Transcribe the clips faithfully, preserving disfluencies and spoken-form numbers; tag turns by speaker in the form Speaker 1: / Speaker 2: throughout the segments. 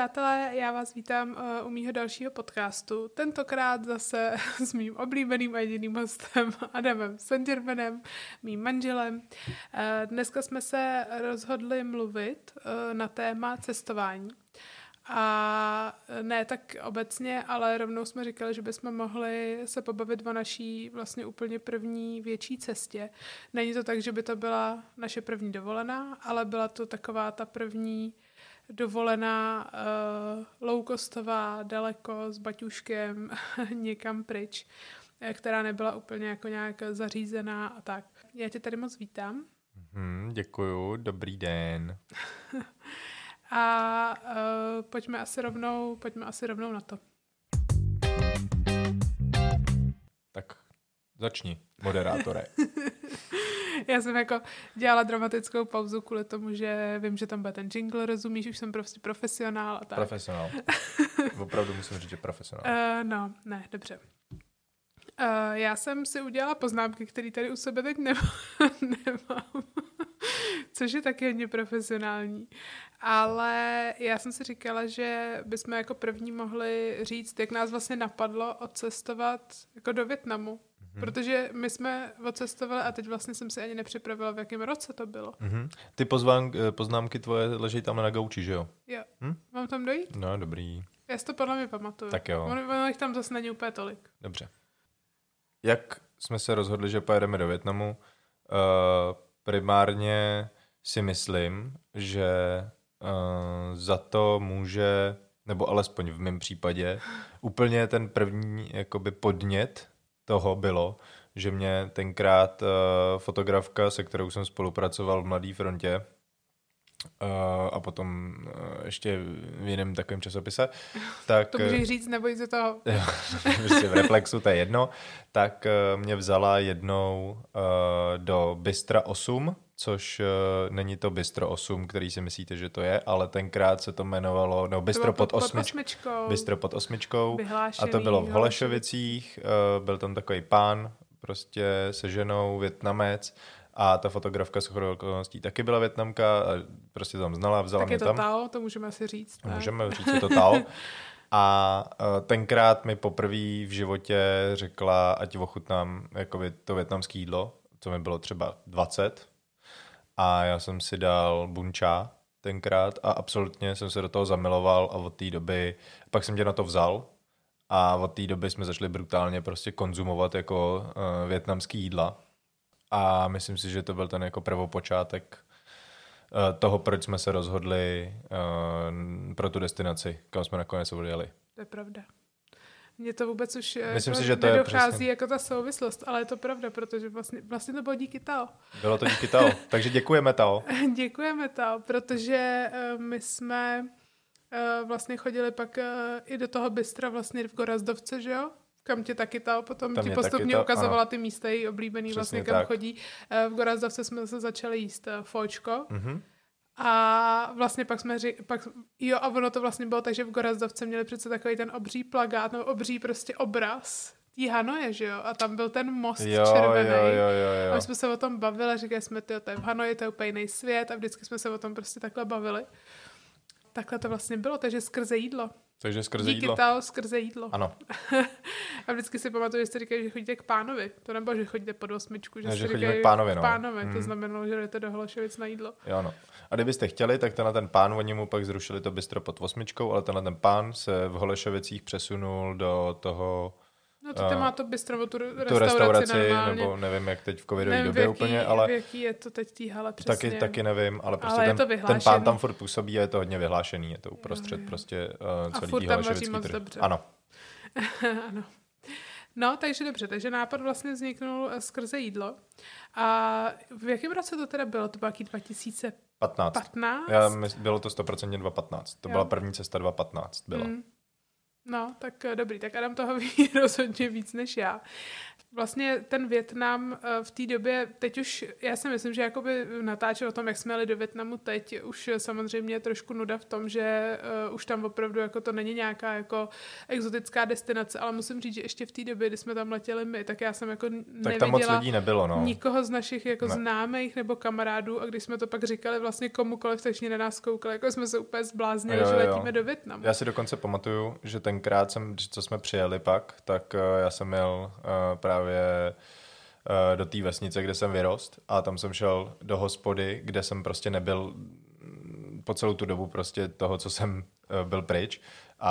Speaker 1: přátelé, já vás vítám uh, u mýho dalšího podcastu. Tentokrát zase s mým oblíbeným a jediným hostem Adamem Sengermanem, mým manželem. Uh, dneska jsme se rozhodli mluvit uh, na téma cestování. A ne tak obecně, ale rovnou jsme říkali, že bychom mohli se pobavit o naší vlastně úplně první větší cestě. Není to tak, že by to byla naše první dovolená, ale byla to taková ta první dovolená uh, low-costová, daleko s baťuškem někam pryč, která nebyla úplně jako nějak zařízená a tak. Já tě tady moc vítám.
Speaker 2: Hmm, děkuju, dobrý den.
Speaker 1: A uh, pojďme asi rovnou, pojďme asi rovnou na to.
Speaker 2: Tak začni, moderátore.
Speaker 1: Já jsem jako dělala dramatickou pauzu kvůli tomu, že vím, že tam bude ten jingle, rozumíš, už jsem prostě profesionál a tak.
Speaker 2: Profesionál. Opravdu musím říct, že profesionál.
Speaker 1: Uh, no, ne, dobře. Uh, já jsem si udělala poznámky, které tady u sebe teď nemám. nemám. Což je taky hodně profesionální. Ale já jsem si říkala, že bychom jako první mohli říct, jak nás vlastně napadlo odcestovat jako do Vietnamu. Mm-hmm. Protože my jsme odcestovali a teď vlastně jsem si ani nepřipravila, v jakém roce to bylo.
Speaker 2: Mm-hmm. Ty pozván, poznámky tvoje leží tam na gauči, že jo?
Speaker 1: Jo.
Speaker 2: Hm?
Speaker 1: Mám tam dojít?
Speaker 2: No, dobrý.
Speaker 1: Já si to podle mě pamatuju.
Speaker 2: Tak jo.
Speaker 1: Ono, ono jich tam zase není úplně tolik.
Speaker 2: Dobře. Jak jsme se rozhodli, že pojedeme do Vietnamu? Uh, primárně si myslím, že uh, za to může, nebo alespoň v mém případě, úplně ten první jakoby podnět toho bylo, že mě tenkrát uh, fotografka, se kterou jsem spolupracoval v Mladé frontě, Uh, a potom uh, ještě v jiném takovém časopise. Tak,
Speaker 1: to můžeš říct, neboj se toho.
Speaker 2: Jo, prostě v Reflexu, to je jedno. Tak uh, mě vzala jednou uh, do Bystra osm, což uh, není to Bystro osm, který si myslíte, že to je, ale tenkrát se to jmenovalo, no Bystro pod, pod, osmič, pod osmičkou. Bystro pod osmičkou. A to bylo v Holešovicích. Uh, byl tam takový pán, prostě se ženou, Vietnamec. A ta fotografka s shodou okolností taky byla Vietnamka, a prostě tam znala, vzala mě tam. Tak
Speaker 1: je to Tao, to můžeme asi říct. Ne?
Speaker 2: Můžeme říct, je to Tao. A uh, tenkrát mi poprvé v životě řekla, ať ochutnám jakoby to vietnamské jídlo, co mi bylo třeba dvacet. A já jsem si dal bun cha tenkrát a absolutně jsem se do toho zamiloval a od té doby, pak jsem tě na to vzal a od té doby jsme začali brutálně prostě konzumovat jako uh, vietnamský jídla. A myslím si, že to byl ten jako prvopočátek uh, toho, proč jsme se rozhodli uh, pro tu destinaci, kam jsme nakonec odjeli.
Speaker 1: To je pravda. Mně to vůbec už
Speaker 2: myslím
Speaker 1: jako
Speaker 2: si, že to
Speaker 1: nedochází
Speaker 2: je přesně
Speaker 1: jako ta souvislost, ale je to pravda, protože vlastně, vlastně to bylo díky Tao.
Speaker 2: Bylo to díky Tao, takže děkujeme Tao.
Speaker 1: Děkujeme Tao, protože uh, my jsme uh, vlastně chodili pak uh, i do toho bystra vlastně v Gorazdovce, že jo? Kam tě taky Tao potom
Speaker 2: tam
Speaker 1: ti postupně
Speaker 2: ta,
Speaker 1: ukazovala
Speaker 2: ano.
Speaker 1: ty místa její oblíbený,
Speaker 2: Přesně
Speaker 1: vlastně kam
Speaker 2: tak.
Speaker 1: chodí. V Gorazdovce jsme se začali jíst fóčko.
Speaker 2: Mm-hmm.
Speaker 1: A vlastně pak jsme říkali, pak, jo a ono to vlastně bylo tak, že v Gorazdovce měli přece takový ten obří plagát, no obří prostě obraz tý Hanoje, že jo? A tam byl ten most
Speaker 2: jo,
Speaker 1: červený.
Speaker 2: Jo, jo, jo, jo.
Speaker 1: A my jsme se o tom bavili, říkali jsme, tyjo, to je v Hanoji, to je úplně jiný svět a vždycky jsme se o tom prostě takhle bavili. Takhle to vlastně bylo, takže skrze jídlo.
Speaker 2: Takže skrze
Speaker 1: Díky
Speaker 2: jídlo.
Speaker 1: Tao, skrze jídlo.
Speaker 2: Ano.
Speaker 1: A vždycky si pamatuju, že jste říkali, že chodíte k pánovi. To nebylo, že chodíte pod osmičku. Že,
Speaker 2: ne, že
Speaker 1: jste
Speaker 2: chodíme
Speaker 1: říkali,
Speaker 2: k pánovi, no.
Speaker 1: K pánovi.
Speaker 2: Hmm.
Speaker 1: To znamenalo, že jdete do Holešovic na jídlo.
Speaker 2: Jo, no. A kdybyste chtěli, tak tenhle ten pán, oni mu pak zrušili to bystro pod osmičkou, ale tenhle ten pán se v Holešovicích přesunul do toho
Speaker 1: No to uh, má to bystro, tu,
Speaker 2: tu
Speaker 1: restauraci,
Speaker 2: restauraci
Speaker 1: normálně.
Speaker 2: Nebo nevím, jak teď v covidové době jaký, úplně, ale...
Speaker 1: v jaký je to teď týhale přesně.
Speaker 2: Taky, taky nevím, ale prostě
Speaker 1: ale
Speaker 2: ten, ten pán tam furt působí a je to hodně vyhlášený, je to uprostřed jo, jo. prostě uh, celý tý holešovický trh.
Speaker 1: Dobře.
Speaker 2: Ano.
Speaker 1: Ano. No, takže dobře, takže nápad vlastně vzniknul skrze jídlo. A v jakém roce to teda bylo? To bylo jaký dva tisíce patnáct?
Speaker 2: patnáct? Já, bylo to sto procent dva tisíce patnáct. To jo. Byla první cesta dva tisíce patnáct. Byla. Mm.
Speaker 1: No, tak dobrý, tak Adam toho ví rozhodně víc než já. vlastně ten Vietnam v té době, teď už, já si myslím, že jakoby natáčet o tom, jak jsme jeli do Vietnamu teď, už samozřejmě je trošku nuda v tom, že uh, už tam opravdu jako to není nějaká jako exotická destinace, ale musím říct, že ještě v té době, kdy jsme tam letěli my, tak já jsem jako neviděla
Speaker 2: tak tam moc lidí nebylo, no.
Speaker 1: nikoho z našich jako
Speaker 2: ne.
Speaker 1: známých nebo kamarádů a když jsme to pak říkali vlastně komukoliv, tak na nás koukali, jako jsme se úplně zbláznili,
Speaker 2: jo,
Speaker 1: že
Speaker 2: jo.
Speaker 1: letíme do Vietnamu.
Speaker 2: Já si dokonce pamatuju, že tenkrát, jsem, co jsme přijeli pak, tak uh, já jsem jel uh, právě uh, do té vesnice, kde jsem vyrost a tam jsem šel do hospody, kde jsem prostě nebyl po celou tu dobu prostě toho, co jsem uh, byl pryč.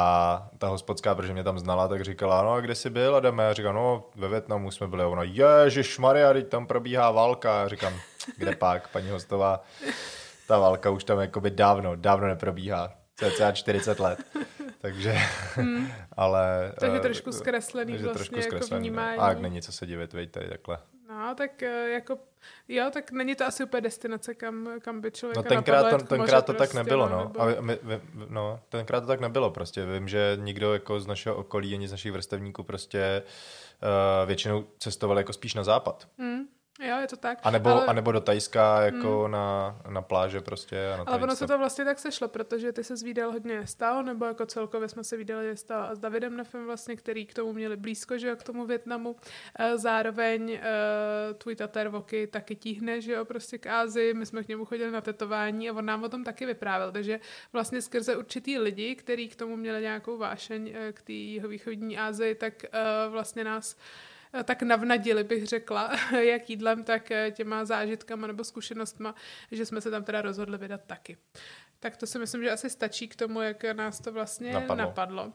Speaker 2: A ta hospodská, protože mě tam znala, tak říkala, no a kde jsi byl, Adame? Já říkám, no ve Vietnamu jsme byli. A ona, ježišmarja, teď tam probíhá válka. Já říkám, kde pak, paní hostová, ta válka už tam jakoby dávno, dávno neprobíhá. Cca čtyřicet let. Takže,
Speaker 1: hmm.
Speaker 2: ale...
Speaker 1: Takže uh, trošku zkreslený
Speaker 2: takže
Speaker 1: vlastně
Speaker 2: trošku zkreslený,
Speaker 1: jako vnímání.
Speaker 2: A není co se divit, veď tady takhle.
Speaker 1: No, tak jako, jo, tak není to asi úplně destinace, kam, kam by člověka
Speaker 2: no, tenkrát
Speaker 1: napadlo,
Speaker 2: to, tenkrát to
Speaker 1: prostě,
Speaker 2: tak nebylo, no.
Speaker 1: Nebo...
Speaker 2: A my, my, no. Tenkrát to tak nebylo prostě. Vím, že nikdo jako z našeho okolí, ani z našich vrstevníků prostě uh, většinou cestoval jako spíš na západ.
Speaker 1: Hmm. Jo, je to tak.
Speaker 2: A nebo,
Speaker 1: ale...
Speaker 2: a nebo do Tajska jako hmm. na, na pláže prostě. A na
Speaker 1: ale ono se to vlastně tak sešlo, protože ty se zvídal hodně s Tao, nebo jako celkově jsme se vídali s Tao a s Davidem Nefem vlastně, který k tomu měli blízko, že jo, k tomu Vietnamu. Zároveň uh, tvůj tater Voky taky tíhne, že jo, prostě k Ázii. My jsme k němu chodili na tetování a on nám o tom taky vyprávěl. Takže vlastně skrze určitý lidi, který k tomu měli nějakou vášeň k té jihovýchodní Ázii, tak uh, vlastně nás tak navnadili, bych řekla, jak jídlem, tak těma zážitkama nebo zkušenostma, že jsme se tam teda rozhodli vydat taky. Tak to si myslím, že asi stačí k tomu, jak nás to vlastně napadlo. napadlo.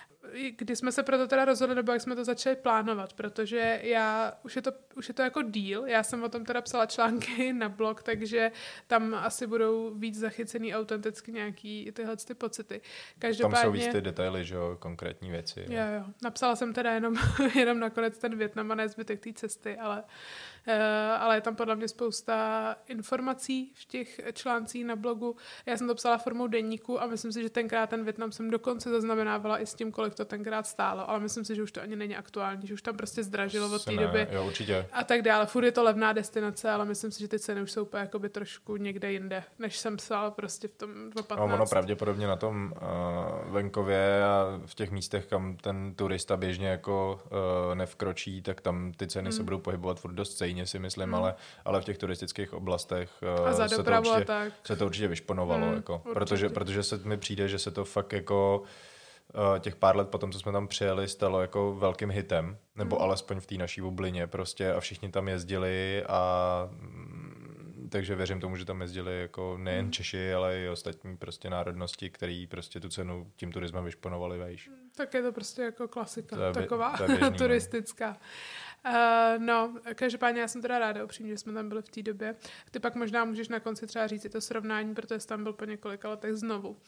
Speaker 1: Kdy jsme se proto teda rozhodli, nebo jak jsme to začali plánovat, protože já, už je to, už je to jako deal, já jsem o tom teda psala články na blog, takže tam asi budou víc zachycený autenticky nějaký tyhle ty pocity. Každopádně,
Speaker 2: tam jsou víc ty detaily, že jo, konkrétní věci.
Speaker 1: Jo, jo. Napsala jsem teda jenom, jenom nakonec ten Vietnam a ne zbytek té cesty, ale, uh, ale je tam podle mě spousta informací v těch článcích na blogu. Já jsem to psala formou deníku a myslím si, že tenkrát ten Vietnam jsem dokonce zaznamenávala i s tím, kolik to tenkrát stálo, ale myslím si, že už to ani není aktuální, že už tam prostě zdražilo od té doby.
Speaker 2: Jo, určitě.
Speaker 1: A tak dále. Furt je to levná destinace, ale myslím si, že ty ceny už jsou úplně jakoby trošku někde jinde, než jsem psala prostě v tom dvacet patnáct.
Speaker 2: No, ono pravděpodobně na tom uh, venkově a v těch místech, kam ten turista běžně jako uh, nevkročí, tak tam ty ceny mm. se budou pohybovat furt dost stejně, si myslím, mm. ale, ale v těch turistických oblastech uh,
Speaker 1: a za
Speaker 2: se, to určitě,
Speaker 1: tak.
Speaker 2: se to určitě vyšponovalo. Mm, jako, protože, protože se mi přijde, že se to fakt jako těch pár let potom, co jsme tam přijeli, stalo jako velkým hitem, nebo mm. alespoň v té naší bublině prostě a všichni tam jezdili a takže věřím tomu, že tam jezdili jako nejen mm. Češi, ale i ostatní prostě národnosti, který prostě tu cenu tím turismem vyšponovali vejš.
Speaker 1: Tak je to prostě jako klasika,
Speaker 2: to je,
Speaker 1: taková
Speaker 2: to je běžný,
Speaker 1: turistická. Uh, no, každopádně já jsem teda ráda upřímně, že jsme tam byli v té době. Ty pak možná můžeš na konci třeba říct i to srovnání, protože jsi tam byl po několika letech znovu. Uh,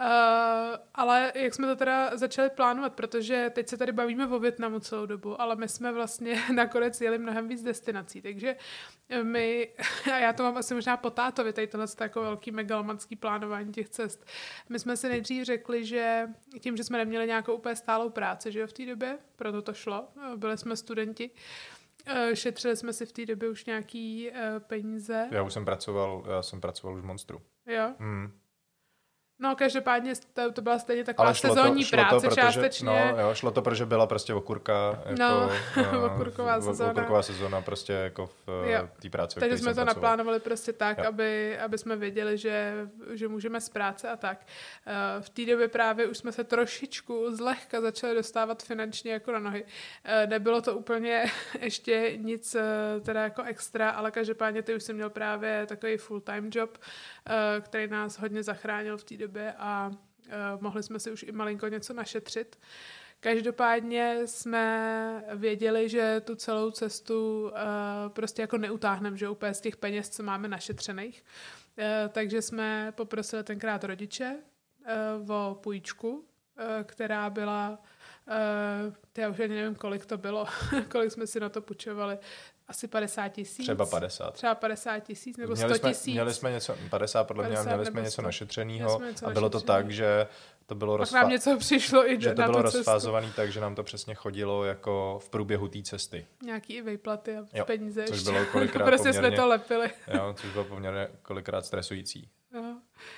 Speaker 1: ale jak jsme to teda začali plánovat, protože teď se tady bavíme o Vietnamu celou dobu, ale my jsme vlastně nakonec jeli mnohem víc destinací, takže my, a já to mám asi možná po tátovi, tady tohle jako velký megalomanský plánování těch cest. My jsme si nejdřív řekli, že tím, že jsme neměli nějakou úplně stálou práci, že jo, v té době, proto to šlo, byli jsme studenti, šetřili jsme si v té době už nějaký uh, peníze.
Speaker 2: Já už jsem pracoval, já jsem pracoval už v Monstru.
Speaker 1: Jo?
Speaker 2: Hmm.
Speaker 1: No, každopádně to, to byla stejně taková
Speaker 2: šlo
Speaker 1: sezónní
Speaker 2: to, šlo
Speaker 1: práce
Speaker 2: to, protože,
Speaker 1: částečně.
Speaker 2: No, jo, šlo to, protože byla prostě okurka. Jako,
Speaker 1: no,
Speaker 2: uh,
Speaker 1: okurková sezóna.
Speaker 2: Okurková sezóna prostě jako v té práci.
Speaker 1: Takže jsme to
Speaker 2: pracoval.
Speaker 1: naplánovali prostě tak, aby, aby jsme věděli, že, že můžeme z práce a tak. Uh, v té době právě už jsme se trošičku zlehka začali dostávat finančně jako na nohy. Uh, nebylo to úplně ještě nic uh, teda jako extra, ale každopádně ty už jsem měl právě takový full-time job, uh, který nás hodně zachránil v té době a uh, mohli jsme si už i malinko něco našetřit. Každopádně jsme věděli, že tu celou cestu uh, prostě jako neutáhneme, že úplně z těch peněz, co máme našetřených. Uh, takže jsme poprosili tenkrát rodiče uh, o půjčku, uh, která byla Uh, já už ani nevím, kolik to bylo, kolik jsme si na to půjčovali. Asi padesát tisíc.
Speaker 2: Třeba padesát.
Speaker 1: Třeba padesát tisíc nebo
Speaker 2: měli
Speaker 1: sto tisíc.
Speaker 2: Jsme, měli jsme něco, padesát podle mě, měli jsme něco našetřenýho a bylo to tak, že to bylo,
Speaker 1: rozfa- nám něco přišlo i
Speaker 2: že to
Speaker 1: na
Speaker 2: bylo
Speaker 1: tu
Speaker 2: rozfázovaný tak, že nám to přesně chodilo jako v průběhu té cesty.
Speaker 1: Nějaký i vejplaty a
Speaker 2: jo,
Speaker 1: peníze
Speaker 2: což
Speaker 1: ještě.
Speaker 2: bylo kolikrát
Speaker 1: prostě
Speaker 2: poměrně,
Speaker 1: jsme to lepili.
Speaker 2: Jo, což bylo poměrně kolikrát stresující.
Speaker 1: No.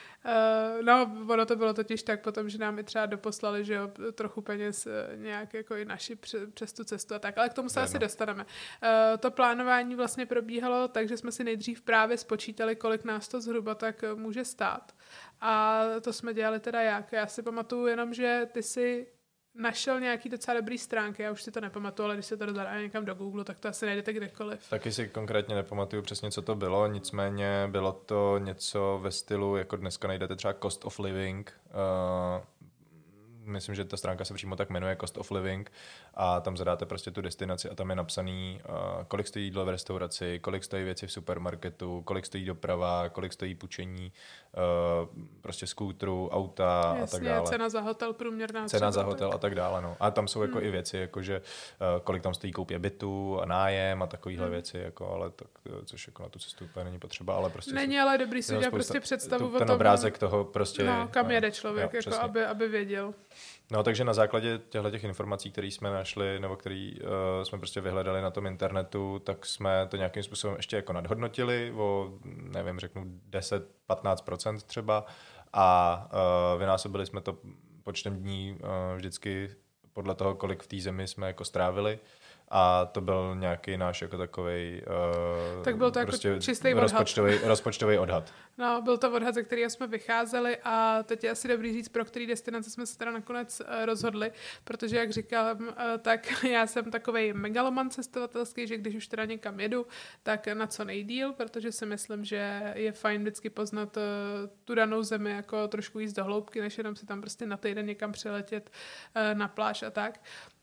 Speaker 1: Uh, no, ono to bylo totiž tak potom, že nám i třeba doposlali, že jo, trochu peněz uh, nějak jako i naši pře- přes tu cestu a tak, ale k tomu se
Speaker 2: Jedno.
Speaker 1: asi dostaneme. Uh, to plánování vlastně probíhalo tak, že jsme si nejdřív právě spočítali, kolik nás to zhruba tak uh, může stát. A to jsme dělali teda jak? Já si pamatuju jenom, že ty si našel nějaký docela dobrý stránky, já už si to nepamatuju, ale když se to zadá někam do Google, tak to asi najdete kdekoliv.
Speaker 2: Taky si konkrétně nepamatuju přesně, co to bylo, nicméně bylo to něco ve stylu, jako dneska najdete třeba Cost of Living, uh, myslím, že ta stránka se přímo tak jmenuje Cost of Living a tam zadáte prostě tu destinaci a tam je napsaný, uh, kolik stojí jídlo v restauraci, kolik stojí věci v supermarketu, kolik stojí doprava, kolik stojí půjčení uh, prostě skútru, auta.
Speaker 1: Jasně,
Speaker 2: a tak dále.
Speaker 1: Cena za hotel průměrná.
Speaker 2: Cena za
Speaker 1: tak.
Speaker 2: hotel a tak dále. No. A tam jsou jako
Speaker 1: hmm.
Speaker 2: i věci, jako že uh, kolik tam stojí koupě bytu a nájem a takovýhle
Speaker 1: hmm.
Speaker 2: věci, jako, ale tak, což jako na tu cestu úplně není potřeba, ale prostě
Speaker 1: není,
Speaker 2: jsou,
Speaker 1: ale dobrý si udělat prostě představu
Speaker 2: tu,
Speaker 1: o
Speaker 2: ten
Speaker 1: tom,
Speaker 2: obrázek toho prostě.
Speaker 1: No, kam jede člověk,
Speaker 2: jo,
Speaker 1: jako aby, aby věděl.
Speaker 2: No, takže na základě těchto těch informací, které jsme našli, nebo které uh, jsme prostě vyhledali na tom internetu, tak jsme to nějakým způsobem ještě jako nadhodnotili o, nevím, řeknu deset až patnáct procent třeba a uh, vynásobili jsme to počtem dní uh, vždycky podle toho, kolik v té zemi jsme jako strávili. A to byl nějaký náš jako takovej uh,
Speaker 1: tak byl to prostě jako čistý
Speaker 2: rozpočtový, rozpočtový odhad.
Speaker 1: No, byl to odhad, ze kterého jsme vycházeli a teď je asi dobrý říct, pro který destinace jsme se teda nakonec uh, rozhodli, protože jak říkám, uh, tak já jsem takovej megaloman cestovatelský, že když už teda někam jedu, tak na co nejdýl, protože si myslím, že je fajn vždycky poznat uh, tu danou zemi jako trošku jíst do hloubky, než jenom si tam prostě na týden někam přiletět uh, na pláž a tak.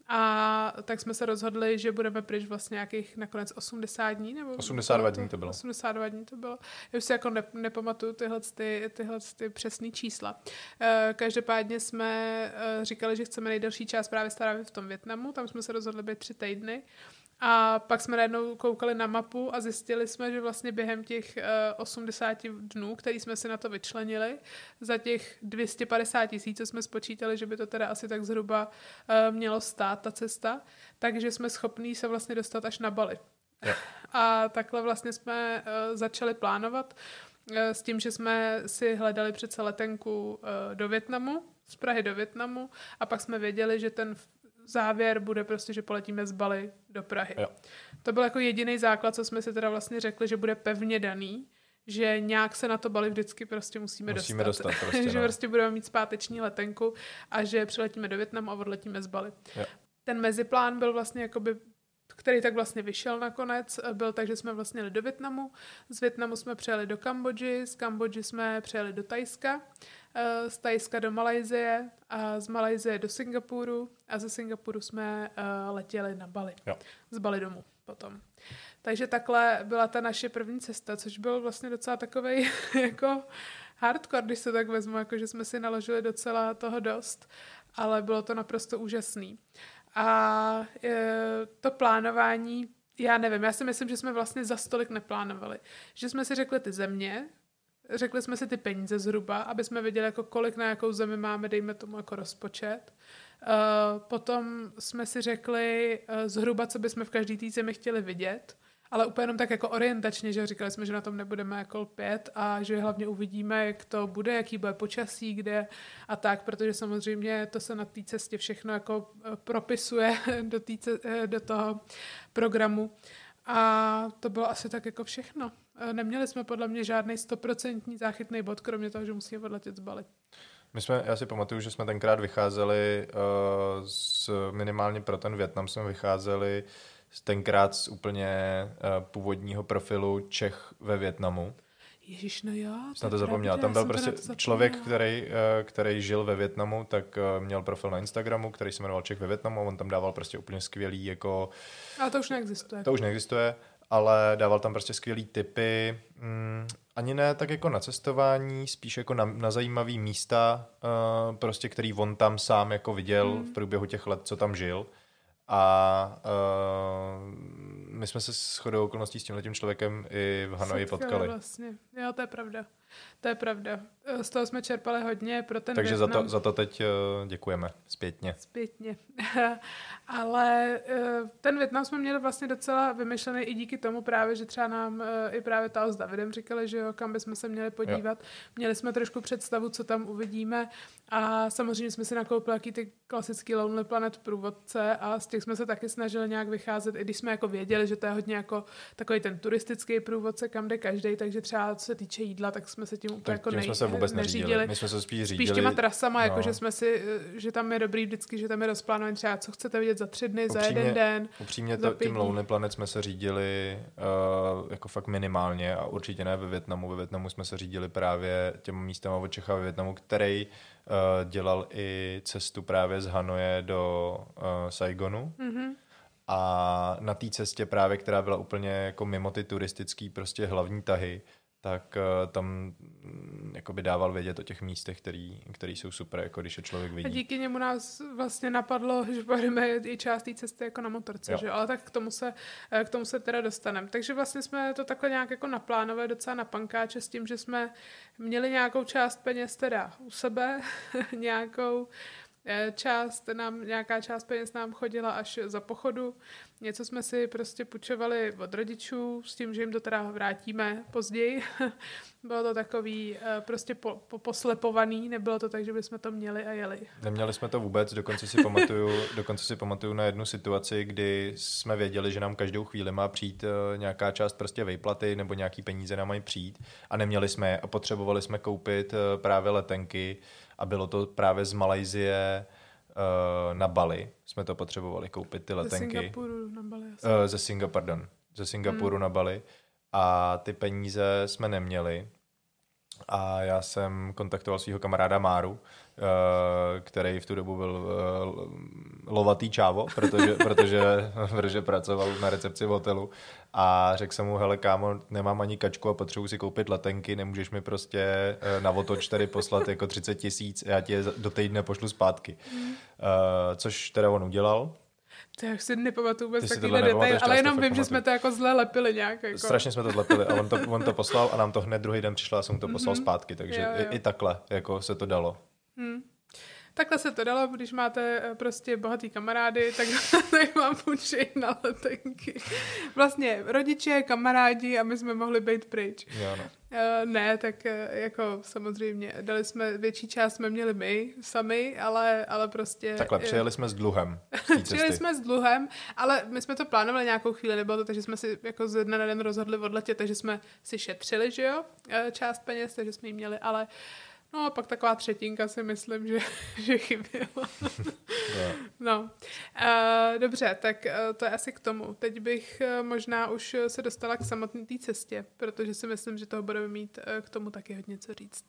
Speaker 1: A tak jsme se rozhodli, že budeme pryč vlastně nějakých nakonec osmdesát dní. Nebo
Speaker 2: osmdesát dva dní to bylo.
Speaker 1: osmdesát dva dní to bylo. Já už si jako ne, nepamatuju tyhle, ty, tyhle ty přesný čísla. Každopádně jsme říkali, že chceme nejdelší čas právě strávit v tom Vietnamu. Tam jsme se rozhodli být tři týdny. A pak jsme najednou koukali na mapu a zjistili jsme, že vlastně během těch uh, osmdesáti dnů, který jsme si na to vyčlenili, za těch dvě stě padesát tisíc, co jsme spočítali, že by to teda asi tak zhruba uh, mělo stát, ta cesta, takže jsme schopní se vlastně dostat až na Bali.
Speaker 2: Jo.
Speaker 1: A takhle vlastně jsme uh, začali plánovat uh, s tím, že jsme si hledali přece letenku uh, do Vietnamu, z Prahy do Vietnamu a pak jsme věděli, že ten závěr bude prostě, že poletíme z Bali do Prahy.
Speaker 2: Jo.
Speaker 1: To byl jako jediný základ, co jsme si teda vlastně řekli, že bude pevně daný, že nějak se na to Bali vždycky prostě musíme,
Speaker 2: musíme
Speaker 1: dostat.
Speaker 2: dostat prostě,
Speaker 1: že
Speaker 2: no.
Speaker 1: prostě budeme mít zpáteční letenku a že přiletíme do Vietnamu a odletíme z Bali.
Speaker 2: Jo.
Speaker 1: Ten meziplán byl vlastně jakoby, který tak vlastně vyšel nakonec, byl tak, že jsme vlastně jeli do Vietnamu, z Vietnamu jsme přijeli do Kambodži, z Kambodži jsme přijeli do Thajska, z Thajska do Malajsie a z Malajsie do Singapuru a ze Singapuru jsme uh, letěli na Bali.
Speaker 2: Jo.
Speaker 1: Z Bali domů potom. Takže takhle byla ta naše první cesta, což byl vlastně docela takovej jako hardcore, když se tak vezmu, jako že jsme si naložili docela toho dost, ale bylo to naprosto úžasný. A e, to plánování, já nevím, já si myslím, že jsme vlastně za stolik neplánovali. Že jsme si řekli ty země, řekli jsme si ty peníze zhruba, aby jsme věděli, jako kolik na jakou zemi máme, dejme tomu jako rozpočet. Uh, potom jsme si řekli uh, zhruba, co bychom v každé té zemi chtěli vidět, ale úplně jenom tak jako orientačně, že říkali jsme, že na tom nebudeme jako lpět a že hlavně uvidíme, jak to bude, jaký bude počasí, kde a tak, protože samozřejmě to se na té cestě všechno jako propisuje do, tý, do toho programu. A to bylo asi tak jako všechno. Neměli jsme podle mě žádný stoprocentní záchytný bod, kromě toho, že musíme odletět z Bali.
Speaker 2: My jsme, já si pamatuju, že jsme tenkrát vycházeli uh, z, minimálně pro ten Vietnam jsme vycházeli tenkrát z úplně uh, původního profilu Čech ve Vietnamu.
Speaker 1: Ježiš, no jo.
Speaker 2: Jsem to zapomněla. Tam byl prostě člověk, který, uh, který žil ve Vietnamu, tak uh, měl profil na Instagramu, který se jmenoval Čech ve Vietnamu a on tam dával prostě úplně skvělý jako...
Speaker 1: Ale to už neexistuje.
Speaker 2: To už neexistuje. ale dával tam prostě skvělý tipy, mm, ani ne tak jako na cestování, spíš jako na, na zajímavý místa, uh, prostě který on tam sám jako viděl mm. v průběhu těch let, co tam žil. A uh, my jsme se shodou okolností s tímhletím člověkem i v Hanoji potkali.
Speaker 1: Vlastně. Jo, to je pravda. To je pravda. Z toho jsme čerpali hodně pro ten
Speaker 2: Takže
Speaker 1: Vietnam.
Speaker 2: za to, za to teď uh, děkujeme zpětně.
Speaker 1: Zpětně. Ale uh, ten Vietnam jsme měli vlastně docela vymyšlený i díky tomu právě, že třeba nám uh, i právě Tao s Davidem říkali, že jo, kam bychom se měli podívat. Jo. Měli jsme trošku představu, co tam uvidíme a samozřejmě jsme si nakoupili jaký ty klasický Lonely Planet průvodce a z těch jsme se taky snažili nějak vycházet, i když jsme jako věděli, že to je hodně jako takový ten turistický průvodce, kam jde každej, takže třeba co se týče jídla, tak jsme se tím úplně tak jako nej, jsme se vůbec neřídili. neřídili.
Speaker 2: My jsme se spíš řídili.
Speaker 1: Spíš těma trasama, no. Jako že jsme si, že tam je dobrý vždycky, že tam je rozplánovaný třeba, co chcete vidět za tři dny, upřímně, za jeden den.
Speaker 2: Upřímně to, tím Lonely Planet jsme se řídili uh, jako fakt minimálně a určitě ne ve Vietnamu. Ve Vietnamu jsme se řídili právě těm místem od Čecha ve Vietnamu, který uh, dělal i cestu právě z Hanoje do uh, Saigonu. Mm-hmm. A na té cestě právě, která byla úplně jako mimo ty turistický prostě hlavní tahy, tak uh, tam um, jakoby dával vědět o těch místech, který, který jsou super, jako když je člověk vidí.
Speaker 1: A díky němu nás vlastně napadlo, že pojedeme i část té cesty jako na motorce, že? Ale tak k tomu se, k tomu se teda dostaneme. Takže vlastně jsme to takhle nějak jako naplánovali docela na pankáče s tím, že jsme měli nějakou část peněz teda u sebe, nějakou část nám, nějaká část peněz nám chodila až za pochodu. Něco jsme si prostě půjčovali od rodičů s tím, že jim to teda vrátíme později. Bylo to takový prostě po, po, poslepovaný, nebylo to tak, že bychom to měli a jeli.
Speaker 2: Neměli jsme to vůbec, dokonce si pamatuju, dokonce si pamatuju na jednu situaci, kdy jsme věděli, že nám každou chvíli má přijít nějaká část prostě výplaty nebo nějaký peníze nám mají přijít a neměli jsme je a potřebovali jsme koupit právě letenky a bylo to právě z Malajsie na Bali. Jsme to potřebovali koupit ty letenky.
Speaker 1: Ze Singapuru na Bali.
Speaker 2: Uh, ze Singa, pardon. Ze Singapuru hmm. na Bali. A ty peníze jsme neměli. A já jsem kontaktoval svého kamaráda Máru, uh, který v tu dobu byl uh, lovatý čávo, protože, protože, protože pracoval na recepci v hotelu. A řekl jsem mu, hele kámo, nemám ani kačku a potřebuji si koupit letenky, nemůžeš mi prostě uh, na Votoč tady poslat jako třicet tisíc, já ti je do týdne pošlu zpátky. Hmm. Uh, což teda on udělal.
Speaker 1: To já si nepamatuju vůbec takovýhle detail, ale jenom vím, že jsme to jako zle lepili nějak. Jako.
Speaker 2: Strašně jsme to zlepili a on to, on to poslal a nám to hned druhý den přišlo a jsem to poslal mm-hmm. zpátky, takže jo, jo. I, i takhle jako se to dalo. Hmm.
Speaker 1: Takhle se to dalo, když máte prostě bohatý kamarády, tak, tak vám půjčej na letenky. Vlastně rodiče, kamarádi a my jsme mohli být pryč.
Speaker 2: Jo, no.
Speaker 1: Uh, ne, tak uh, jako samozřejmě dali jsme, větší část jsme měli my sami, ale, ale prostě...
Speaker 2: Takhle, přijeli jsme s dluhem.
Speaker 1: Přijeli jsme s dluhem, ale my jsme to plánovali nějakou chvíli, nebylo to tak, že jsme si jako ze dne na den rozhodli odletět, takže jsme si šetřili, že jo, část peněz, takže jsme ji měli, ale no a pak taková třetinka si myslím, že, že chyběla. No. Uh, dobře, tak uh, to je asi k tomu. Teď bych uh, možná už se dostala k samotné té cestě, protože si myslím, že toho budeme mít uh, k tomu taky hodně co říct.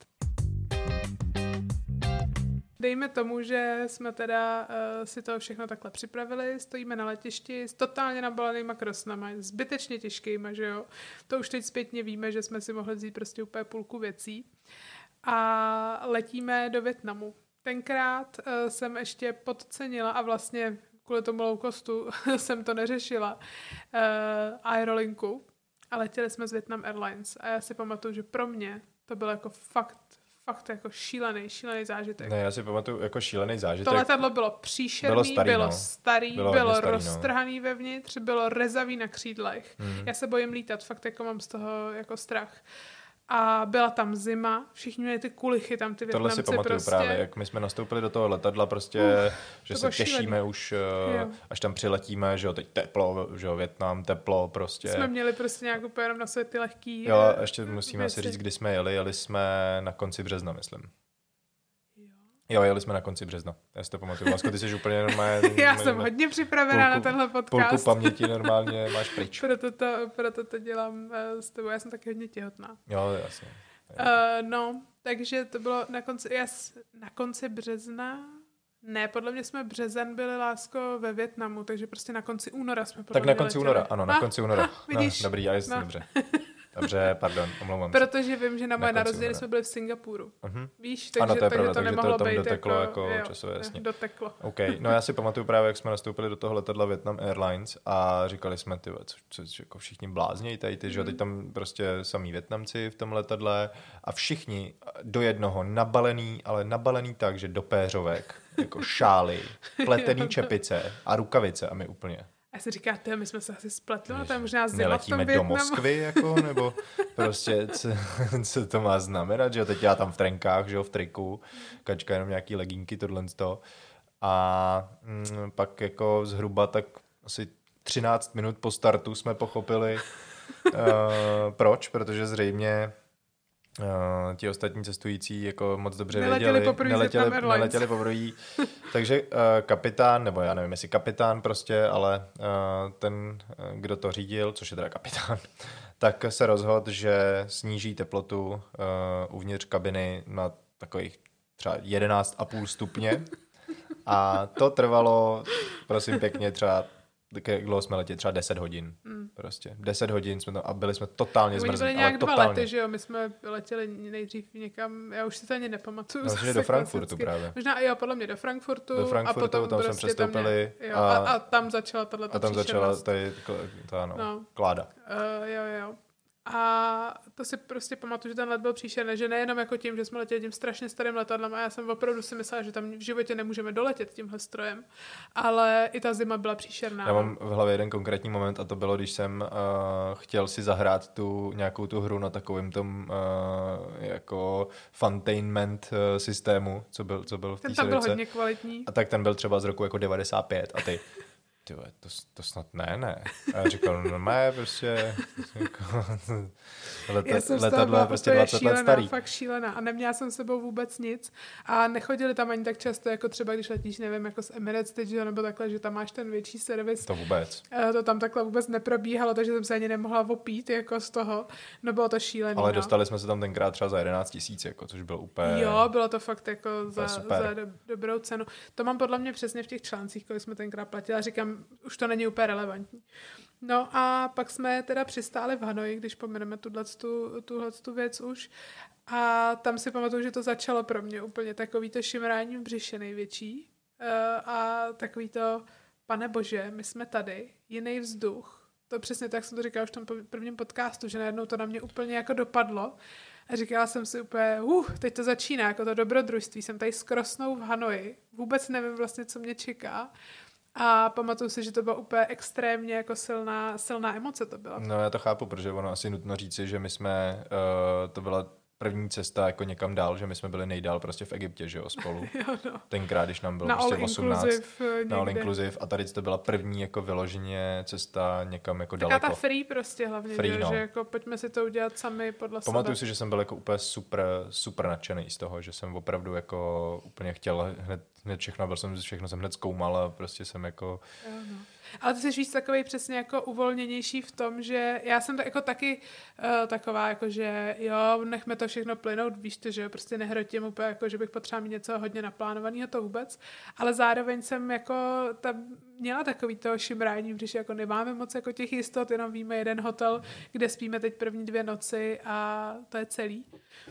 Speaker 1: Dejme tomu, že jsme teda uh, si to všechno takhle připravili, stojíme na letišti s totálně nabalenýma krosnama, zbytečně těžkýma, že jo. To už teď zpětně víme, že jsme si mohli vzít prostě úplně půlku věcí. A letíme do Vietnamu. Tenkrát uh, jsem ještě podcenila a vlastně kvůli tomu low costu jsem to neřešila uh, Aerolinku a letěli jsme z Vietnam Airlines a já si pamatuju, že pro mě to bylo jako fakt fakt jako šílený, šílený zážitek.
Speaker 2: Ne, já si pamatuju jako šílený zážitek.
Speaker 1: To letadlo bylo příšerný, bylo starý, bylo, no. starý, bylo, bylo starý, roztrhaný no. vevnitř, bylo rezavý na křídlech. Mm. Já se bojím lítat, fakt jako mám z toho jako strach. A byla tam zima, všichni měli ty kulichy, tam ty Vietnamci prostě. Tohle si pamatuju prostě. Právě,
Speaker 2: jak my jsme nastoupili do toho letadla, prostě, uh, že se těšíme šílený. Už, uh, až tam přiletíme, že jo, teď teplo, že jo, Vietnam, teplo, prostě.
Speaker 1: Jsme měli prostě nějak úplně jenom na sebe ty lehký
Speaker 2: Jo, a ještě musíme věci. asi říct, kdy jsme jeli, jeli jsme na konci března, myslím. Jo, jeli jsme na konci března. Já si to pamatuju. Lásko, ty jsi úplně normálně...
Speaker 1: Já jsem hodně připravená půlku, na tenhle podcast.
Speaker 2: Půlku paměti normálně máš pryč.
Speaker 1: proto, to, proto to dělám uh, s tebou. Já jsem taky hodně těhotná.
Speaker 2: Jo, jasně.
Speaker 1: Uh, no, takže to bylo na konci, jas, na konci března... Ne, podle mě jsme březen byli, lásko, ve Vietnamu, takže prostě na konci února jsme podle
Speaker 2: Tak na
Speaker 1: mě
Speaker 2: konci
Speaker 1: letěli.
Speaker 2: února, ano, na
Speaker 1: Ah,
Speaker 2: konci února.
Speaker 1: ah, vidíš?
Speaker 2: No, dobrý, já jsem
Speaker 1: No.
Speaker 2: dobře. Dobře, pardon, omlouvám se.
Speaker 1: Protože vím, že na moje
Speaker 2: Na konci
Speaker 1: narozeniny
Speaker 2: února.
Speaker 1: jsme byli v Singapuru.
Speaker 2: Mhm.
Speaker 1: Víš, takže,
Speaker 2: Ano, to je
Speaker 1: takže
Speaker 2: pravda,
Speaker 1: to
Speaker 2: takže to
Speaker 1: nemohlo
Speaker 2: tam
Speaker 1: být
Speaker 2: doteklo jako
Speaker 1: jo,
Speaker 2: časově, jasně.
Speaker 1: Doteklo.
Speaker 2: OK, no já si pamatuju právě, jak jsme nastoupili do toho letadla Vietnam Airlines a říkali jsme, ty, co, co, jako všichni bláznějí tady, ty, že jo, teď tam prostě samý Vietnamci v tom letadle a všichni do jednoho nabalený, ale nabalený tak, že do péřovek, jako šály, pletený čepice a rukavice a my úplně.
Speaker 1: A si říká, ty, my jsme se asi spletli, no to je možná zima v tom
Speaker 2: Neletíme do
Speaker 1: Vietnamu.
Speaker 2: Moskvy, jako, nebo prostě, co, co to má znamenat, že jo, teď já tam v trenkách, že jo, v triku, Kačka jenom nějaký legínky, tohle to. A mm, pak jako zhruba tak asi třináct minut po startu jsme pochopili, uh, proč, protože zřejmě Uh, ti ostatní cestující jako moc dobře
Speaker 1: Neletěli
Speaker 2: věděli,
Speaker 1: poprvé z
Speaker 2: neletěli,
Speaker 1: Vietnam Airlines.
Speaker 2: neletěli poprvé. Takže uh, kapitán, nebo já nevím, jestli kapitán prostě, ale uh, ten, uh, kdo to řídil, což je teda kapitán, tak se rozhodl, že sníží teplotu uh, uvnitř kabiny na takových třeba jedenáct a půl stupně. A to trvalo, prosím pěkně, třeba jak dlouho jsme letěli, třeba deset hodin. Mm. Prostě. deset hodin jsme tam a byli jsme totálně
Speaker 1: Oni
Speaker 2: zmrzlí.
Speaker 1: byli nějak dva
Speaker 2: totálně.
Speaker 1: lety, že jo? My jsme letěli nejdřív někam, já už si to ani nepamatuju.
Speaker 2: No,
Speaker 1: zase
Speaker 2: že do Frankfurtu
Speaker 1: klasicky.
Speaker 2: právě.
Speaker 1: Možná jo, podle mě do Frankfurtu.
Speaker 2: Do Frankfurtu,
Speaker 1: a potom
Speaker 2: tam jsme
Speaker 1: prostě
Speaker 2: přestoupili
Speaker 1: Tam, jo,
Speaker 2: a-
Speaker 1: a, a, tam začala tato
Speaker 2: A tam začala
Speaker 1: příšernost.
Speaker 2: tady ta, no,
Speaker 1: No.
Speaker 2: kláda.
Speaker 1: Uh, jo, jo. A to si prostě pamatuju, že ten let byl příšerný, že nejenom jako tím, že jsme letěli tím strašně starým letadlem a já jsem opravdu si myslela, že tam v životě nemůžeme doletět tímhle strojem, ale i ta zima byla příšerná.
Speaker 2: Já mám v hlavě jeden konkrétní moment a to bylo, když jsem uh, chtěl si zahrát tu nějakou tu hru na takovém tom uh, jako funtainment uh, systému, co byl, co byl v té
Speaker 1: Ten tam byl
Speaker 2: sedačce.
Speaker 1: hodně kvalitní.
Speaker 2: A tak ten byl třeba z roku jako devadesát pět a ty, ty vole, to, to snad ne, ne. A já říkal, no ne, prostě jako, leta,
Speaker 1: Já jsem z toho
Speaker 2: letadlo
Speaker 1: byla
Speaker 2: je prostě
Speaker 1: úplně
Speaker 2: dvacet let
Speaker 1: šílená,
Speaker 2: starý.
Speaker 1: fakt šílená a neměla jsem s sebou vůbec nic a nechodili tam ani tak často, jako třeba když letíš, nevím, jako z Emirates teď, že jo, nebo takhle, že tam máš ten větší servis.
Speaker 2: To vůbec.
Speaker 1: Eh, To tam takhle vůbec neprobíhalo, takže jsem se ani nemohla opít jako z toho. No bylo to šílený.
Speaker 2: Ale
Speaker 1: no.
Speaker 2: dostali jsme se tam tenkrát třeba za jedenáct tisíc, jako, což bylo úplně...
Speaker 1: Jo, bylo to fakt jako za,
Speaker 2: super.
Speaker 1: za do, dobrou cenu. To mám podle mě přesně v těch článcích, kolik jsme tenkrát platili. A říkám, už to není úplně relevantní. No a pak jsme teda přistáli v Hanoji, když pomeneme tuhletu věc už. A tam si pamatuju, že to začalo pro mě úplně takový to šimrání v břiše největší. Uh, a takový to, pane bože, my jsme tady, jiný vzduch. To přesně tak jsem to říkala už v tom prvním podcastu, že najednou to na mě úplně jako dopadlo. A říkala jsem si úplně, uh, teď to začíná, jako to dobrodružství. Jsem tady s krosnou v Hanoji. Vůbec nevím vlastně, co mě čeká. A pamatuju si, že to byla úplně extrémně jako silná, silná emoce to byla.
Speaker 2: No já to chápu, protože ono asi nutno říci, že my jsme, uh, to byla první cesta jako někam dál, že my jsme byli nejdál prostě v Egyptě, že jo, spolu.
Speaker 1: Jo, no.
Speaker 2: Tenkrát, když nám bylo
Speaker 1: Na
Speaker 2: prostě
Speaker 1: all
Speaker 2: osmnáct.
Speaker 1: inclusive
Speaker 2: Na all
Speaker 1: někde.
Speaker 2: inclusive a tady to byla první jako vyloženě cesta někam jako
Speaker 1: Taká
Speaker 2: daleko.
Speaker 1: ta free prostě hlavně,
Speaker 2: Free,
Speaker 1: že,
Speaker 2: no.
Speaker 1: že jako pojďme si to udělat sami podle
Speaker 2: Pamatuju
Speaker 1: sebe.
Speaker 2: si, že jsem byl jako úplně super, super nadšený z toho, že jsem opravdu jako úplně chtěl hned, hned všechno, byl jsem všechno jsem hned zkoumal a prostě jsem jako...
Speaker 1: Jo, no. Ale ty jsi víc takovej přesně jako uvolněnější v tom, že já jsem tak, jako taky uh, taková, jako že jo, nechme to všechno plynout, víš to, že jo, prostě nehrotím úplně, jako že bych potřeba mít něco hodně naplánovaného, to vůbec, ale zároveň jsem jako tam měla takový to šimrání, když jako nemáme moc jako těch jistot, jenom víme jeden hotel, kde spíme teď první dvě noci a to je celý.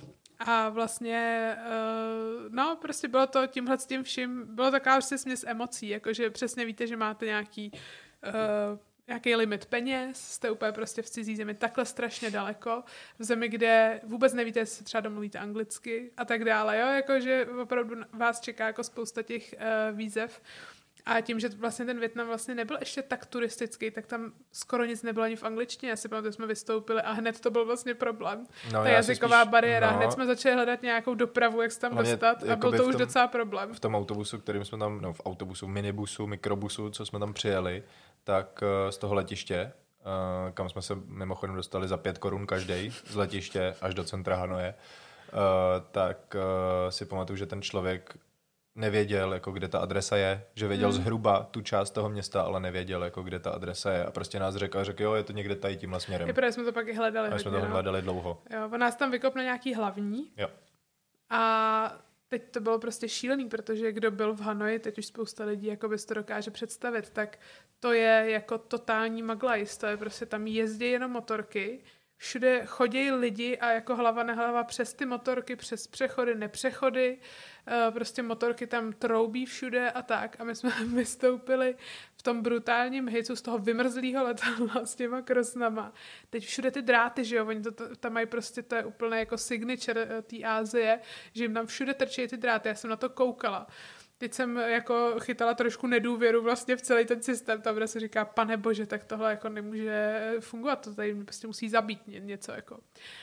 Speaker 1: A vlastně, uh, no, prostě bylo to tímhle s tím vším, bylo taková prostě směs emocí, jakože přesně víte, že máte nějaký, uh, nějaký limit peněz, jste úplně prostě v cizí zemi takhle strašně daleko, v zemi, kde vůbec nevíte, jestli se třeba domluvíte anglicky a tak dále, jo, jakože opravdu vás čeká jako spousta těch uh, výzev. A tím, že vlastně ten Vietnam vlastně nebyl ještě tak turistický, tak tam skoro nic nebylo ani v angličtině. Já si pamatuju, že jsme vystoupili a hned to byl vlastně problém.
Speaker 2: No,
Speaker 1: Ta
Speaker 2: já si
Speaker 1: jazyková
Speaker 2: spíš-
Speaker 1: bariéra.
Speaker 2: no.
Speaker 1: Hned jsme začali hledat nějakou dopravu, jak se tam
Speaker 2: Hlavně
Speaker 1: dostat a byl
Speaker 2: jakoby
Speaker 1: to
Speaker 2: v
Speaker 1: už
Speaker 2: tom-
Speaker 1: docela problém.
Speaker 2: V tom autobusu, kterým jsme tam, no v autobusu, minibusu, mikrobusu, co jsme tam přijeli, tak uh, z toho letiště, uh, kam jsme se mimochodem dostali za pět korun každý z letiště až do centra Hanoje, uh, tak uh, si pamatuju, že ten člověk nevěděl, jako kde ta adresa je, že věděl
Speaker 1: Hmm.
Speaker 2: zhruba tu část toho města, ale nevěděl, jako kde ta adresa je a prostě nás řekl a řekl, jo, je to někde tady tímhle směrem.
Speaker 1: I protože jsme to pak i hledali
Speaker 2: A my jsme
Speaker 1: hodně,
Speaker 2: to
Speaker 1: no.
Speaker 2: hledali dlouho.
Speaker 1: Jo, on nás tam vykopne nějaký hlavní
Speaker 2: Jo.
Speaker 1: a teď to bylo prostě šílený, protože kdo byl v Hanoji, teď už spousta lidí jako by si to dokáže představit, tak to je jako totální maglajs, to je prostě tam jezdí jenom motorky, všude chodí lidi a jako hlava nehlava přes ty motorky, přes přechody, nepřechody, prostě motorky tam troubí všude a tak. A my jsme vystoupili v tom brutálním hicu z toho vymrzlého letadla s těma krosnama. Teď všude ty dráty, že jo, oni to, to tam mají prostě, to je úplně jako signature té Asie, že jim tam všude trčí ty dráty. Já jsem na to koukala. Teď jsem jako chytala trošku nedůvěru vlastně v celý ten systém, tam kde se říká, pane bože, tak tohle jako nemůže fungovat, to tady prostě musí zabít ně, něco jako.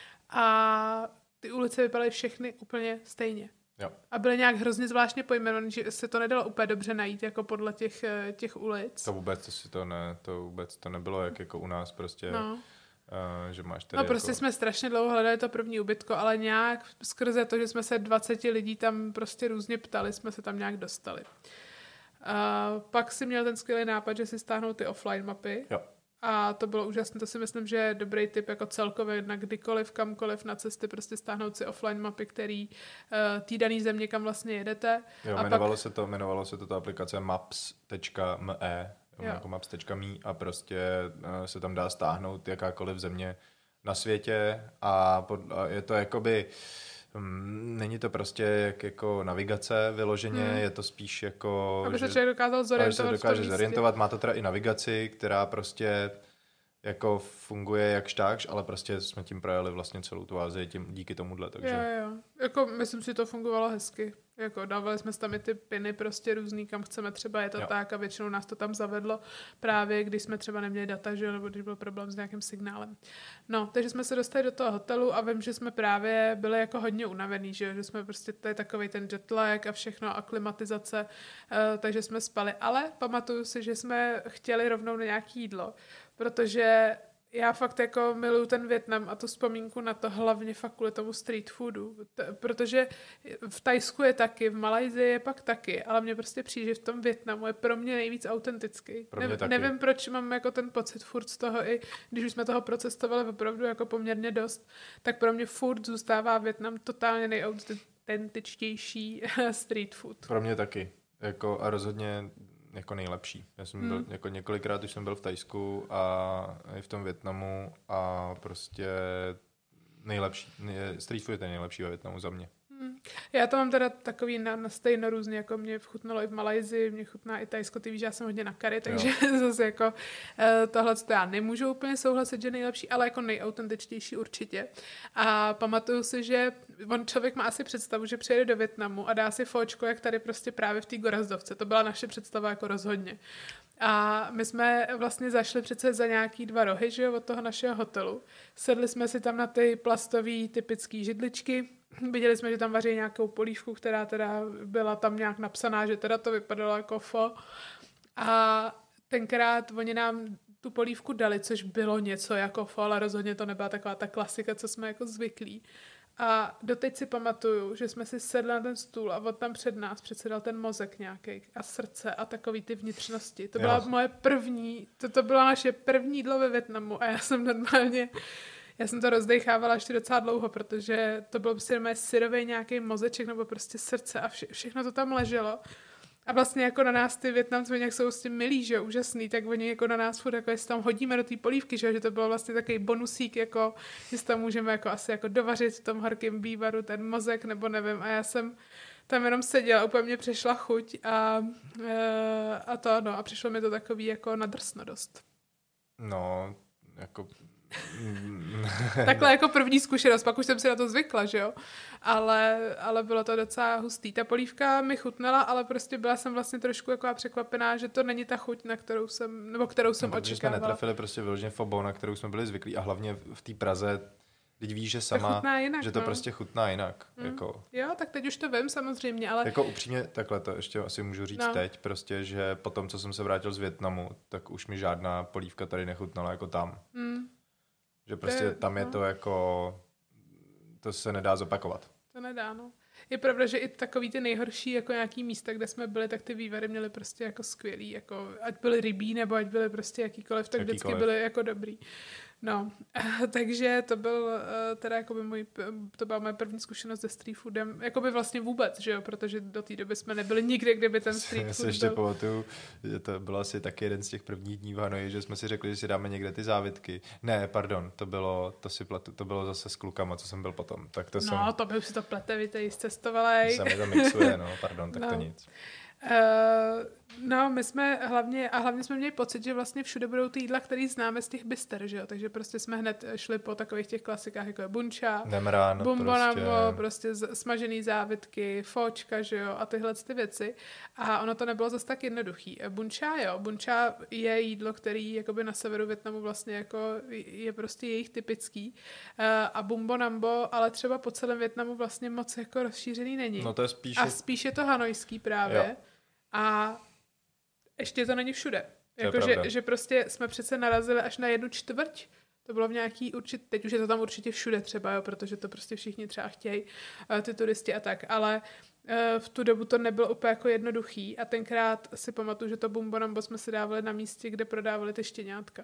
Speaker 1: A ty ulice vypadaly všechny úplně stejně.
Speaker 2: Jo.
Speaker 1: A byly nějak hrozně zvláštně pojmenované, že se to nedalo úplně dobře najít jako podle těch, těch ulic.
Speaker 2: To vůbec, to si to ne, to vůbec to nebylo jak jako u nás prostě.
Speaker 1: No.
Speaker 2: Uh, že máš tady
Speaker 1: no prostě
Speaker 2: jako... jsme
Speaker 1: strašně dlouho hledali to první ubytko, ale nějak skrze to, že jsme se dvacet lidí tam prostě různě ptali, jsme se tam nějak dostali. Uh, pak si měl ten skvělý nápad, že si stáhnou ty offline mapy.
Speaker 2: Jo.
Speaker 1: A to bylo úžasné, to si myslím, že je dobrý tip jako celkově na kdykoliv, kamkoliv na cesty, prostě stáhnout si offline mapy, který uh, tý daný země, kam vlastně jedete.
Speaker 2: Jo,
Speaker 1: a
Speaker 2: jmenovalo
Speaker 1: pak...
Speaker 2: se to, jmenovalo se to ta aplikace maps tečka me jako maps tečka me a prostě uh, se tam dá stáhnout jakákoliv země na světě a, pod, a je to jakoby um, není to prostě jak jako navigace vyloženě, hmm. je to spíš jako...
Speaker 1: Aby se člověk dokázal zorientovat.
Speaker 2: Aby se dokáže zorientovat, má to teda i navigaci, která prostě jako funguje jakž takž, ale prostě jsme tím projeli vlastně celou tu Asii tím, díky tomuhle, takže...
Speaker 1: Jo, jo. Jako myslím si, to fungovalo hezky. Jako dávali jsme tam i ty piny prostě různý, kam chceme třeba, je to jo. tak a většinou nás to tam zavedlo právě, když jsme třeba neměli data, že, nebo když byl problém s nějakým signálem. No, takže jsme se dostali do toho hotelu a vím, že jsme právě byli jako hodně unavený, že, že jsme prostě, to je takovej ten jetlag a všechno a klimatizace, uh, takže jsme spali. Ale pamatuju si, že jsme chtěli rovnou na nějaký jídlo, protože já fakt jako miluju ten Vietnam a tu vzpomínku na to hlavně fakt kvůli tomu street foodu, T- protože v Thajsku je taky, v Malajsii je pak taky, ale mně prostě přijde, že v tom Vietnamu je pro mě nejvíc autentický.
Speaker 2: Ne-
Speaker 1: nevím, proč mám jako ten pocit furt z toho, i když už jsme toho procestovali opravdu jako poměrně dost, tak pro mě furt zůstává Vietnam totálně nejautentičtější street food.
Speaker 2: Pro mě taky. Jako, a rozhodně jako nejlepší. Já jsem byl, hmm. jako několikrát už jsem byl v Thajsku a i v tom Vietnamu a prostě nejlepší, street food je ten nejlepší ve Vietnamu za mě.
Speaker 1: Hmm. Já to mám teda takový na, na stejno různě, jako mě chutnalo i v Malajsii, mě chutná i Thajsko, ty víš, já jsem hodně na curry, takže zase jako uh, tohle to já nemůžu úplně souhlasit, že nejlepší, ale jako nejautentičtější určitě. A pamatuju si, že on člověk má asi představu, že přijede do Vietnamu a dá si fóčko, jak tady prostě právě v té Gorazdovce. To byla naše představa jako rozhodně. A my jsme vlastně zašli přece za nějaký dva rohy, že jo, od toho našeho hotelu. Sedli jsme si tam na ty plastové typické židličky. Viděli jsme, že tam vaří nějakou polívku, která teda byla tam nějak napsaná, že teda to vypadalo jako fo. A tenkrát oni nám tu polívku dali, což bylo něco jako fo, ale rozhodně to nebyla taková ta klasika, co jsme jako zvyklí. A doteď si pamatuju, že jsme si sedli na ten stůl a od tam před nás předsedal ten mozek nějaký a srdce a takový ty vnitřnosti. To byla jo. moje první, to, to byla naše první jídlo ve Vietnamu a já jsem normálně, já jsem to rozdechávala ještě docela dlouho, protože to byl prostě mé syrový nějaký mozeček nebo prostě srdce a vše, všechno to tam leželo. A vlastně jako na nás ty Vietnamci, jak jsou s tím milí, že úžasný, tak oni jako na nás furt jako jestli tam hodíme do té polívky, že, že to bylo vlastně takový bonusík, jako, že si tam můžeme jako asi jako dovařit v tom horkém bývaru ten mozek, nebo nevím. A já jsem tam jenom seděla, úplně mě přešla chuť a, a to, no, a přišlo mi to takový jako nadrsno dost.
Speaker 2: No, jako...
Speaker 1: Takhle jako první zkušenost, pak už jsem si na to zvykla, že jo, ale, ale bylo to docela hustý. Ta polívka mi chutnala, ale prostě byla jsem vlastně trošku jako překvapená, že to není ta chuť, na kterou jsem, nebo kterou jsem
Speaker 2: no,
Speaker 1: očekávala.
Speaker 2: Jsme netrafili prostě vyloženě v obou, na kterou jsme byli zvyklí a hlavně v té Praze, teď víš, že sama,
Speaker 1: jinak,
Speaker 2: že to
Speaker 1: no.
Speaker 2: prostě chutná jinak. Mm. Jako.
Speaker 1: Jo, tak teď už to vím samozřejmě, ale...
Speaker 2: Jako upřímně, takhle to ještě asi můžu říct no. teď, prostě, že po tom, co jsem se vrátil z Vietnamu, tak už mi žádná polívka tady nechutnala jako tam. Mm. Že prostě je, tam je no. to jako, to se nedá zopakovat.
Speaker 1: To nedá, no. Je pravda, že i takový ty nejhorší jako nějaký místa, kde jsme byli, tak ty vývary měly prostě jako skvělý, jako ať byly rybí, nebo ať byly prostě jakýkoliv, tak jakýkoliv. Vždycky byly jako dobrý. No, takže to byl teda jakoby můj, to byla moje první zkušenost se street foodem, jakoby vlastně vůbec, že jo, protože do té doby jsme nebyli nikde, kde by ten street
Speaker 2: Já
Speaker 1: food
Speaker 2: si ještě
Speaker 1: byl.
Speaker 2: pamatuju, že to byl asi taky jeden z těch prvních dní v Hanoji, že jsme si řekli, že si dáme někde ty závitky. Ne, pardon, to bylo, to si platu, to bylo zase s klukama, co jsem byl potom. Tak to
Speaker 1: No,
Speaker 2: jsem,
Speaker 1: to by už si to plete, vy tady cestovalej.
Speaker 2: se mi to mixuje, no, pardon, tak
Speaker 1: No.
Speaker 2: to nic.
Speaker 1: Uh, no, my jsme hlavně, a hlavně jsme měli pocit, že vlastně všude budou ty jídla, které známe z těch byster, že jo, takže prostě jsme hned šli po takových těch klasikách, jako je bunča,
Speaker 2: Nemrán,
Speaker 1: bumbonambo,
Speaker 2: prostě.
Speaker 1: prostě z- smažený závitky, fočka, že jo, a tyhle ty věci. A ono to nebylo zase tak jednoduchý. Bunča, jo, bunča je jídlo, který jakoby na severu Vietnamu vlastně jako je prostě jejich typický. Uh, a bumbonambo, ale třeba po celém Vietnamu vlastně moc jako rozšířený není.
Speaker 2: No to je spíš...
Speaker 1: A spíš je to hanojský právě.
Speaker 2: Jo.
Speaker 1: A ještě to není všude.
Speaker 2: To je
Speaker 1: Jako, že,
Speaker 2: pravda.
Speaker 1: že prostě jsme přece narazili až na jednu čtvrť. To bylo v nějaký určitě, teď už je to tam určitě všude třeba, jo, protože to prostě všichni třeba chtějí, uh, ty turisti a tak, ale uh, v tu dobu to nebylo úplně jako jednoduchý a tenkrát si pamatuju, že to bumbonambo jsme si dávali na místě, kde prodávali ty štěňátka.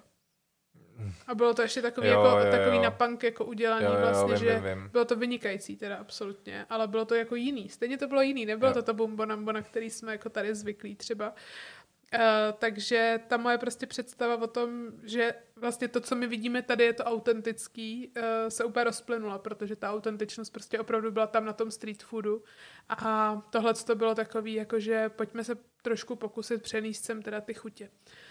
Speaker 1: A bylo to ještě takový,
Speaker 2: Jo,
Speaker 1: jako,
Speaker 2: jo,
Speaker 1: takový
Speaker 2: jo.
Speaker 1: na punk jako udělaný
Speaker 2: Jo, jo,
Speaker 1: vlastně,
Speaker 2: vím,
Speaker 1: že
Speaker 2: vím, vím.
Speaker 1: bylo to vynikající teda absolutně, ale bylo to jako jiný. Stejně to bylo jiný, nebylo
Speaker 2: Jo.
Speaker 1: to to bumbonambo, na který jsme jako tady zvyklí třeba. Uh, takže ta moje prostě představa o tom, že vlastně to, co my vidíme tady, je to autentický, uh, se úplně rozplynula, protože ta autentičnost prostě opravdu byla tam na tom street foodu. A tohle to bylo takový, jakože pojďme se trošku pokusit přenést sem teda ty chutě.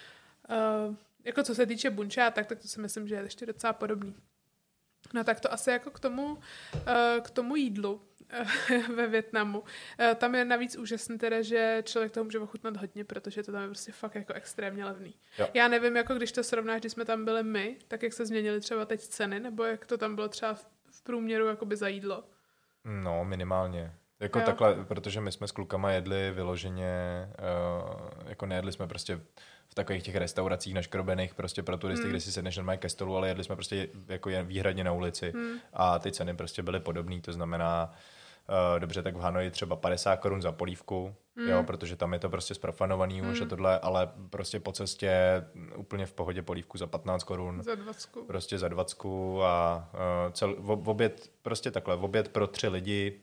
Speaker 1: Uh, jako co se týče bunča, tak, tak to si myslím, že je ještě docela podobný. No tak to asi jako k tomu, uh, k tomu jídlu ve Vietnamu. Tam je navíc úžasný teda, že člověk toho může ochutnat hodně, protože to tam je prostě fakt jako extrémně levný.
Speaker 2: Jo.
Speaker 1: Já nevím, jako když to srovnáš, když jsme tam byli my, tak jak se změnily třeba teď ceny, nebo jak to tam bylo třeba v, v průměru jakoby za jídlo.
Speaker 2: No, minimálně. Jako
Speaker 1: Jo.
Speaker 2: takhle, protože my jsme s klukama jedli vyloženě, uh, jako nejedli jsme prostě v takových těch restauracích naškrobených prostě pro turisty, hmm. kde si sedneš normálně ke stolu, ale jedli jsme prostě jako jen výhradně na ulici
Speaker 1: Hmm.
Speaker 2: a ty ceny prostě byly podobné, to znamená, uh, dobře, tak v Hanoji třeba padesát korun za polívku,
Speaker 1: Hmm.
Speaker 2: jo, protože tam je to prostě zprofánovaný už a tohle, ale prostě po cestě úplně v pohodě polívku za patnáct korun.
Speaker 1: Za dvacku.
Speaker 2: Prostě za dvacku a uh, cel, v, v oběd, prostě takhle, v oběd pro tři lidi,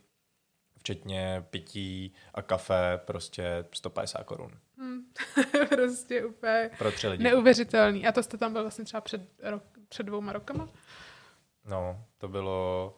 Speaker 2: včetně pití a kafe, prostě sto padesát korun.
Speaker 1: Hmm. Prostě úplně
Speaker 2: Pro tři lidi.
Speaker 1: neuvěřitelný. A to jste tam byl vlastně třeba před, rok, před dvouma rokama?
Speaker 2: No, to bylo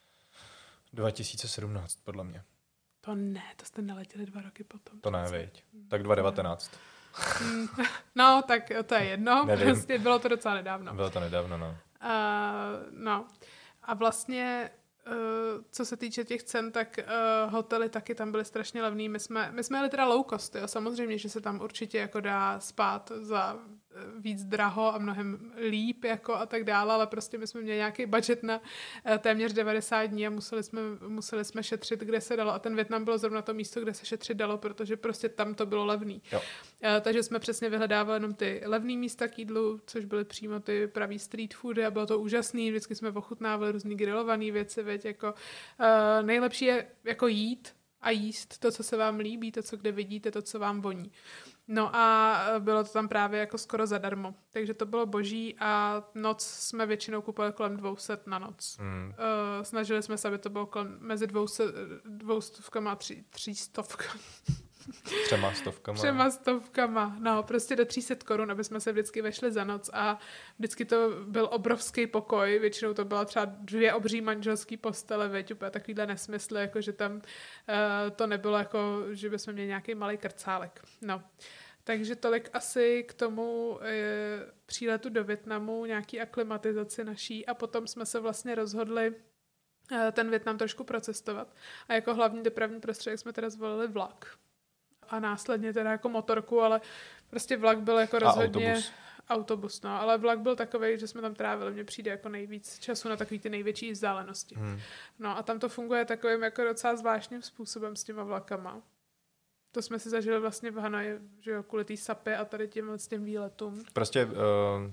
Speaker 2: dva tisíce sedmnáct, podle mě.
Speaker 1: To ne, to jste neletěli dva roky potom.
Speaker 2: To ne,
Speaker 1: přece.
Speaker 2: viď. Tak dva tisíce devatenáct.
Speaker 1: Hmm. No, tak to je jedno.
Speaker 2: Nevím.
Speaker 1: Prostě bylo to docela nedávno.
Speaker 2: Bylo to nedávno, no.
Speaker 1: Uh, no. A vlastně, uh, co se týče těch cen, tak uh, hotely taky tam byly strašně levný. My jsme, my jsme jeli teda low cost, jo. Samozřejmě, že se tam určitě jako dá spát za víc draho a mnohem líp jako a tak dále, ale prostě my jsme měli nějaký budget na uh, téměř devadesát dní a museli jsme, museli jsme šetřit, kde se dalo. A ten Vietnam bylo zrovna to místo, kde se šetřit dalo, protože prostě tam to bylo levný.
Speaker 2: Jo.
Speaker 1: Uh, takže jsme přesně vyhledávali jenom ty levný místa k jídlu, což byly přímo ty pravý street foody a bylo to úžasný. Vždycky jsme ochutnávali různý grilované věci, věď, jako uh, nejlepší je jako jít a jíst to, co se vám líbí, to, co kde vidíte, to, co vám voní. No a bylo to tam právě jako skoro zadarmo. Takže to bylo boží a noc jsme většinou kupovali kolem dvě stě na noc.
Speaker 2: Hmm.
Speaker 1: Uh, snažili jsme se, aby to bylo kolem mezi dvou, se, dvou stovkama a tři, tří stovkama.
Speaker 2: Třema stovkama.
Speaker 1: Třema stovkama, no, prostě do tři sta korun, aby jsme se vždycky vešli za noc a vždycky to byl obrovský pokoj, většinou to byla třeba dvě obří manželský postele, veď, úplně takovýhle nesmysly, jako že tam uh, to nebylo jako, že bychom měli nějaký malý krcálek, no. Takže tolik asi k tomu e, příletu do Vietnamu, nějaký aklimatizaci naší a potom jsme se vlastně rozhodli e, ten Vietnam trošku procestovat a jako hlavní dopravní prostředek jsme teda zvolili vlak. A následně teda jako motorku, ale prostě vlak byl jako rozhodně...
Speaker 2: autobus.
Speaker 1: Autobus, no, ale vlak byl takovej, že jsme tam trávili, mně přijde jako nejvíc času na takový ty největší vzdálenosti.
Speaker 2: Hmm.
Speaker 1: No a tam to funguje takovým jako docela zvláštním způsobem s těma vlakama. To jsme si zažili vlastně v Hanoji, že jo, kvůli té sapy a tady těm, s těm výletům.
Speaker 2: Prostě uh,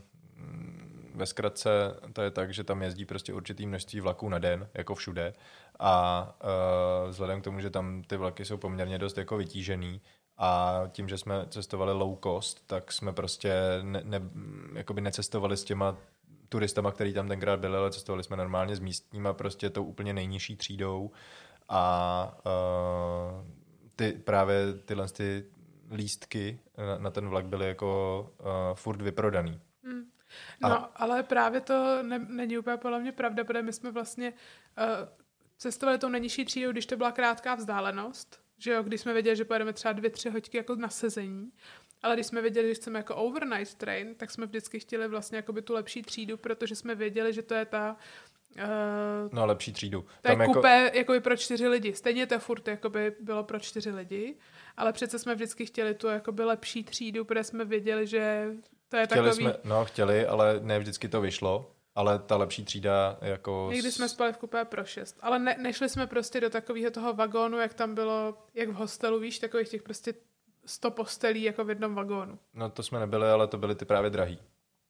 Speaker 2: ve zkratce to je tak, že tam jezdí prostě určitý množství vlaků na den, jako všude. A uh, vzhledem k tomu, že tam ty vlaky jsou poměrně dost jako vytížený a tím, že jsme cestovali low cost, tak jsme prostě ne, ne, jakoby necestovali s těma turistama, který tam tenkrát byli, ale cestovali jsme normálně s místníma, prostě tou úplně nejnižší třídou a uh, ty, právě tyhle ty lístky na, na ten vlak byly jako uh, furt vyprodaný.
Speaker 1: Hmm. No, a... ale právě to ne, není úplně podle mě pravda, protože my jsme vlastně uh, cestovali tou nejnižší třídou, když to byla krátká vzdálenost, že jo, když jsme věděli, že pojedeme třeba dvě, tři hoďky jako na sezení, ale když jsme věděli, že chceme jako overnight train, tak jsme vždycky chtěli vlastně jakoby tu lepší třídu, protože jsme věděli, že to je ta Uh,
Speaker 2: no, lepší třídu.
Speaker 1: To je kupé jako... jakoby pro čtyři lidi. Stejně to furt jakoby bylo pro čtyři lidi, ale přece jsme vždycky chtěli tu jakoby lepší třídu, protože jsme věděli, že to je
Speaker 2: chtěli
Speaker 1: takový...
Speaker 2: Jsme, no, chtěli, ale ne vždycky to vyšlo, ale ta lepší třída jako...
Speaker 1: Někdy jsme spali v kupé pro šest, ale ne, nešli jsme prostě do takového toho vagónu, jak tam bylo, jak v hostelu, víš, takových těch prostě sto postelí jako v jednom vagónu.
Speaker 2: No to jsme nebyli, ale to byly ty právě drahý.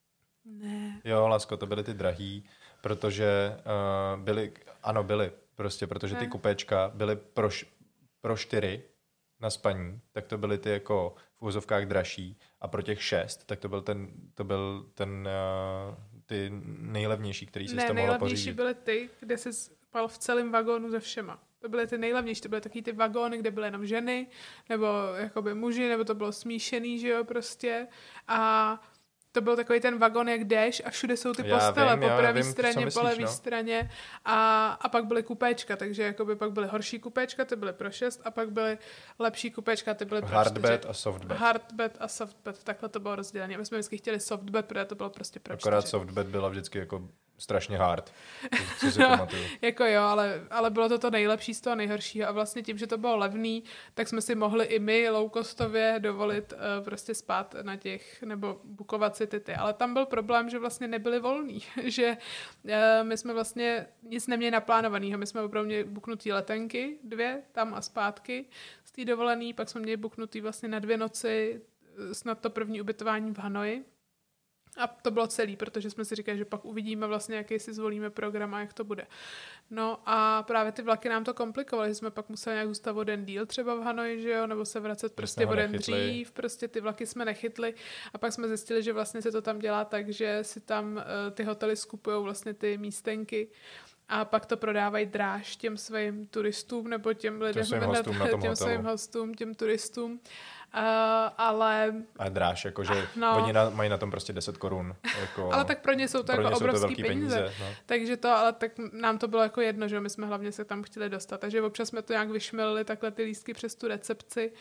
Speaker 1: Ne.
Speaker 2: Jo, lásko, to byly ty drahý, protože uh, byly, ano, byly, prostě, protože ty kupéčka byly pro, š, pro čtyři na spaní, tak to byly ty jako v úvozovkách dražší a pro těch šest, tak to byl ten, to byl ten uh, ty nejlevnější, který si tam mohla pořídit.
Speaker 1: Ne, nejlevnější byly ty, kde jsi spal v celém vagónu se všema. To byly ty nejlevnější, to byly taky ty vagóny, kde byly jenom ženy, nebo jakoby muži, nebo to bylo smíšený, že jo, prostě. A to byl takový ten vagon, jak jdeš a všude jsou ty já postele vím, po pravé straně, myslíš, po levé no. straně a, a pak byly kupéčka, takže jakoby pak byly horší kupéčka, ty byly pro šest a pak byly lepší kupéčka, ty byly pro
Speaker 2: hardbed a softbed.
Speaker 1: Hardbed a softbed, takhle to bylo rozdělené. My jsme vždycky chtěli softbed, protože to bylo prostě pro
Speaker 2: Akorát
Speaker 1: čtyři.
Speaker 2: Softbed byla vždycky jako strašně hard. Co si
Speaker 1: no, jako jo, ale, ale bylo to to nejlepší z toho nejhoršího a vlastně tím, že to bylo levný, tak jsme si mohli i my low-costově dovolit uh, prostě spát na těch, nebo bukovat si ty ty. Ale tam byl problém, že vlastně nebyli volný, že uh, my jsme vlastně nic neměli naplánovaného. My jsme opravdu měli buknutý letenky, dvě, tam a zpátky z té dovolený, pak jsme měli buknutý vlastně na dvě noci, snad to první ubytování v Hanoji. A to bylo celý, protože jsme si říkali, že pak uvidíme vlastně, jaký si zvolíme program a jak to bude. No a právě ty vlaky nám to komplikovaly, že jsme pak museli nějak zůstat o den díl třeba v Hanoji, že jo, nebo se vracet prostě o den dřív, prostě ty vlaky jsme nechytli a pak jsme zjistili, že vlastně se to tam dělá tak, že si tam uh, ty hotely skupujou vlastně ty místenky a pak to prodávají dráž těm svým turistům nebo těm lidem,
Speaker 2: těm svým hostům, na tom
Speaker 1: těm svým hostům, těm turistům. Uh, ale...
Speaker 2: A dráž, jakože
Speaker 1: no.
Speaker 2: oni na, mají na tom prostě deset korun. Jako,
Speaker 1: ale tak pro ně jsou to jako obrovský
Speaker 2: to
Speaker 1: peníze.
Speaker 2: peníze no.
Speaker 1: Takže to, ale tak nám to bylo jako jedno, že my jsme hlavně se tam chtěli dostat. Takže občas jsme to nějak vyšmelili takhle ty lístky přes tu recepci,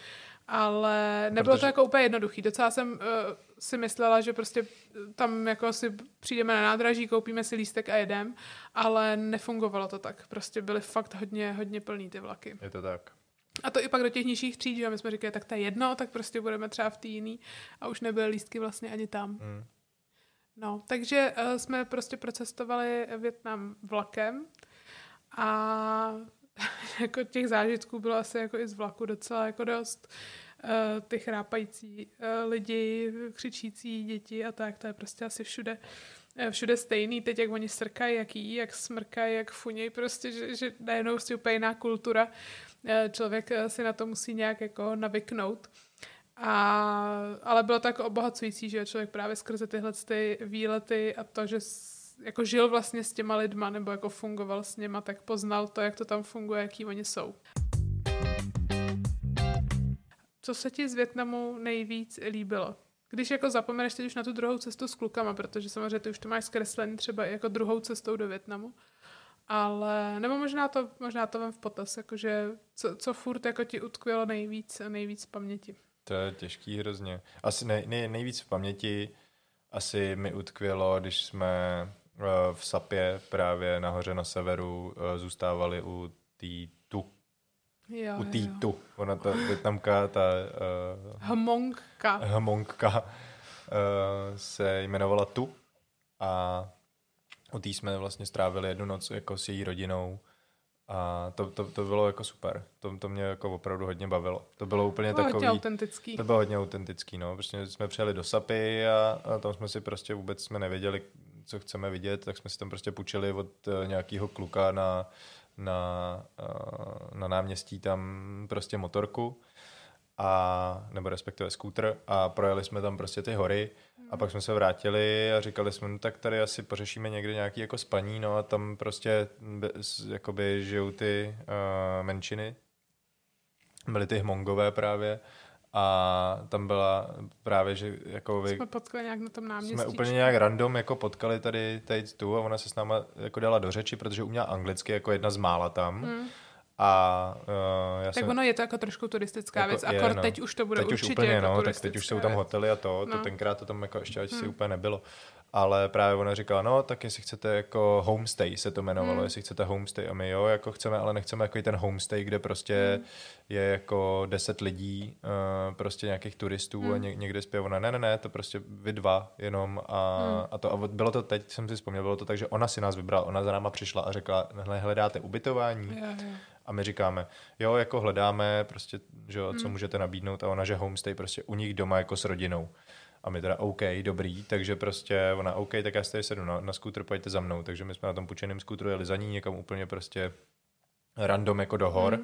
Speaker 1: ale nebylo Protože... to jako úplně jednoduchý. Docela jsem uh, si myslela, že prostě tam jako si přijdeme na nádraží, koupíme si lístek a jedem, ale nefungovalo to tak. Prostě byly fakt hodně, hodně plný ty vlaky.
Speaker 2: Je to tak.
Speaker 1: A to i pak do těch nižších tříd, že my jsme říkali, tak to je jedno, tak prostě budeme třeba v té jiný a už nebyly lístky vlastně ani tam. Hmm. No, takže uh, jsme prostě procestovali Vietnam vlakem a jako těch zážitků bylo asi jako i z vlaku docela jako dost. Uh, ty chrápající uh, lidi, křičící děti a tak, to je prostě asi všude. Všude stejný, teď jak oni srkají, jak jí, jak smrkají, jak funějí, prostě, že, že najednou si úplně jiná kultura. Člověk si na to musí nějak jako navyknout. A, ale bylo to jako obohacující, že člověk právě skrze tyhle ty výlety a to, že jako žil vlastně s těma lidma nebo jako fungoval s něma, tak poznal to, jak to tam funguje, jaký oni jsou. Co se ti z Vietnamu nejvíc líbilo? Když jako zapomeneš teď už na tu druhou cestu s klukama, protože samozřejmě ty už to máš zkreslený třeba i jako druhou cestou do Vietnamu, ale nebo možná to, možná to vem v potaz, jakože co, co furt jako ti utkvělo nejvíc a nejvíc v paměti.
Speaker 2: To je těžký hrozně. Asi nej, nej, nejvíc v paměti asi mi utkvělo, když jsme uh, v Sapě právě nahoře na severu uh, zůstávali u té tu.
Speaker 1: Jo,
Speaker 2: u té
Speaker 1: jo.
Speaker 2: tu. Ona ta Vietnamka, ta uh,
Speaker 1: Hmongka.
Speaker 2: Hmongka uh, se jmenovala Tu a u té jsme vlastně strávili jednu noc jako s její rodinou a to, to, to bylo jako super. To, to mě jako opravdu hodně bavilo. To bylo úplně
Speaker 1: bylo
Speaker 2: takový...
Speaker 1: hodně autentický.
Speaker 2: To bylo hodně autentický, no. Prostě jsme přijeli do Sapy a, a tam jsme si prostě vůbec jsme nevěděli, co chceme vidět, tak jsme si tam prostě půjčili od uh, nějakého kluka na, na, uh, na náměstí tam prostě motorku a nebo respektive skútr a projeli jsme tam prostě ty hory A pak jsme se vrátili a říkali jsme, no tak tady asi pořešíme někde nějaký jako spaní, no a tam prostě jakoby žijou ty uh, menšiny. Byly ty Hmongové právě a tam byla právě, že jako vy...
Speaker 1: Jsme potkali nějak na tom náměstí.
Speaker 2: Jsme úplně nějak random jako potkali tady, tady tu a ona se s náma jako dala do řeči, protože uměla anglicky jako jedna z mála tam. Hmm. A uh, já
Speaker 1: tak
Speaker 2: jsem,
Speaker 1: ono je to jako trošku turistická
Speaker 2: jako
Speaker 1: věc,
Speaker 2: je,
Speaker 1: akor
Speaker 2: no.
Speaker 1: teď už to bude
Speaker 2: teď
Speaker 1: určitě
Speaker 2: už úplně,
Speaker 1: jako
Speaker 2: no,
Speaker 1: turistická
Speaker 2: tak teď už jsou tam hotely a to,
Speaker 1: no.
Speaker 2: to tenkrát to tam jako ještě asi
Speaker 1: hmm.
Speaker 2: úplně nebylo. Ale právě ona říkala, no tak jestli chcete jako homestay se to jmenovalo, hmm. jestli chcete homestay a my jo, jako chceme, ale nechceme jako i ten homestay, kde prostě hmm. je jako deset lidí, uh, prostě nějakých turistů hmm. a ně, někde spí. Ona, ne, ne, ne, to prostě vy dva jenom a, hmm. a to a bylo to teď, jsem si vzpomněl, bylo to tak, že ona si nás vybrala, ona za náma přišla a řekla, hledáte ubytování?
Speaker 1: Yeah, yeah.
Speaker 2: A my říkáme, jo, jako hledáme, prostě, že jo, co hmm. můžete nabídnout a ona, že homestay prostě u nich doma jako s rodinou. A my teda OK, dobrý, takže prostě ona OK, tak já si tady sedu na, na skútr, pojďte za mnou. Takže my jsme na tom půjčeném skútru jeli za ní někam úplně prostě random jako do hor. Mm.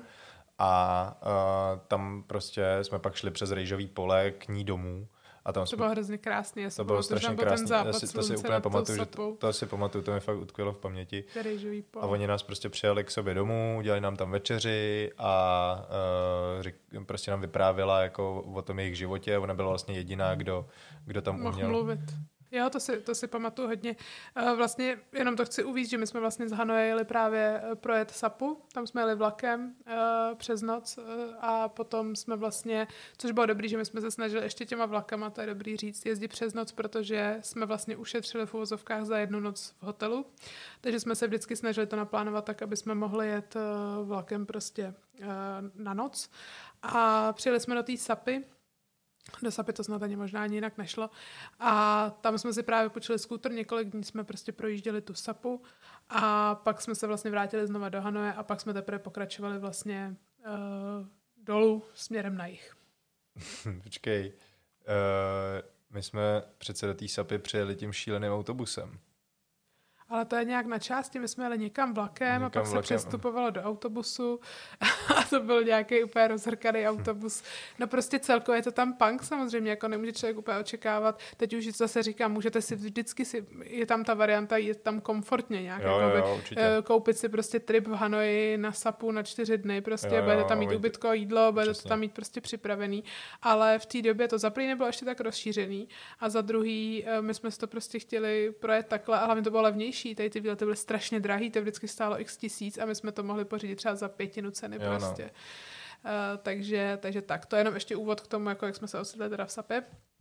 Speaker 2: A uh, tam prostě jsme pak šli přes rejžový pole k ní domů. A tam
Speaker 1: to
Speaker 2: jsme,
Speaker 1: bylo hrozně krásný. Já
Speaker 2: to bylo strašně krásný. Já si, to si úplně pamatuju, že to, to si pamatuju, to mi fakt utkvělo v paměti. A oni nás prostě přijeli k sobě domů, udělali nám tam večeři a uh, řík, prostě nám vyprávěla jako o tom jejich životě. Ona byla vlastně jediná, kdo, kdo tam
Speaker 1: mohl
Speaker 2: uměl.
Speaker 1: mluvit. Jo, to si, to si pamatuju hodně. Vlastně jenom to chci uvíct, že my jsme vlastně z Hanoje jeli právě projet Sapu, tam jsme jeli vlakem uh, přes noc uh, a potom jsme vlastně, což bylo dobrý, že my jsme se snažili ještě těma vlakama, to je dobrý říct, jezdit přes noc, protože jsme vlastně ušetřili v uvozovkách za jednu noc v hotelu, takže jsme se vždycky snažili to naplánovat tak, aby jsme mohli jet uh, vlakem prostě uh, na noc a přijeli jsme do té Sapy. Do Sapy to snad ani možná ani jinak nešlo. A tam jsme si právě počuli skútr, několik dní jsme prostě projížděli tu Sapu a pak jsme se vlastně vrátili znova do Hanoje a pak jsme teprve pokračovali vlastně uh, dolů směrem na jih.
Speaker 2: Počkej, uh, my jsme přece do té Sapy přijeli tím šíleným autobusem.
Speaker 1: Ale to je nějak na části, my jsme jeli někam vlakem někam a pak vlakem. se přestupovalo do autobusu a to byl nějaký úplně rozhrkaný autobus. No prostě celkově je to tam punk samozřejmě, jako nemůže člověk úplně očekávat. Teď už zase říkám, můžete si vždycky si, je tam ta varianta, je tam komfortně nějak,
Speaker 2: jo,
Speaker 1: jakoby,
Speaker 2: jo, jo,
Speaker 1: koupit si prostě trip v Hanoji na Sapu na čtyři dny, prostě
Speaker 2: jo, jo,
Speaker 1: budete tam mít
Speaker 2: jo,
Speaker 1: ubytko, jídlo, budete
Speaker 2: přesně.
Speaker 1: tam mít prostě připravený, ale v té době to za první nebylo ještě tak rozšířený a za druhý my jsme si to prostě chtěli projet takhle, a hlavně to bylo levnější, tady ty výlety byly strašně drahý, to vždycky stálo x tisíc a my jsme to mohli pořídit třeba za pětinu ceny jo, prostě. No. Uh, takže, takže tak, to je jenom ještě úvod k tomu, jako jak jsme se osedli teda v Sapě.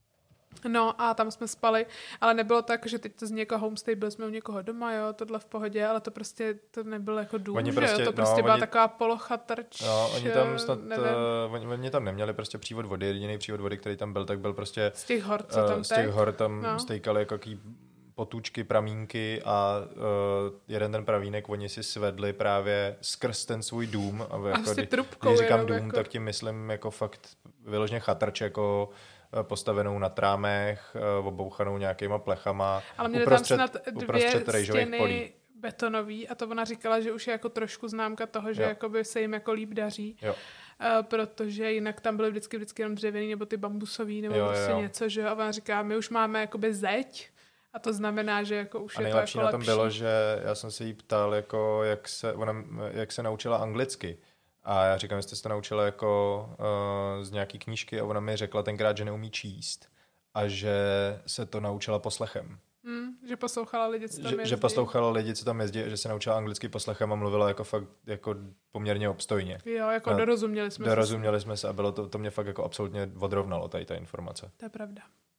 Speaker 1: No a tam jsme spali, ale nebylo tak, že teď to z někoho homestay, byli jsme u někoho doma, jo, tohle v pohodě, ale to prostě to nebylo jako dům,
Speaker 2: oni
Speaker 1: že
Speaker 2: prostě,
Speaker 1: jo, to prostě
Speaker 2: no,
Speaker 1: byla
Speaker 2: oni,
Speaker 1: taková polochatrč.
Speaker 2: No, oni tam snad, uh, oni, oni tam neměli prostě přívod vody, jediný přívod vody, který tam byl, tak byl prostě
Speaker 1: z těch hor, co tam
Speaker 2: uh, z těch
Speaker 1: teď?
Speaker 2: hor tam
Speaker 1: no.
Speaker 2: stejkali jako jaký potůčky, pramínky a uh, jeden ten pravínek oni si svedli právě skrz ten svůj dům. A jako,
Speaker 1: asi
Speaker 2: kdy,
Speaker 1: trubkou.
Speaker 2: Když říkám dům,
Speaker 1: jako...
Speaker 2: tak tím myslím jako fakt vyloženě chatrč, jako postavenou na trámech, uh, obouchanou nějakýma plechama.
Speaker 1: Ale měli
Speaker 2: uprostřed,
Speaker 1: tam snad dvě stěny polí. Betonový a to ona říkala, že už je jako trošku známka toho, že jakoby se jim jako líp daří.
Speaker 2: Jo.
Speaker 1: Uh, protože jinak tam byly vždycky, vždycky jenom dřevěný nebo ty bambusový nebo
Speaker 2: jo,
Speaker 1: prostě
Speaker 2: jo.
Speaker 1: něco, že a ona říká, my už máme jakoby zeď a to znamená, že jako už
Speaker 2: a
Speaker 1: je to jako
Speaker 2: na tom
Speaker 1: lepší.
Speaker 2: bylo, že já jsem se jí ptal, jako jak se, ona, jak se naučila anglicky. A já říkám, jste se to naučila jako uh, z nějaký knížky a ona mi řekla tenkrát, že neumí číst a že se to naučila poslechem.
Speaker 1: Hmm, že poslouchala lidi, co tam
Speaker 2: že,
Speaker 1: jezdí.
Speaker 2: že poslouchala lidi, co tam jezdí, že se naučila anglicky poslechem a mluvila jako fakt jako poměrně obstojně.
Speaker 1: Jo, jako
Speaker 2: no,
Speaker 1: dorozuměli jsme
Speaker 2: dorozuměli se. jsme se a bylo to, to mě fakt jako absolutně odrovnalo tady ta informace.
Speaker 1: To je pravda.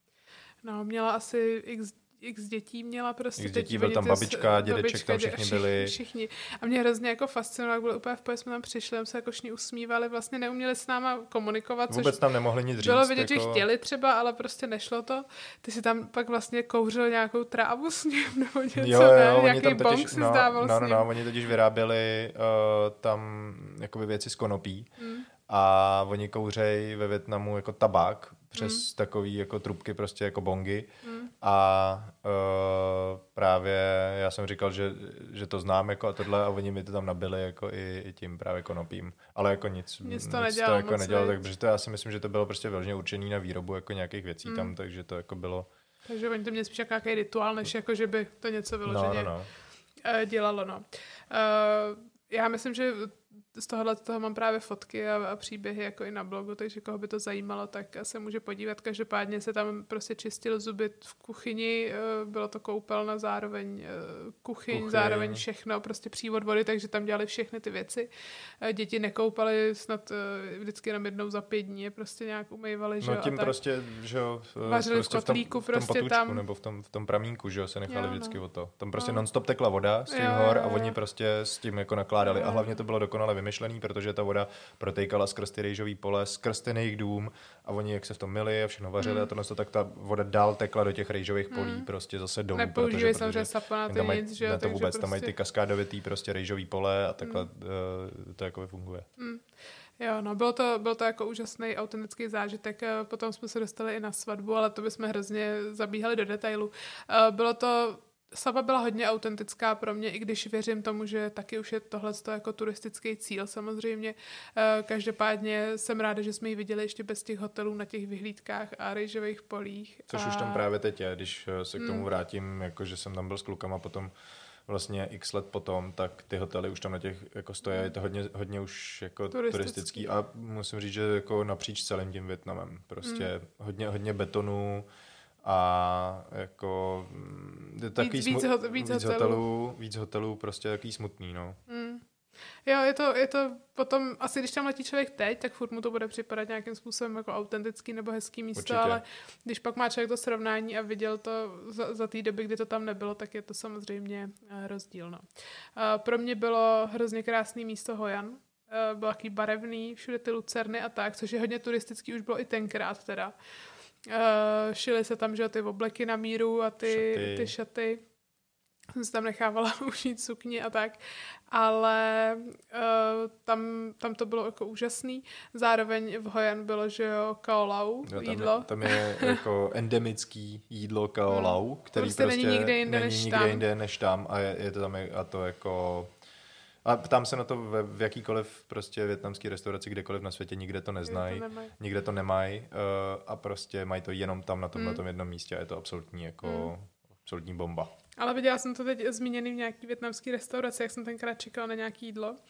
Speaker 1: No, měla asi x x dětí měla prostě.
Speaker 2: X dětí, byl tam babička, dědeček,
Speaker 1: babička,
Speaker 2: tam všichni
Speaker 1: všichni,
Speaker 2: byli.
Speaker 1: Všichni. A mě hrozně jako fascinovalo, jak bylo úplně v pohodě, jsme tam přišli, tam se jako všichni usmívali, vlastně neuměli s náma komunikovat.
Speaker 2: Vůbec tam nemohli nic říct.
Speaker 1: Bylo vidět,
Speaker 2: jako...
Speaker 1: že chtěli třeba, ale prostě nešlo to. Ty si tam pak vlastně kouřil nějakou trávu s ním, nebo něco,
Speaker 2: jo, jo,
Speaker 1: ne?
Speaker 2: Oni
Speaker 1: Nějaký
Speaker 2: tam totiž,
Speaker 1: bong si
Speaker 2: no,
Speaker 1: zdával
Speaker 2: no,
Speaker 1: s ním.
Speaker 2: no, no, oni totiž vyráběli uh, tam jakoby věci z konopí hmm. a oni kouřej ve Vietnamu jako tabák přes hmm. takový jako trubky prostě jako bongy hmm. a uh, právě já jsem říkal, že, že to znám jako a tohle a oni mi to tam nabili jako i, i tím právě konopím, ale jako nic,
Speaker 1: nic to
Speaker 2: nic
Speaker 1: nedělalo,
Speaker 2: to jako nedělalo, takže to já si myslím, že to bylo prostě vyloženě určený na výrobu jako nějakých věcí hmm. tam, takže to jako bylo
Speaker 1: Takže oni to měli spíš jako nějaký rituál, než jako, že by to něco vyloženě
Speaker 2: no, no,
Speaker 1: no. dělalo. No. Uh, já myslím, že z tohohle toho mám právě fotky a, a příběhy jako i na blogu, takže koho by to zajímalo, tak se může podívat. Každopádně se tam prostě čistil zuby v kuchyni, bylo to koupelna, zároveň kuchyň, kuchyň, zároveň všechno, prostě přívod vody, takže tam dělali všechny ty věci. Děti nekoupaly snad vždycky jenom jednou za pět dní, prostě nějak umývali, že
Speaker 2: no tím
Speaker 1: a tak.
Speaker 2: prostě, že jo,
Speaker 1: vařili
Speaker 2: prostě
Speaker 1: v kotlíku,
Speaker 2: v tom,
Speaker 1: prostě
Speaker 2: v tom
Speaker 1: tam.
Speaker 2: nebo v tom, v tom pramínku, že jo, se nechali
Speaker 1: jo,
Speaker 2: vždycky
Speaker 1: no.
Speaker 2: o to. Tam prostě
Speaker 1: no.
Speaker 2: non-stop tekla voda z těch
Speaker 1: jo,
Speaker 2: hor
Speaker 1: jo,
Speaker 2: a
Speaker 1: jo.
Speaker 2: oni prostě s tím jako nakládali.
Speaker 1: Jo.
Speaker 2: A hlavně to bylo dokonale vymyšlený, protože ta voda protékala skrz ty rejžový pole, skrz ten jejich dům a oni, jak se v tom myli a všechno vařili mm. a tohle, tak ta voda dál tekla do těch rejžových polí, mm. prostě zase dolů.
Speaker 1: Nepoužívají samozřejmě saponáty nic, že jo.
Speaker 2: Ne to vůbec,
Speaker 1: prostě...
Speaker 2: tam mají ty kaskádovitý prostě rejžový pole a takhle mm. uh, to jako funguje.
Speaker 1: Mm. Jo, no, bylo to, bylo to jako úžasný autentický zážitek, potom jsme se dostali i na svatbu, ale to bychom hrozně zabíhali do detailu. Bylo to Svatba byla hodně autentická pro mě, i když věřím tomu, že taky už je tohle jako turistický cíl samozřejmě. Každopádně jsem ráda, že jsme ji viděli ještě bez těch hotelů na těch vyhlídkách a rejžových polích.
Speaker 2: Což
Speaker 1: a...
Speaker 2: už tam právě teď je, když se k tomu mm. vrátím, jako že jsem tam byl s klukama potom vlastně x let potom, tak ty hotely už tam na těch jako stojí, je to hodně, hodně už jako turistický. turistický a musím říct, že jako napříč celým tím Vietnamem. Prostě mm. hodně, hodně betonu a jako takový
Speaker 1: víc, víc,
Speaker 2: smu-
Speaker 1: hot, víc,
Speaker 2: víc
Speaker 1: hotelů.
Speaker 2: hotelů, víc hotelů, prostě takový smutný, no.
Speaker 1: Mm. Jo, je to, je to potom, asi když tam letí člověk teď, tak furt mu to bude připadat nějakým způsobem jako autentický nebo hezký místo, určitě. Ale když pak má člověk to srovnání a viděl to za, za té doby, kdy to tam nebylo, tak je to samozřejmě uh, rozdíl, no. Uh, pro mě bylo hrozně krásný místo Hoi An. Uh, byl takový barevný, všude ty lucerny a tak, což je hodně turistický, už bylo i tenkrát teda. Uh, šily se tam, že ty obleky na míru a ty šaty. Ty šaty. Jsem si tam nechávala ušít sukni a tak, ale uh, tam, tam to bylo jako úžasný. Zároveň v Hoi An bylo, že jo, Khao Lau,
Speaker 2: jo, tam
Speaker 1: jídlo.
Speaker 2: Je, tam je jako endemický jídlo Khao Lau, který prostě, prostě
Speaker 1: není nikde jinde,
Speaker 2: není
Speaker 1: než,
Speaker 2: nikde
Speaker 1: tam.
Speaker 2: jinde než tam a je, je to tam a to jako... A ptám se na to ve, v jakýkoliv prostě vietnamský restauraci, kdekoliv na světě, nikde to neznají, to nikde to nemají uh, a prostě mají to jenom tam na tomhle mm. jednom místě a je to absolutní jako mm. absolutní bomba.
Speaker 1: Ale viděla jsem to teď zmíněný v nějaký vietnamský restauraci, jak jsem tenkrát čekala na nějaký jídlo uh,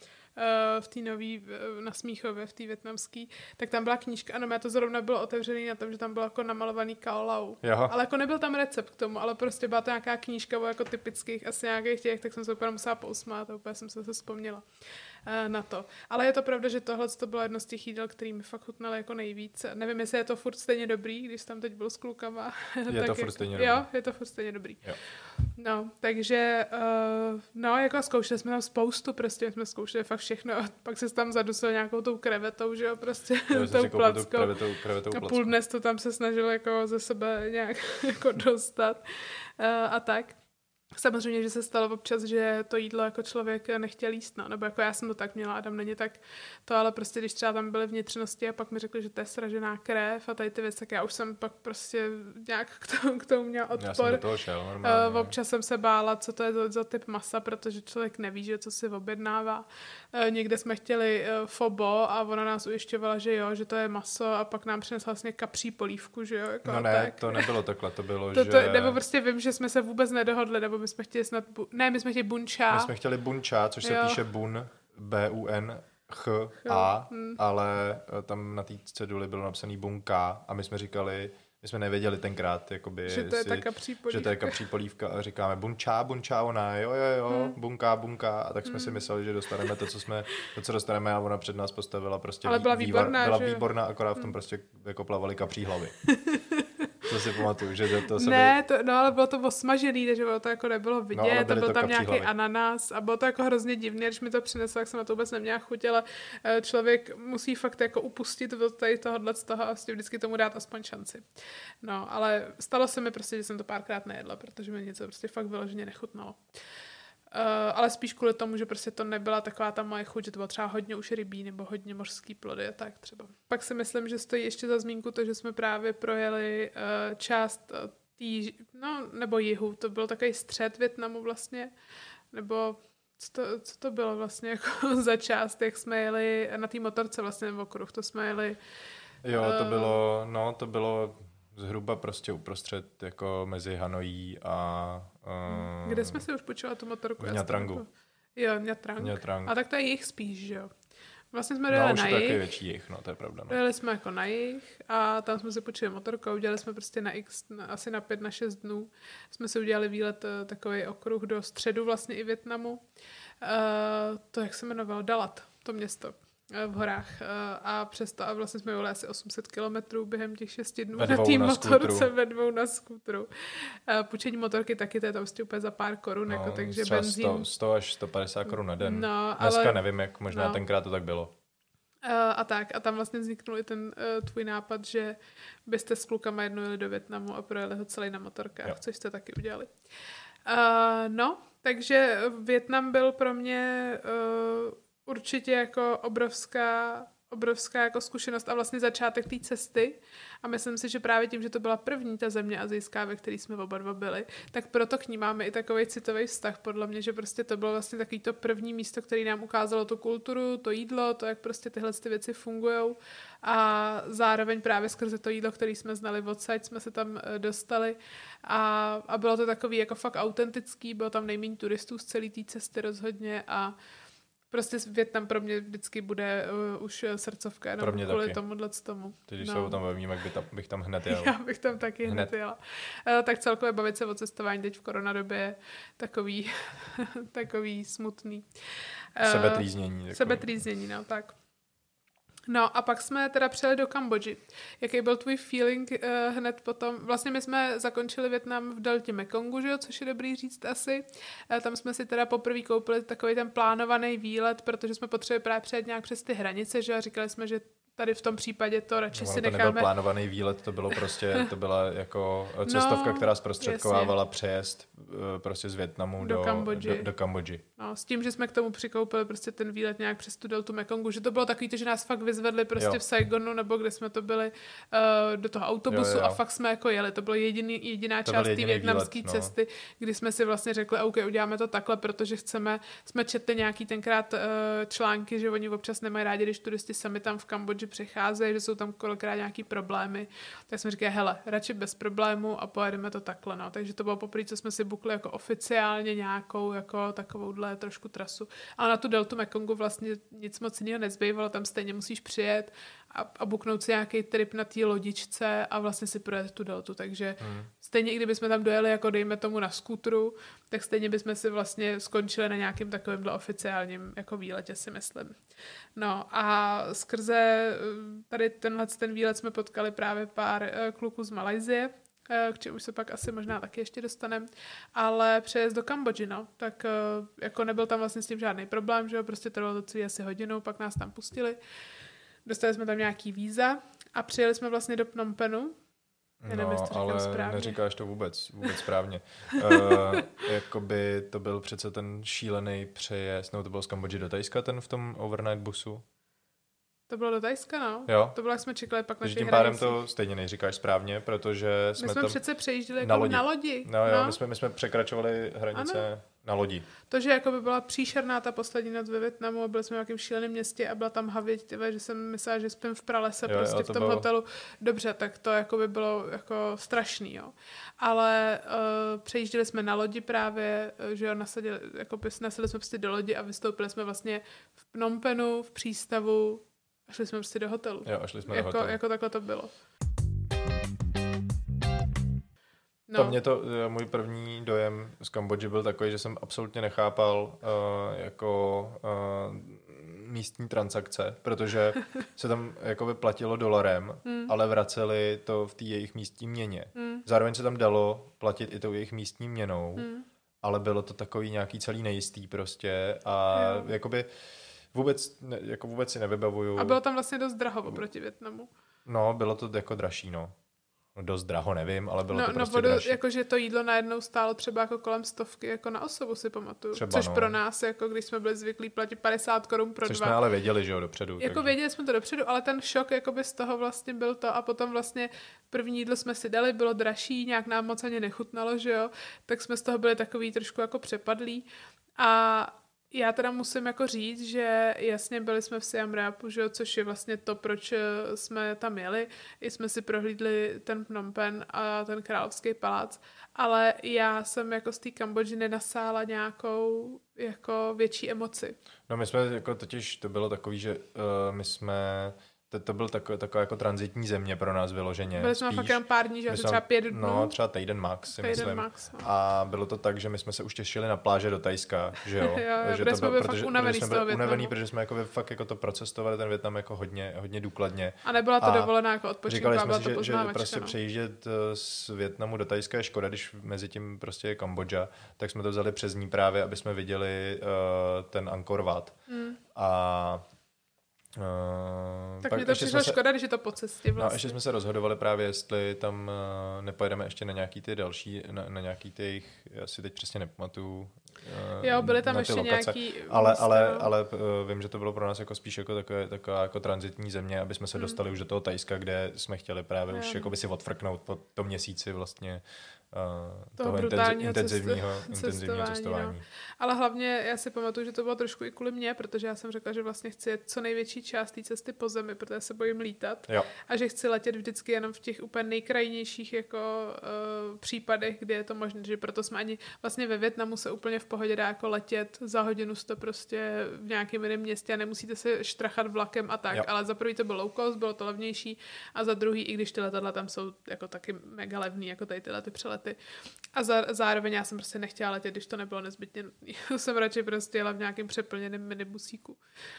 Speaker 1: v té nový, na Smíchově, v té vietnamský, tak tam byla knížka, ano, mé to zrovna bylo otevřený na tom, že tam bylo jako namalovaný Khao Lau. Jo. Ale jako nebyl tam recept k tomu, ale prostě byla to nějaká knížka o jako typických asi nějakých těch, tak jsem se úplně musela pousmát a úplně jsem se vzpomněla uh, na to. Ale je to pravda, že tohle to bylo jedno z těch jídel, který mi fakt chutnaly jako nejvíc. Nevím, jestli je to furt stejně dobrý, když tam teď byl s klukama.
Speaker 2: Je to furt
Speaker 1: jako,
Speaker 2: stejně dobrý.
Speaker 1: Jo, je to furt stejně dobrý.
Speaker 2: Jo.
Speaker 1: No, takže, uh, no, jako zkoušeli jsme tam spoustu, prostě jsme zkoušeli fakt všechno a pak se tam zadusil nějakou tou krevetou, že jo, prostě
Speaker 2: jo,
Speaker 1: tou plackou.
Speaker 2: Krevetou, krevetou
Speaker 1: a půl dnes to tam se snažil jako ze sebe nějak jako dostat uh, a tak. Samozřejmě, že se stalo občas, že to jídlo jako člověk nechtěl jíst, no, nebo jako já jsem to tak měla, Adam není tak to, ale prostě když třeba tam byly vnitřnosti a pak mi řekli, že to je sražená krev a tady ty věci, tak já už jsem pak prostě nějak k tomu, k tomu měla odpor. Já jsem
Speaker 2: do toho šel, normálně.
Speaker 1: Uh, občas jsem se bála, co to je za, za typ masa, protože člověk neví, že co si objednává. Uh, někde jsme chtěli uh, fobo a ona nás ujišťovala, že jo, že to je maso a pak nám přinesla vlastně kapří polívku, že jo. Jako
Speaker 2: no ne,
Speaker 1: tak.
Speaker 2: to nebylo takhle, to bylo,
Speaker 1: to,
Speaker 2: že...
Speaker 1: To, nebo prostě vím, že jsme se vůbec nedohodli, nebo my jsme chtěli snad... Bu... Ne, my jsme chtěli bunča.
Speaker 2: My jsme chtěli bunča, což se jo. píše bun, B U N Ch A,
Speaker 1: hmm.
Speaker 2: ale tam na té ceduli bylo napsaný bunka a my jsme říkali, my jsme nevěděli tenkrát, jakoby,
Speaker 1: že to je
Speaker 2: si,
Speaker 1: ta kapří polívka.
Speaker 2: Že to je kapří polívka a říkáme bunča, bunča, ona, jo, jo, jo, hmm. bunka, bunka a tak jsme hmm. si mysleli, že dostaneme to, co jsme, to, co dostaneme a ona před nás postavila prostě
Speaker 1: ale byla výborná,
Speaker 2: vývar, byla
Speaker 1: že?
Speaker 2: výborná, akorát v tom hmm. prostě jako plavaly kapří hlavy. To si pamatuju, že to se
Speaker 1: Ne, to, no ale bylo to osmažený, takže to jako nebylo vidět,
Speaker 2: no,
Speaker 1: to byl
Speaker 2: to
Speaker 1: tam nějaký
Speaker 2: hlavy.
Speaker 1: ananas a bylo to jako hrozně divné, když mi to přineslo, tak jsem na to vůbec neměla chuť, ale člověk musí fakt jako upustit od tady tohohle z toho a vlastně vždycky tomu dát aspoň šanci. No, ale stalo se mi prostě, že jsem to párkrát nejedla, protože mi něco prostě fakt vyloženě nechutnalo. Uh, ale spíš kvůli tomu, že prostě to nebyla taková ta moje chuť, že to bylo třeba hodně už rybí nebo hodně mořský plody a tak třeba. Pak si myslím, že stojí ještě za zmínku to, že jsme právě projeli uh, část uh, tý, no nebo jihu, to byl takový střed Vietnamu vlastně, nebo co to, co to bylo vlastně jako za část, jak jsme jeli na té motorce vlastně v okruh, to jsme jeli.
Speaker 2: Jo, to bylo, no to bylo zhruba prostě uprostřed jako mezi Hanojí a...
Speaker 1: Uh, Kde jsme si už počuli tu motorku?
Speaker 2: V Nhatrangu.
Speaker 1: Jo, Nhatrang.
Speaker 2: Nhatrang.
Speaker 1: A tak to je jich spíš, že jo? Vlastně jsme dojeli
Speaker 2: no,
Speaker 1: na
Speaker 2: jich. No, už je
Speaker 1: jich.
Speaker 2: taky větší jich, no, to je pravda. No.
Speaker 1: Dojeli jsme jako na jich a tam jsme si počuli motorku a udělali jsme prostě na x, na, asi na pět, na šest dnů. Jsme si udělali výlet, takový okruh do středu vlastně i Vietnamu. Uh, to, jak se jmenovalo, Dalat, to město v horách. Uh, a přesto a vlastně jsme jeli asi osm set kilometrů během těch šesti dnů
Speaker 2: ve
Speaker 1: na
Speaker 2: dvou
Speaker 1: tým
Speaker 2: na
Speaker 1: motorce ve dvou na skútru. Uh, půjčení motorky taky, to je to prostě úplně za pár korun,
Speaker 2: no,
Speaker 1: jako, takže
Speaker 2: sto,
Speaker 1: benzín.
Speaker 2: sto až sto padesát korun na den.
Speaker 1: No,
Speaker 2: Dneska
Speaker 1: ale,
Speaker 2: nevím, jak možná
Speaker 1: no.
Speaker 2: tenkrát to tak bylo.
Speaker 1: Uh, a tak, a tam vlastně vzniknul i ten uh, tvůj nápad, že byste s klukama jednou jeli do Vietnamu a projeli ho celý na motorkách, jo. Což jste taky udělali. Uh, no, takže Vietnam byl pro mě uh, určitě jako obrovská, obrovská jako zkušenost a vlastně začátek té cesty. A myslím si, že právě tím, že to byla první ta země asijská, ve které jsme oba dva byli, tak proto k ní máme i takový citový vztah, podle mě, že prostě to bylo vlastně takový to první místo, které nám ukázalo tu kulturu, to jídlo, to, jak prostě tyhle ty věci fungujou a zároveň právě skrze to jídlo, které jsme znali odsaď, jsme se tam dostali a, a bylo to takový jako fakt autentický, bylo tam nejméně turistů z celé té cesty rozhodně a prostě Vietnam pro mě vždycky bude uh, už srdcovka, jenom kvůli tomuhle tomu.
Speaker 2: Ty, když
Speaker 1: no.
Speaker 2: se o tom bavíme, bych tam, bych tam hned jel.
Speaker 1: Já bych tam taky hned, hned jela. Uh, tak celkově bavit se o cestování teď v koronadobě je takový, takový smutný.
Speaker 2: Uh, sebetrýznění.
Speaker 1: Sebetrýznění, no tak. No a pak jsme teda přijeli do Kambodži. Jaký byl tvůj feeling uh, hned potom? Vlastně my jsme zakončili Vietnam v deltě Mekongu, že jo, což je dobrý říct asi. Uh, tam jsme si teda poprvé koupili takový ten plánovaný výlet, protože jsme potřebovali právě přejet nějak přes ty hranice, že jo, a říkali jsme, že tady v tom případě to radši
Speaker 2: no,
Speaker 1: si
Speaker 2: to
Speaker 1: necháme...
Speaker 2: To nebyl plánovaný výlet, to bylo prostě, to byla jako cestovka, no, která zprostředkovávala jasně. přejezd prostě z Vietnamu do, do Kambodži. Do, do Kambodži.
Speaker 1: No, s tím, že jsme k tomu přikoupili prostě ten výlet nějak přes tu deltu Mekongu, že to bylo takový to, že nás fakt vyzvedli prostě jo. v Saigonu, nebo kde jsme to byli uh, do toho autobusu jo, jo. a fakt jsme jako jeli. To byla jediný, jediná to část té vietnamské no. cesty, kdy jsme si vlastně řekli, OK, uděláme to takhle, protože chceme, jsme četli nějaký tenkrát uh, články, že oni občas nemají rádi, když turisti sami tam v Kambodži přicházejí, že jsou tam kolikrát nějaký problémy. Tak jsme říkali, hele, radši bez problému a pojedeme to takhle. No. Takže to bylo poprvé, co jsme si bukli jako oficiálně nějakou jako takovouhle trošku trasu. Ale na tu deltu Mekongu vlastně nic moc jiného nezbývalo, tam stejně musíš přijet a, a buknout si nějaký trip na té lodičce a vlastně si projet tu deltu. Takže hmm. stejně, i kdybychom tam dojeli jako dejme tomu na skútru, tak stejně bychom si vlastně skončili na nějakým takovýmhle oficiálním jako výletě, si myslím. No a skrze tady tenhle ten výlet jsme potkali právě pár kluků z Malajsie, k čemu se pak asi možná taky ještě dostaneme, ale přejezd do Kambodži, no, tak jako nebyl tam vlastně s tím žádný problém, že jo, prostě trvalo to celý asi hodinu, pak nás tam pustili, dostali jsme tam nějaký víza a přijeli jsme vlastně do Phnom Penhu. Já nevím,
Speaker 2: no,
Speaker 1: to
Speaker 2: ale
Speaker 1: správně.
Speaker 2: neříkáš to vůbec, vůbec správně. uh, jakoby to byl přece ten šílený přejezd, no to byl z Kambodži do Thajska, ten v tom overnight busu.
Speaker 1: To bylo do Thajska, no.
Speaker 2: Jo.
Speaker 1: To bylo, jak jsme čekali pak na těch
Speaker 2: tím pádem to stejně neříkáš správně, protože jsme,
Speaker 1: my jsme
Speaker 2: tam
Speaker 1: přece přejížděli jako
Speaker 2: na lodi.
Speaker 1: Na lodi.
Speaker 2: No, jo, no. My, jsme, my jsme překračovali hranice ano. na lodi.
Speaker 1: To, že jako by byla příšerná ta poslední noc ve Vietnamu a byli jsme v nějakém šíleném městě a byla tam havěť, tyve, že jsem myslela, že spím v pralese jo, prostě jo, v tom bylo... hotelu. Dobře, tak to jako by bylo jako strašný, jo. Ale uh, přejížděli jsme na lodi právě, že jo, nasadili, jako nasadili jsme prostě do lodi a vystoupili jsme vlastně v Phnom Penhu, v přístavu. A šli jsme prostě do hotelu.
Speaker 2: Jo, a šli jsme
Speaker 1: jako,
Speaker 2: do hotelu.
Speaker 1: Jako takhle to bylo.
Speaker 2: No. To mě to, můj první dojem z Kambodži byl takový, že jsem absolutně nechápal uh, jako uh, místní transakce, protože se tam jakoby platilo dolarem, mm. ale vraceli to v té jejich místní měně. Mm. Zároveň se tam dalo platit i tou jejich místní měnou, mm. ale bylo to takový nějaký celý nejistý prostě a jo. jakoby Vůbec, ne, jako vůbec si nevybavuju.
Speaker 1: A bylo tam vlastně dost draho oproti Vietnamu.
Speaker 2: No, bylo to jako dražší, no. no dost draho, nevím, ale bylo
Speaker 1: no,
Speaker 2: to prostě
Speaker 1: no, vodu,
Speaker 2: dražší.
Speaker 1: Jakože to jídlo najednou stálo třeba jako kolem stovky jako na osobu, si pamatuju. Třeba, Což no. pro nás, jako když jsme byli zvyklí platit padesát korun pro
Speaker 2: Což
Speaker 1: dva.
Speaker 2: jsme ale věděli, že jo, dopředu.
Speaker 1: Jako takže... věděli jsme to dopředu, ale ten šok jakoby z toho vlastně byl to a potom vlastně první jídlo jsme si dali, bylo dražší, nějak nám moc ani nechutnalo, že jo, tak jsme z toho byli takový trošku jako přepadlí a Já teda musím jako říct, že jasně byli jsme v Siam Reapu, že, což je vlastně to, proč jsme tam jeli. I jsme si prohlídli ten Phnom Penh a ten královský palác, ale já jsem jako z té Kambodži nenasála nějakou jako větší emoci.
Speaker 2: No my jsme jako totiž, to bylo takový, že uh, my jsme... To, to byl taková, taková jako tranzitní země pro nás vyloženě.
Speaker 1: Byli jsme fakt jenom pár dní, že asi třeba pět dnů.
Speaker 2: No, třeba týden max, si
Speaker 1: týden
Speaker 2: myslím.
Speaker 1: Max, no.
Speaker 2: A bylo to tak, že my jsme se už těšili na pláže do Thajska, že jo.
Speaker 1: jo,
Speaker 2: že
Speaker 1: to
Speaker 2: to
Speaker 1: jsme
Speaker 2: byl,
Speaker 1: byli
Speaker 2: protože,
Speaker 1: fakt unavený
Speaker 2: protože
Speaker 1: z toho
Speaker 2: jsme byli unavený,
Speaker 1: Vietnamu.
Speaker 2: protože jsme jako fakt jako to procestovali ten Vietnam jako hodně, hodně důkladně.
Speaker 1: A nebyla to a dovolená jako odpočinková,
Speaker 2: říkali
Speaker 1: byla
Speaker 2: jsme
Speaker 1: to
Speaker 2: si, že, že prostě
Speaker 1: no.
Speaker 2: přejíždět z Vietnamu do Thajska je škoda, když mezi tím prostě je Kambodža, tak jsme to vzali přes ní právě, aby jsme viděli uh, ten Angkor Wat. Hmm. A
Speaker 1: Uh, tak mě to přišlo se, škoda, když je to po cestě vlastně.
Speaker 2: No, ještě jsme se rozhodovali právě, jestli tam uh, nepojedeme ještě na nějaký ty další, na, na nějaký ty, já si teď přesně nepamatuju. Uh,
Speaker 1: jo, byly tam ještě lokace. Nějaký
Speaker 2: ale,
Speaker 1: místa,
Speaker 2: ale,
Speaker 1: no.
Speaker 2: ale uh, vím, že to bylo pro nás jako spíš jako takové, taková jako tranzitní země, aby jsme se hmm. dostali už do toho Thajska, kde jsme chtěli právě jo. už jako by si odfrknout po tom měsíci vlastně Uh,
Speaker 1: toho, toho
Speaker 2: brutálního intenzivního, cestu, intenzivního cestování.
Speaker 1: No. Ale hlavně já si pamatuju, že to bylo trošku i kvůli mě, protože já jsem řekla, že vlastně chci jet co největší část té cesty po zemi, protože se bojím lítat.
Speaker 2: Jo.
Speaker 1: A že chci letět vždycky jenom v těch úplně nejkrajnějších jako uh, případech, kdy je to možné, že proto jsme ani vlastně ve Vietnamu se úplně v pohodě dá jako letět, za hodinu jste prostě v nějakém jiném městě a nemusíte se štrachat vlakem a tak, jo. Ale za prvý to bylo low cost, bylo to levnější a za druhý, i když ty letadla tam jsou jako taky mega levný, jako tady tyhle ty přelety. A za, zároveň já jsem prostě nechtěla letět, když to nebylo nezbytně nutné. jsem radši prostě jela v nějakém přeplněném minibusíku.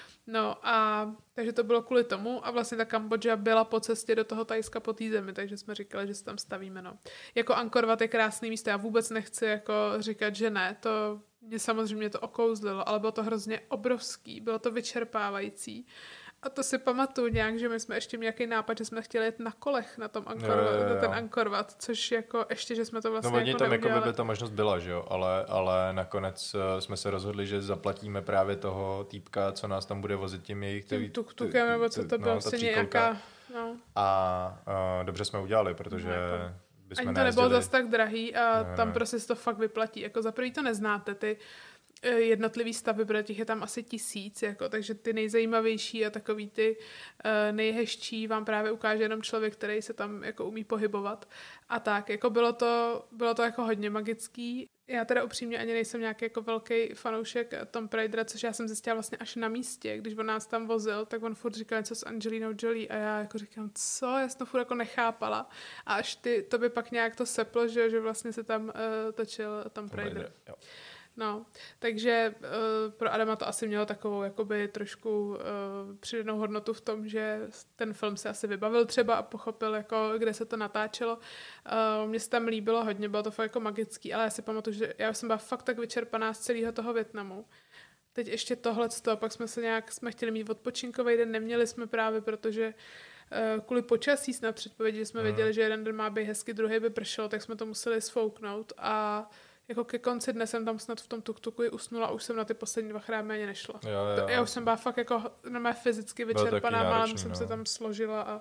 Speaker 1: No a takže to bylo kvůli tomu a vlastně ta Kambodža byla po cestě do toho Thajska po té zemi, takže jsme říkali, že se tam stavíme, no. Jako Angkor Wat je krásný místo, já vůbec nechci jako říkat, že ne, to mě samozřejmě to okouzlilo, ale bylo to hrozně obrovský, bylo to vyčerpávající. A to si pamatuju nějak, že my jsme ještě měli nějaký nápad, že jsme chtěli jet na kolech na tom Angkor, jo, jo, jo. ten Angkor Wat, což jako ještě, že jsme to vlastně
Speaker 2: no,
Speaker 1: jako
Speaker 2: tam
Speaker 1: neudělali.
Speaker 2: jako by ta možnost byla, že jo, ale, ale nakonec jsme se rozhodli, že zaplatíme právě toho týpka, co nás tam bude vozit tím jejich...
Speaker 1: Tím tuk-tukem, nebo co to bylo, no, vlastně nějaká... No.
Speaker 2: A uh, dobře jsme udělali, protože... No,
Speaker 1: ani to nebylo zas tak drahý a ne, tam ne. prostě se to fakt vyplatí. Jako za prvý to neznáte, ty jednotlivý stavby, protože těch je tam asi tisíc, jako, takže ty nejzajímavější a takový ty uh, nejhezčí vám právě ukáže jenom člověk, který se tam jako umí pohybovat. A tak, jako bylo to, bylo to jako hodně magický. Já teda upřímně ani nejsem nějaký jako velký fanoušek Tom Raidera, což já jsem zjistila vlastně až na místě, když on nás tam vozil, tak on furt říkal něco s Angelinou Jolie a já jako říkám, co? Já jsem to furt jako nechápala. A až ty, to by pak nějak to seplo, že, že vlastně se tam uh, točil Tom Raider. Jo. No, takže uh, pro Adama to asi mělo takovou jakoby trošku uh, přidanou hodnotu v tom, že ten film se asi vybavil třeba a pochopil, jako, kde se to natáčelo. Uh, mně se tam líbilo hodně, bylo to fakt jako magický, ale já si pamatuju, že já jsem byla fakt tak vyčerpaná z celého toho Vietnamu. Teď ještě tohleto, pak jsme se nějak, jsme chtěli mít odpočinkový den, neměli jsme právě, protože uh, kvůli počasí snad předpovědi, že jsme hmm. věděli, že jeden den má být hezky, druhý by pršelo, tak jsme to museli sfouknout a jako ke konci dne jsem tam snad v tom tuk-tuku i usnula a už jsem na ty poslední dva chrámy ani nešla. Jo, jo. To, já už jsem byla fakt jako na fyzicky vyčerpaná, málem jsem no. se tam složila a,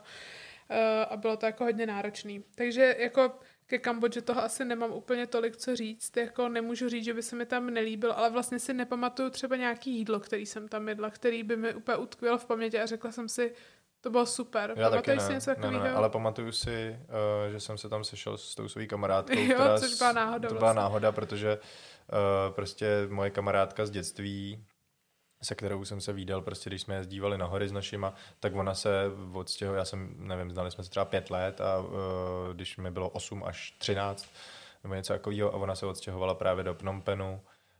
Speaker 1: a bylo to jako hodně náročný. Takže jako ke Kambodži toho asi nemám úplně tolik co říct, jako nemůžu říct, že by se mi tam nelíbil, ale vlastně si nepamatuju třeba nějaký jídlo, který jsem tam jedla, který by mi úplně utkvěl v paměti a řekla jsem si, to bylo super.
Speaker 2: Já taky ne, si ne, ne, ale pamatuju si, uh, že jsem se tam sešel s tou svojí kamarádkou.
Speaker 1: Jo,
Speaker 2: která
Speaker 1: což byla náhoda.
Speaker 2: To byla vlastně. náhoda, protože uh, prostě moje kamarádka z dětství, se kterou jsem se vídal, prostě když jsme jezdívali na hory s našima, tak ona se odstěhovala, já jsem, nevím, znali jsme se třeba pět let a uh, když mi bylo osm až třináct, nebo něco takového, a ona se odstěhovala právě do Phnom Penhu,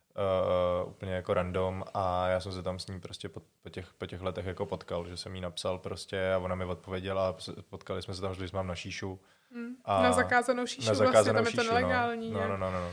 Speaker 2: Uh, úplně jako random a já jsem se tam s ní prostě po, po, těch, po těch letech jako potkal, že jsem jí napsal prostě a ona mi odpověděla a potkali jsme se tam, že jsme mám na šíšu.
Speaker 1: Mm, a na zakázanou šíšu,
Speaker 2: na zakázanou
Speaker 1: vlastně, tam
Speaker 2: šíšu,
Speaker 1: je to nelegální.
Speaker 2: No, no, no, no, no.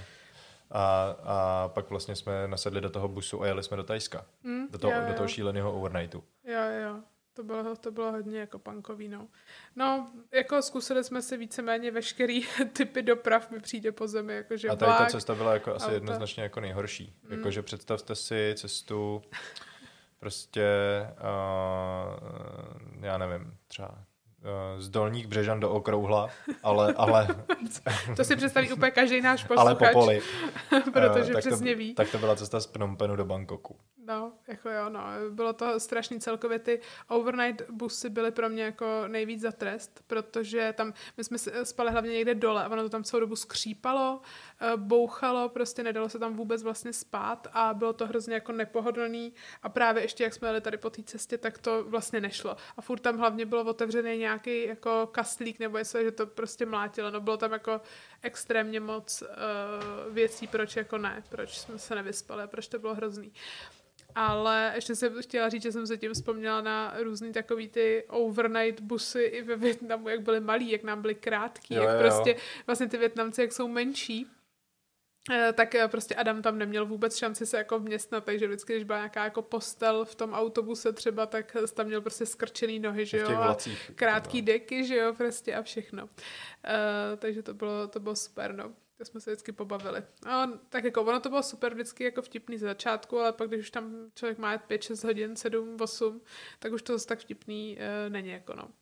Speaker 2: A, a pak vlastně jsme nasedli do toho busu a jeli jsme do Thajska. Mm, do, toho, jo, jo. do toho šíleného overnightu.
Speaker 1: Jo, jo. To bylo, to bylo hodně jako punkový, no. No, jako zkusili jsme si víceméně veškerý typy doprav, mi přijde po zemi, jakože
Speaker 2: a tady
Speaker 1: vlak,
Speaker 2: ta cesta byla jako asi
Speaker 1: auta.
Speaker 2: jednoznačně jako nejhorší. Mm. Jakože představte si cestu prostě, uh, já nevím, třeba z Dolních Břežan do Okrouhla, ale... ale
Speaker 1: to si představí úplně každý náš posluchač.
Speaker 2: Ale po poli.
Speaker 1: Protože
Speaker 2: tak
Speaker 1: přesně
Speaker 2: to,
Speaker 1: ví.
Speaker 2: Tak to byla cesta z Phnom Penhu do Bangkoku.
Speaker 1: No, jako jo, no. Bylo to strašný celkově. Ty overnight busy byly pro mě jako nejvíc za trest, protože tam, my jsme spali hlavně někde dole a ono to tam celou dobu skřípalo, bouchalo, prostě nedalo se tam vůbec vlastně spát a bylo to hrozně jako nepohodlný a právě ještě jak jsme jeli tady po té cestě, tak to vlastně nešlo. A furt tam hlavně bylo otevřený nějaký jako kastlík nebo něco, že to prostě mlátilo. No bylo tam jako extrémně moc uh, věcí, proč jako ne, proč jsme se nevyspali a proč to bylo hrozný. Ale ještě jsem chtěla říct, že jsem se tím vzpomněla na různý takový ty overnight busy i ve Vietnamu, jak byly malý, jak nám byly krátký, jo, jak jo. prostě vlastně ty Vietnamci, jak jsou menší, tak prostě Adam tam neměl vůbec šanci se jako vměstnat, takže vždycky, když byla nějaká jako postel v tom autobuse třeba, tak tam měl prostě skrčený nohy, že jo, a krátký deky, že jo, prostě a všechno. Uh, takže to bylo, to bylo super, no. To jsme se vždycky pobavili. No, tak jako ono to bylo super vždycky jako vtipný ze začátku, ale pak když už tam člověk má pět šest hodin, sedm osm, tak už to zase tak vtipný uh, není jako no.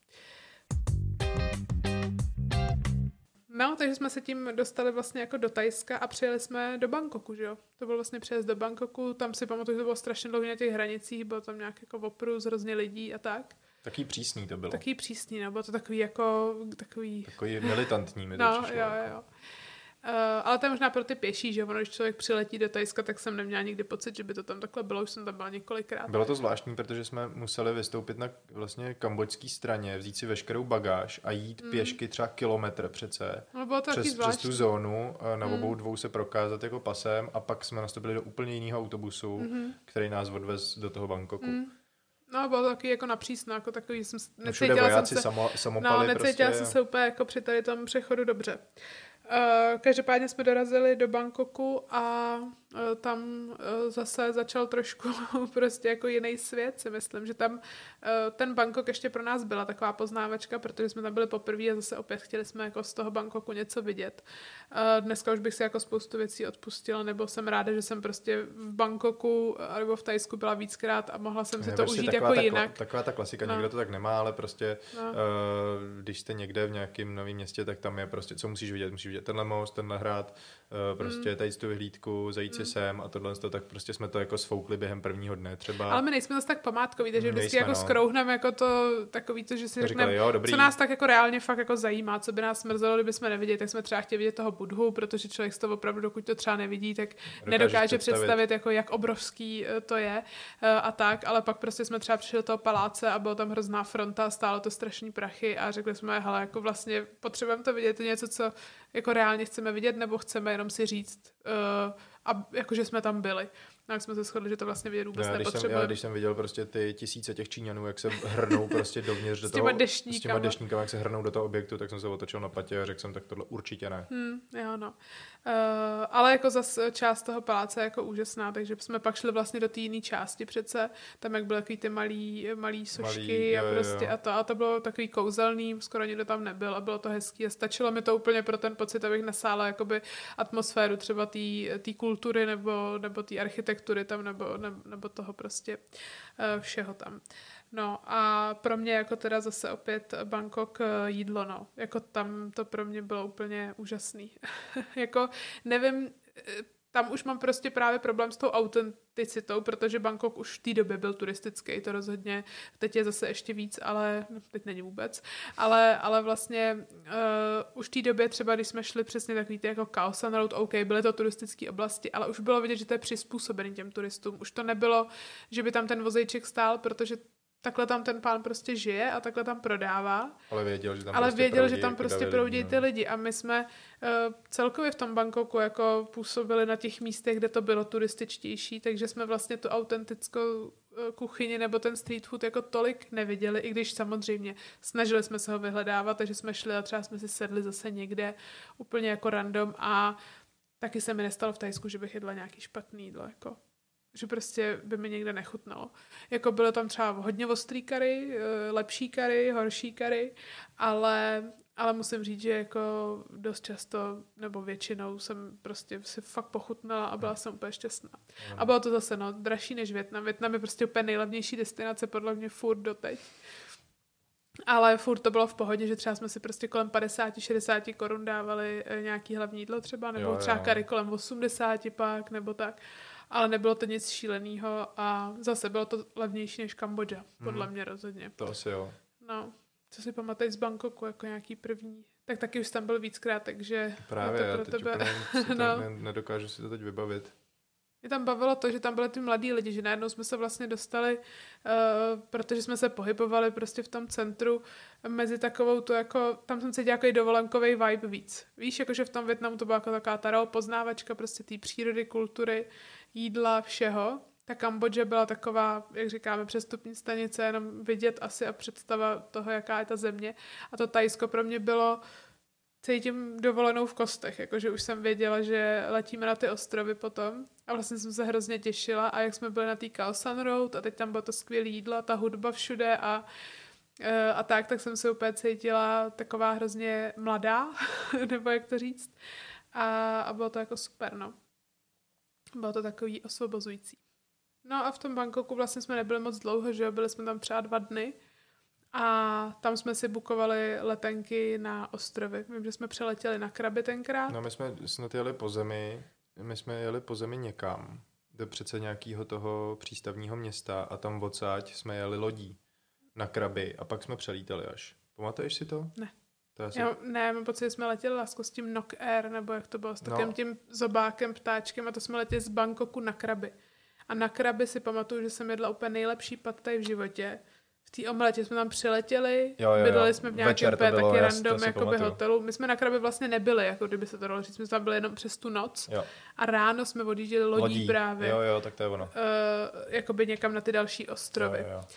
Speaker 1: No, takže jsme se tím dostali vlastně jako do Thajska a přijeli jsme do Bangkoku, že jo. To byl vlastně přejezd do Bangkoku, tam si pamatuju, že to bylo strašně dlouho na těch hranicích, bylo tam nějak jako oprus, hrozně lidí a tak.
Speaker 2: Taký přísný to bylo.
Speaker 1: Taký přísný, no, bylo to takový jako, takový...
Speaker 2: Takový militantní mi to
Speaker 1: no,
Speaker 2: přišlo.
Speaker 1: jo, jo. Uh, ale to je možná pro ty pěší, že ono, když člověk přiletí do Thajska, tak jsem neměla nikdy pocit, že by to tam takhle bylo, už jsem tam byla několikrát.
Speaker 2: Bylo to zvláštní, protože jsme museli vystoupit na vlastně kambodžské straně, vzít si veškerou bagáž a jít mm. pěšky třeba kilometr přece
Speaker 1: no, bylo to
Speaker 2: přes, přes tu zónu, na mm. obou dvou se prokázat jako pasem a pak jsme nastoupili do úplně jiného autobusu, mm-hmm. který nás odvez do toho Bangkoku. Mm.
Speaker 1: No, bylo to taky jako napřísno, jako takový, jsem
Speaker 2: necítila jsem se, samo,
Speaker 1: no, necítila prostě, jsem se úplně jako při tady tom přechodu dobře. Uh, každopádně jsme dorazili do Bangkoku a uh, tam uh, zase začal trošku prostě jako jiný svět, si myslím, že tam uh, ten Bangkok ještě pro nás byla taková poznávačka, protože jsme tam byli poprvé a zase opět chtěli jsme jako z toho Bangkoku něco vidět. Uh, dneska už bych si jako spoustu věcí odpustila, nebo jsem ráda, že jsem prostě v Bangkoku nebo v Thajsku byla víckrát a mohla jsem si
Speaker 2: je
Speaker 1: to
Speaker 2: prostě
Speaker 1: užít jako
Speaker 2: ta,
Speaker 1: jinak.
Speaker 2: Taková ta klasika, no. Nikdo to tak nemá, ale prostě no. uh, když jste někde v nějakém novém městě, tak tam je prostě, co musíš vidět, musíš vidět tenhle most, tenhle hrad, uh, prostě mm. tady tu vyhlídku, zajít si mm. sem a tohle, tak prostě jsme to jako sfoukli během prvního dne třeba.
Speaker 1: Ale my nejsme zase tak památkoví, takže vždycky jako no. skrouhneme jako to takový to, že si řekneme, co nás tak jako reálně fakt jako zajímá, co by nás mrzelo, kdyby jsme neviděli, tak jsme třeba chtěli vidět toho Budhu, protože člověk to opravdu, dokud to třeba nevidí, tak Dokážeš nedokáže představit. představit, jako jak obrovský to je a tak, ale pak prostě jsme třeba přišli do toho paláce a bylo tam hrozná fronta, stálo to strašný prachy a řekli jsme, hele, jako vlastně potřebujeme to vidět, to něco, co jako reálně chceme vidět, nebo chceme jenom si říct, uh, a jako, že jsme tam byli. Tak jsme se shodli, že to vlastně vidět vůbec
Speaker 2: no,
Speaker 1: nepotřebujeme.
Speaker 2: Když jsem viděl prostě ty tisíce těch Číňanů, jak se hrnou prostě dovnitř do
Speaker 1: s těma
Speaker 2: toho,
Speaker 1: deštníkama.
Speaker 2: s těma deštníkama, jak se hrnou do toho objektu, tak jsem se otočil na patě a řekl jsem, tak tohle určitě ne.
Speaker 1: Hmm, jo, no. Uh, ale jako zase část toho paláce je jako úžasná, takže jsme pak šli vlastně do té jiné části přece, tam jak byly takový ty malý, malý sošky malý, a prostě jo. a to a to bylo takový kouzelný, skoro nikdo tam nebyl a bylo to hezký a stačilo mi to úplně pro ten pocit, abych nasála jakoby atmosféru třeba té kultury nebo, nebo té architektury tam nebo, ne, nebo toho prostě uh, všeho tam. No a pro mě jako teda zase opět Bangkok jídlo, no. Jako tam to pro mě bylo úplně úžasný. Jako nevím, tam už mám prostě právě problém s tou autenticitou, protože Bangkok už v té době byl turistický, to rozhodně, teď je zase ještě víc, ale no, teď není vůbec, ale, ale vlastně uh, už v té době třeba, když jsme šli přesně takový ty jako Khao San Road, OK, byly to turistické oblasti, ale už bylo vidět, že to je přizpůsobený těm turistům. Už to nebylo, že by tam ten vozejček stál, protože takhle tam ten pán prostě žije a takhle tam prodává. Ale věděl, že tam Ale prostě věděl, že tam prostě proudí ty lidi. A my jsme uh, celkově v tom Bangkoku jako působili na těch místech, kde to bylo turističtější, takže jsme vlastně tu autentickou uh, kuchyni nebo ten street food jako tolik neviděli, i když samozřejmě snažili jsme se ho vyhledávat, takže jsme šli a třeba jsme si sedli zase někde úplně jako random a taky se mi nestalo v Thajsku, že bych jedla nějaký špatný jídlo, jako že prostě by mi někde nechutnalo. Jako bylo tam třeba hodně ostrý kary, lepší kary, horší kary, ale, ale musím říct, že jako dost často, nebo většinou jsem prostě si fakt pochutnala a byla jsem úplně šťastná. A bylo to zase no, dražší než Vietnam. Vietnam je prostě úplně nejlevnější destinace, podle mě furt doteď. Ale furt to bylo v pohodě, že třeba jsme si prostě kolem padesát šedesát korun dávali nějaký hlavní jídlo třeba, nebo
Speaker 2: Jo,
Speaker 1: třeba
Speaker 2: jo.
Speaker 1: kary kolem osmdesát pak, nebo tak. Ale nebylo to nic šílenýho a zase bylo to levnější než Kambodža, podle
Speaker 2: Mhm.
Speaker 1: mě rozhodně.
Speaker 2: To asi jo.
Speaker 1: No, co si pamatuješ z Bangkoku jako nějaký první? Tak taky už jsi tam byl víckrát, takže
Speaker 2: Právě,
Speaker 1: je
Speaker 2: já
Speaker 1: to pro
Speaker 2: teď
Speaker 1: tebe.
Speaker 2: úplně si to
Speaker 1: No.
Speaker 2: ne, nedokážu si to teď vybavit.
Speaker 1: Mě tam bavilo to, že tam byly ty mladí lidi, že najednou jsme se vlastně dostali, uh, protože jsme se pohybovali prostě v tom centru mezi takovou tu jako, tam jsem cítila jako dovolenkový vibe víc. Víš, jakože v tom Vietnamu to byla jako taková ta real poznávačka prostě té přírody, kultury, jídla, všeho. Ta Kambodže byla taková, jak říkáme, přestupní stanice, jenom vidět asi a představa toho, jaká je ta země. A to Thajsko pro mě bylo cítím dovolenou v kostech, jakože už jsem věděla, že letíme na ty ostrovy potom a vlastně jsem se hrozně těšila a jak jsme byli na té Khao San Road a teď tam bylo to skvělé jídlo, ta hudba všude a, a tak, tak jsem se úplně cítila taková hrozně mladá, nebo jak to říct. A, a bylo to jako super, no. Bylo to takový osvobozující. No a v tom Bangkoku vlastně jsme nebyli moc dlouho, že jo, byli jsme tam třeba dva dny. A tam jsme si bukovali letenky na ostrovy. Vím, že jsme přeletěli na Krabi tenkrát.
Speaker 2: No my jsme snad jeli po zemi, my jsme jeli po zemi někam, do přece nějakého toho přístavního města a tam odsáď jsme jeli lodí na Krabi a pak jsme přelítali až. Pamatuješ si to?
Speaker 1: Ne.
Speaker 2: To asi...
Speaker 1: Já, ne, mám pocit, že jsme letěli lásko s tím Nok Air, nebo jak to bylo, s takovým
Speaker 2: No.
Speaker 1: tím zobákem, ptáčkem a to jsme letěli z Bangkoku na Krabi. A na Krabi si pamatuju, že jsem jedla úplně nejlepší pad thai v životě. V té omeletě jsme tam přiletěli,
Speaker 2: Jo, jo, jo.
Speaker 1: bydleli jsme v nějakém
Speaker 2: Večer to
Speaker 1: úplně
Speaker 2: bylo,
Speaker 1: taky
Speaker 2: já si- to
Speaker 1: random
Speaker 2: si
Speaker 1: jakoby
Speaker 2: pamatuju.
Speaker 1: hotelu. My jsme na Krabi vlastně nebyli, jako kdyby se to dalo říct. My jsme tam byli jenom přes tu noc.
Speaker 2: Jo.
Speaker 1: A ráno jsme odjížděli lodí,
Speaker 2: Lodí.
Speaker 1: právě.
Speaker 2: Jo, jo, tak to je ono.
Speaker 1: Uh, jakoby někam na ty další ostrovy.
Speaker 2: Jo, jo.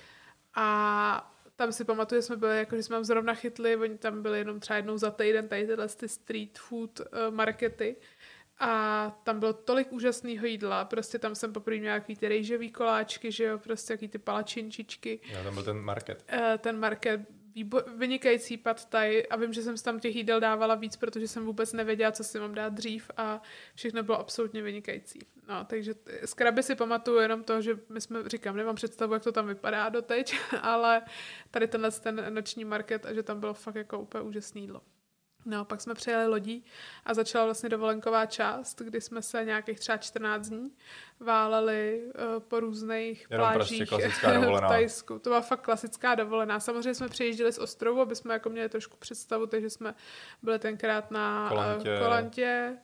Speaker 1: A tam si pamatuju, že jsme byli, jako, že jsme tam zrovna chytli, oni tam byli jenom třeba jednou za týden, tady tyhle ty street food uh, markety. A tam bylo tolik úžasného jídla, prostě tam jsem poprvé měla nějaký ty rejžový koláčky, že jo, prostě jaký ty palačinčičky.
Speaker 2: Jo, tam byl ten market.
Speaker 1: Uh, ten market, výbo- vynikající pad thai a vím, že jsem si tam těch jídel dávala víc, protože jsem vůbec nevěděla, co si mám dát dřív a všechno bylo absolutně vynikající. No, takže t- z Krabi si pamatuju jenom to, že my jsme, říkám, nemám představu, jak to tam vypadá doteď, ale tady tenhle ten noční market a že tam bylo fakt jako úplně úžasné jídlo. No, pak jsme přijeli lodí a začala vlastně dovolenková část, kdy jsme se nějakých třeba čtrnáct dní váleli uh, po různých
Speaker 2: Jenom
Speaker 1: plážích
Speaker 2: prostě klasická dovolená.
Speaker 1: v Thajsku. To byla fakt klasická dovolená. Samozřejmě jsme přijížděli z ostrovu, aby jsme jako měli trošku představu, takže jsme byli tenkrát na
Speaker 2: Kolantě.
Speaker 1: uh, Kolantě,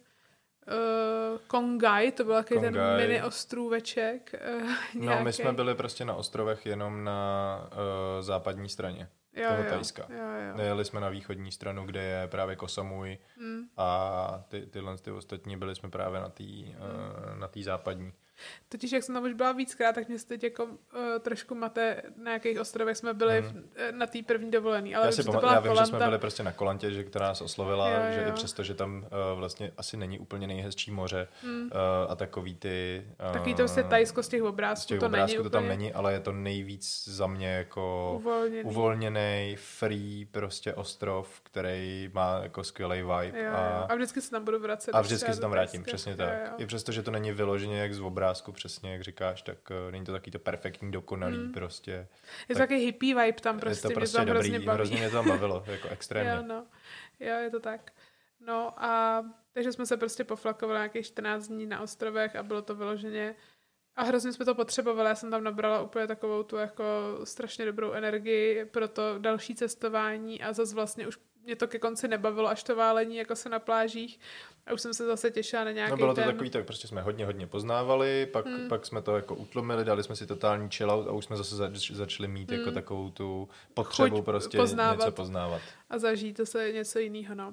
Speaker 1: uh, Kongai, to byl takový ten
Speaker 2: Kongai.
Speaker 1: mini ostrůveček. Uh,
Speaker 2: No, my jsme byli prostě na ostrovech jenom na uh, západní straně
Speaker 1: jo,
Speaker 2: toho
Speaker 1: jo,
Speaker 2: Thajska.
Speaker 1: jo, jo.
Speaker 2: Nejeli jsme na východní stranu, kde je právě Koh Samui
Speaker 1: Mm.
Speaker 2: a ty, tyhle ty ostatní byli jsme právě na té uh, na té západní.
Speaker 1: Totiž, jak jsem tam už byla víckrát, tak mě se teď jako uh, trošku mate, na jakých ostrovech jsme byli
Speaker 2: Mhm.
Speaker 1: v, na té první dovolený. Ale
Speaker 2: Já,
Speaker 1: vím,
Speaker 2: si
Speaker 1: že to
Speaker 2: pamatuju,
Speaker 1: byla
Speaker 2: já vím, že jsme
Speaker 1: Kolanta.
Speaker 2: byli prostě na Kolantě, že která nás oslovila,
Speaker 1: Jo,
Speaker 2: že
Speaker 1: jo.
Speaker 2: i přesto, že tam uh, vlastně asi není úplně nejhezčí moře
Speaker 1: Mm.
Speaker 2: uh, a takový ty... Uh,
Speaker 1: Takový to prostě Thajsko z těch obrázků,
Speaker 2: z těch
Speaker 1: to
Speaker 2: obrázků
Speaker 1: není
Speaker 2: to tam
Speaker 1: úplně
Speaker 2: není, ale je to nejvíc za mě jako
Speaker 1: uvolněný.
Speaker 2: uvolněný, free prostě ostrov, který má jako skvělý vibe.
Speaker 1: Jo,
Speaker 2: a,
Speaker 1: jo. A vždycky se tam budu vracet.
Speaker 2: a
Speaker 1: když
Speaker 2: vždycky
Speaker 1: třeba
Speaker 2: se
Speaker 1: do
Speaker 2: tam vrátím,
Speaker 1: Thajska.
Speaker 2: přesně
Speaker 1: Jo,
Speaker 2: tak.
Speaker 1: jo.
Speaker 2: I přesto, že to není vyloženě jak z obrázku, přesně jak říkáš, tak uh, není to taky to perfektní, dokonalý
Speaker 1: Mm.
Speaker 2: prostě.
Speaker 1: Je to
Speaker 2: tak-
Speaker 1: takový hippie vibe tam prostě,
Speaker 2: je to
Speaker 1: mě
Speaker 2: prostě
Speaker 1: tam
Speaker 2: dobrý,
Speaker 1: hrozně baví.
Speaker 2: hrozně mě to tam bavilo, jako extrémně.
Speaker 1: Jo, no. Jo, je to tak. No a takže jsme se prostě poflakovali nějakých čtrnáct dní na ostrovech a bylo to vyloženě a hrozně jsme to potřebovali. Já jsem tam nabrala úplně takovou tu jako strašně dobrou energii pro to další cestování a zase vlastně už mě to ke konci nebavilo, až to válení jako se na plážích a už jsem se zase těšila na nějaký
Speaker 2: No bylo to
Speaker 1: ten...
Speaker 2: takový, tak prostě jsme hodně, hodně poznávali, pak,
Speaker 1: Hmm.
Speaker 2: pak jsme to jako utlumili, dali jsme si totální chill out a už jsme zase zač, začali mít
Speaker 1: Hmm.
Speaker 2: jako takovou tu potřebu
Speaker 1: Chuť
Speaker 2: prostě
Speaker 1: poznávat.
Speaker 2: něco poznávat.
Speaker 1: a zažít to se něco jiného, no.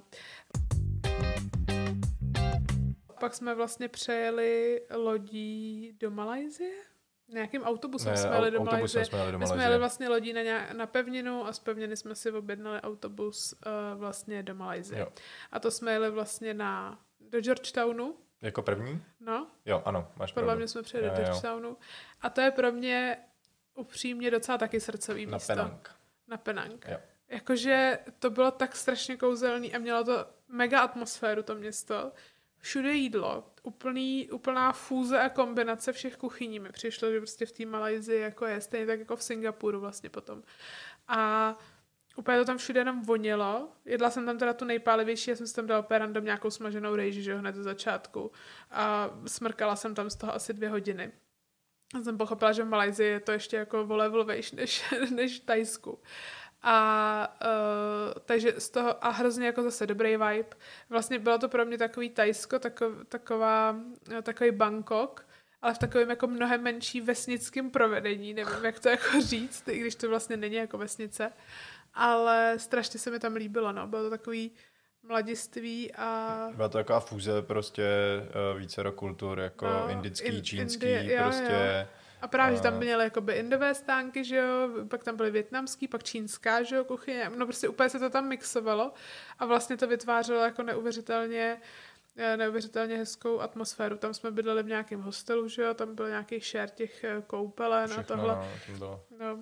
Speaker 1: Pak jsme vlastně přejeli lodí do Malajsie. Nějakým autobusem
Speaker 2: Ne,
Speaker 1: jsme jeli do
Speaker 2: autobusem
Speaker 1: Malajsie.
Speaker 2: jsme jeli do
Speaker 1: My jsme
Speaker 2: Malajsie.
Speaker 1: jeli vlastně lodí na, nějak, na pevninu a z pevniny jsme si objednali autobus uh, vlastně do Malajsie.
Speaker 2: Jo.
Speaker 1: A to jsme jeli vlastně na, do Georgetownu.
Speaker 2: Jako první?
Speaker 1: No,
Speaker 2: Jo, ano, máš
Speaker 1: podle
Speaker 2: pravdu.
Speaker 1: mě jsme přijeli
Speaker 2: Jo,
Speaker 1: do
Speaker 2: jo.
Speaker 1: Georgetownu. A to je pro mě upřímně docela taky srdcový
Speaker 2: Na
Speaker 1: místo.
Speaker 2: Penang.
Speaker 1: Na Penang.
Speaker 2: Jo.
Speaker 1: Jakože to bylo tak strašně kouzelný a mělo to mega atmosféru to město. Všude jídlo, úplný, úplná fúze a kombinace všech kuchyní mi přišlo, že prostě v té Malajsii jako je, stejně tak jako v Singapuru vlastně potom. A úplně to tam všude jenom vonilo. Jedla jsem tam teda tu nejpálivější, já jsem si tam dala úplně random nějakou smaženou rejži, že jo, hned ze začátku. A smrkala jsem tam z toho asi dvě hodiny. A jsem pochopila, že v Malajsii je to ještě jako o level vejš než, než v Thajsku. A uh, takže z toho, a hrozně jako zase dobrý vibe. Vlastně bylo to pro mě takový Thajsko, takov, taková, takový Bangkok, ale v takovém jako mnohem menší vesnickém provedení, nevím, jak to jako říct, i když to vlastně není jako vesnice, ale strašně se mi tam líbilo, no, bylo to takový mladiství a...
Speaker 2: Byla to taková fúze prostě uh, vícero kultur, jako no, indický, in, čínský,
Speaker 1: Indi, jo,
Speaker 2: prostě...
Speaker 1: Jo. A právě, že tam měly jakoby indové stánky, že jo, pak tam byly vietnamský, pak čínská, že jo, kuchyně, no prostě úplně se to tam mixovalo a vlastně to vytvářelo jako neuvěřitelně neuvěřitelně hezkou atmosféru. Tam jsme bydleli v nějakém hostelu, že jo, tam byl nějaký share těch koupelen a tohle.
Speaker 2: No, tam bylo.
Speaker 1: No.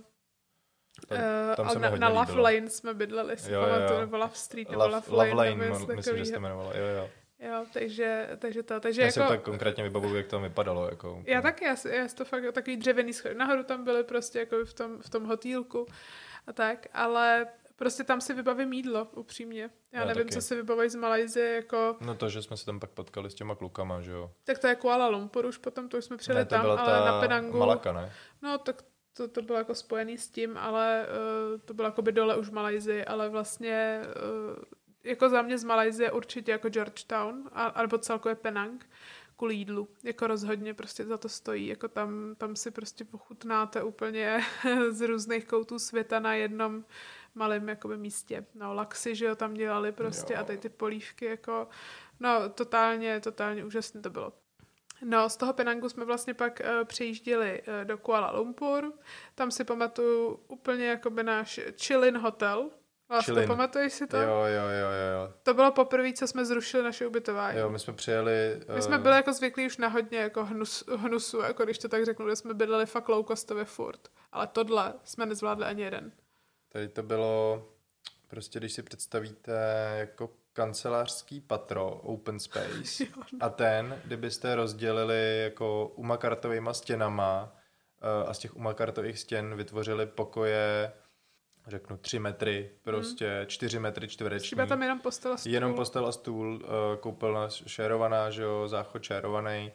Speaker 2: Tam, tam
Speaker 1: uh, na, na Love líbilo. Lane jsme bydleli, si pamatuju, nebo Love Street, nebo
Speaker 2: Love,
Speaker 1: Love,
Speaker 2: Love
Speaker 1: Lane,
Speaker 2: Lane,
Speaker 1: nebo
Speaker 2: myslím, že se jmenovala, jo, jo.
Speaker 1: Jo, takže, takže to, takže
Speaker 2: já
Speaker 1: jako...
Speaker 2: Já si tak konkrétně vybavuju, jak to vypadalo, jako...
Speaker 1: Já taky, já, já to fakt takový dřevěný schody. Nahoru tam byly prostě jako v tom, v tom hotýlku a tak, ale prostě tam si vybavím jídlo, upřímně. Já, já nevím, taky. Co si vybavují z Malajsie, jako...
Speaker 2: No to, že jsme se tam pak potkali s těma klukama, že jo.
Speaker 1: Tak to je Kuala Lumpur už potom, to už jsme přijeli
Speaker 2: ne, to
Speaker 1: tam,
Speaker 2: byla
Speaker 1: ale
Speaker 2: ta
Speaker 1: na Penangu...
Speaker 2: Malaka, ne?
Speaker 1: No, tak to, to bylo jako spojený s tím, ale uh, to bylo jakoby dole už v Malajsii, ale vlastně uh, jako za mě z Malajsie určitě jako Georgetown, a, alebo celkově Penang, kvůli jídlu. Jako rozhodně prostě za to stojí. Jako tam, tam si prostě pochutnáte úplně z různých koutů světa na jednom malém jakoby místě. No, laxy, že jo, tam dělali prostě jo. A tady ty polívky jako, no, totálně, totálně úžasné to bylo. No, z toho Penangu jsme vlastně pak uh, přejížděli uh, do Kuala Lumpur. Tam si pamatuju úplně jakoby náš chill-in hotel. Vlastně,
Speaker 2: Chillin.
Speaker 1: pamatuješ si to?
Speaker 2: Jo, jo, jo, jo.
Speaker 1: To bylo poprvé, co jsme zrušili naše ubytování.
Speaker 2: Jo, my jsme přijeli... Uh...
Speaker 1: My jsme byli jako zvyklí už na hodně jako hnus, hnusu, jako když to tak řeknu, že jsme bydleli fakt low costově furt. Ale tohle jsme nezvládli ani jeden.
Speaker 2: Tady to bylo, prostě když si představíte jako kancelářský patro, open space,
Speaker 1: jo,
Speaker 2: a ten, kdybyste rozdělili jako umakartovýma stěnama uh, a z těch umakartových stěn vytvořili pokoje, řeknu tři metry, prostě hmm. čtyři metry čtvereční.
Speaker 1: Třeba tam jenom postel a stůl.
Speaker 2: Jenom postel a stůl, uh, koupelna šérovaná, že jo, záchod šérovaný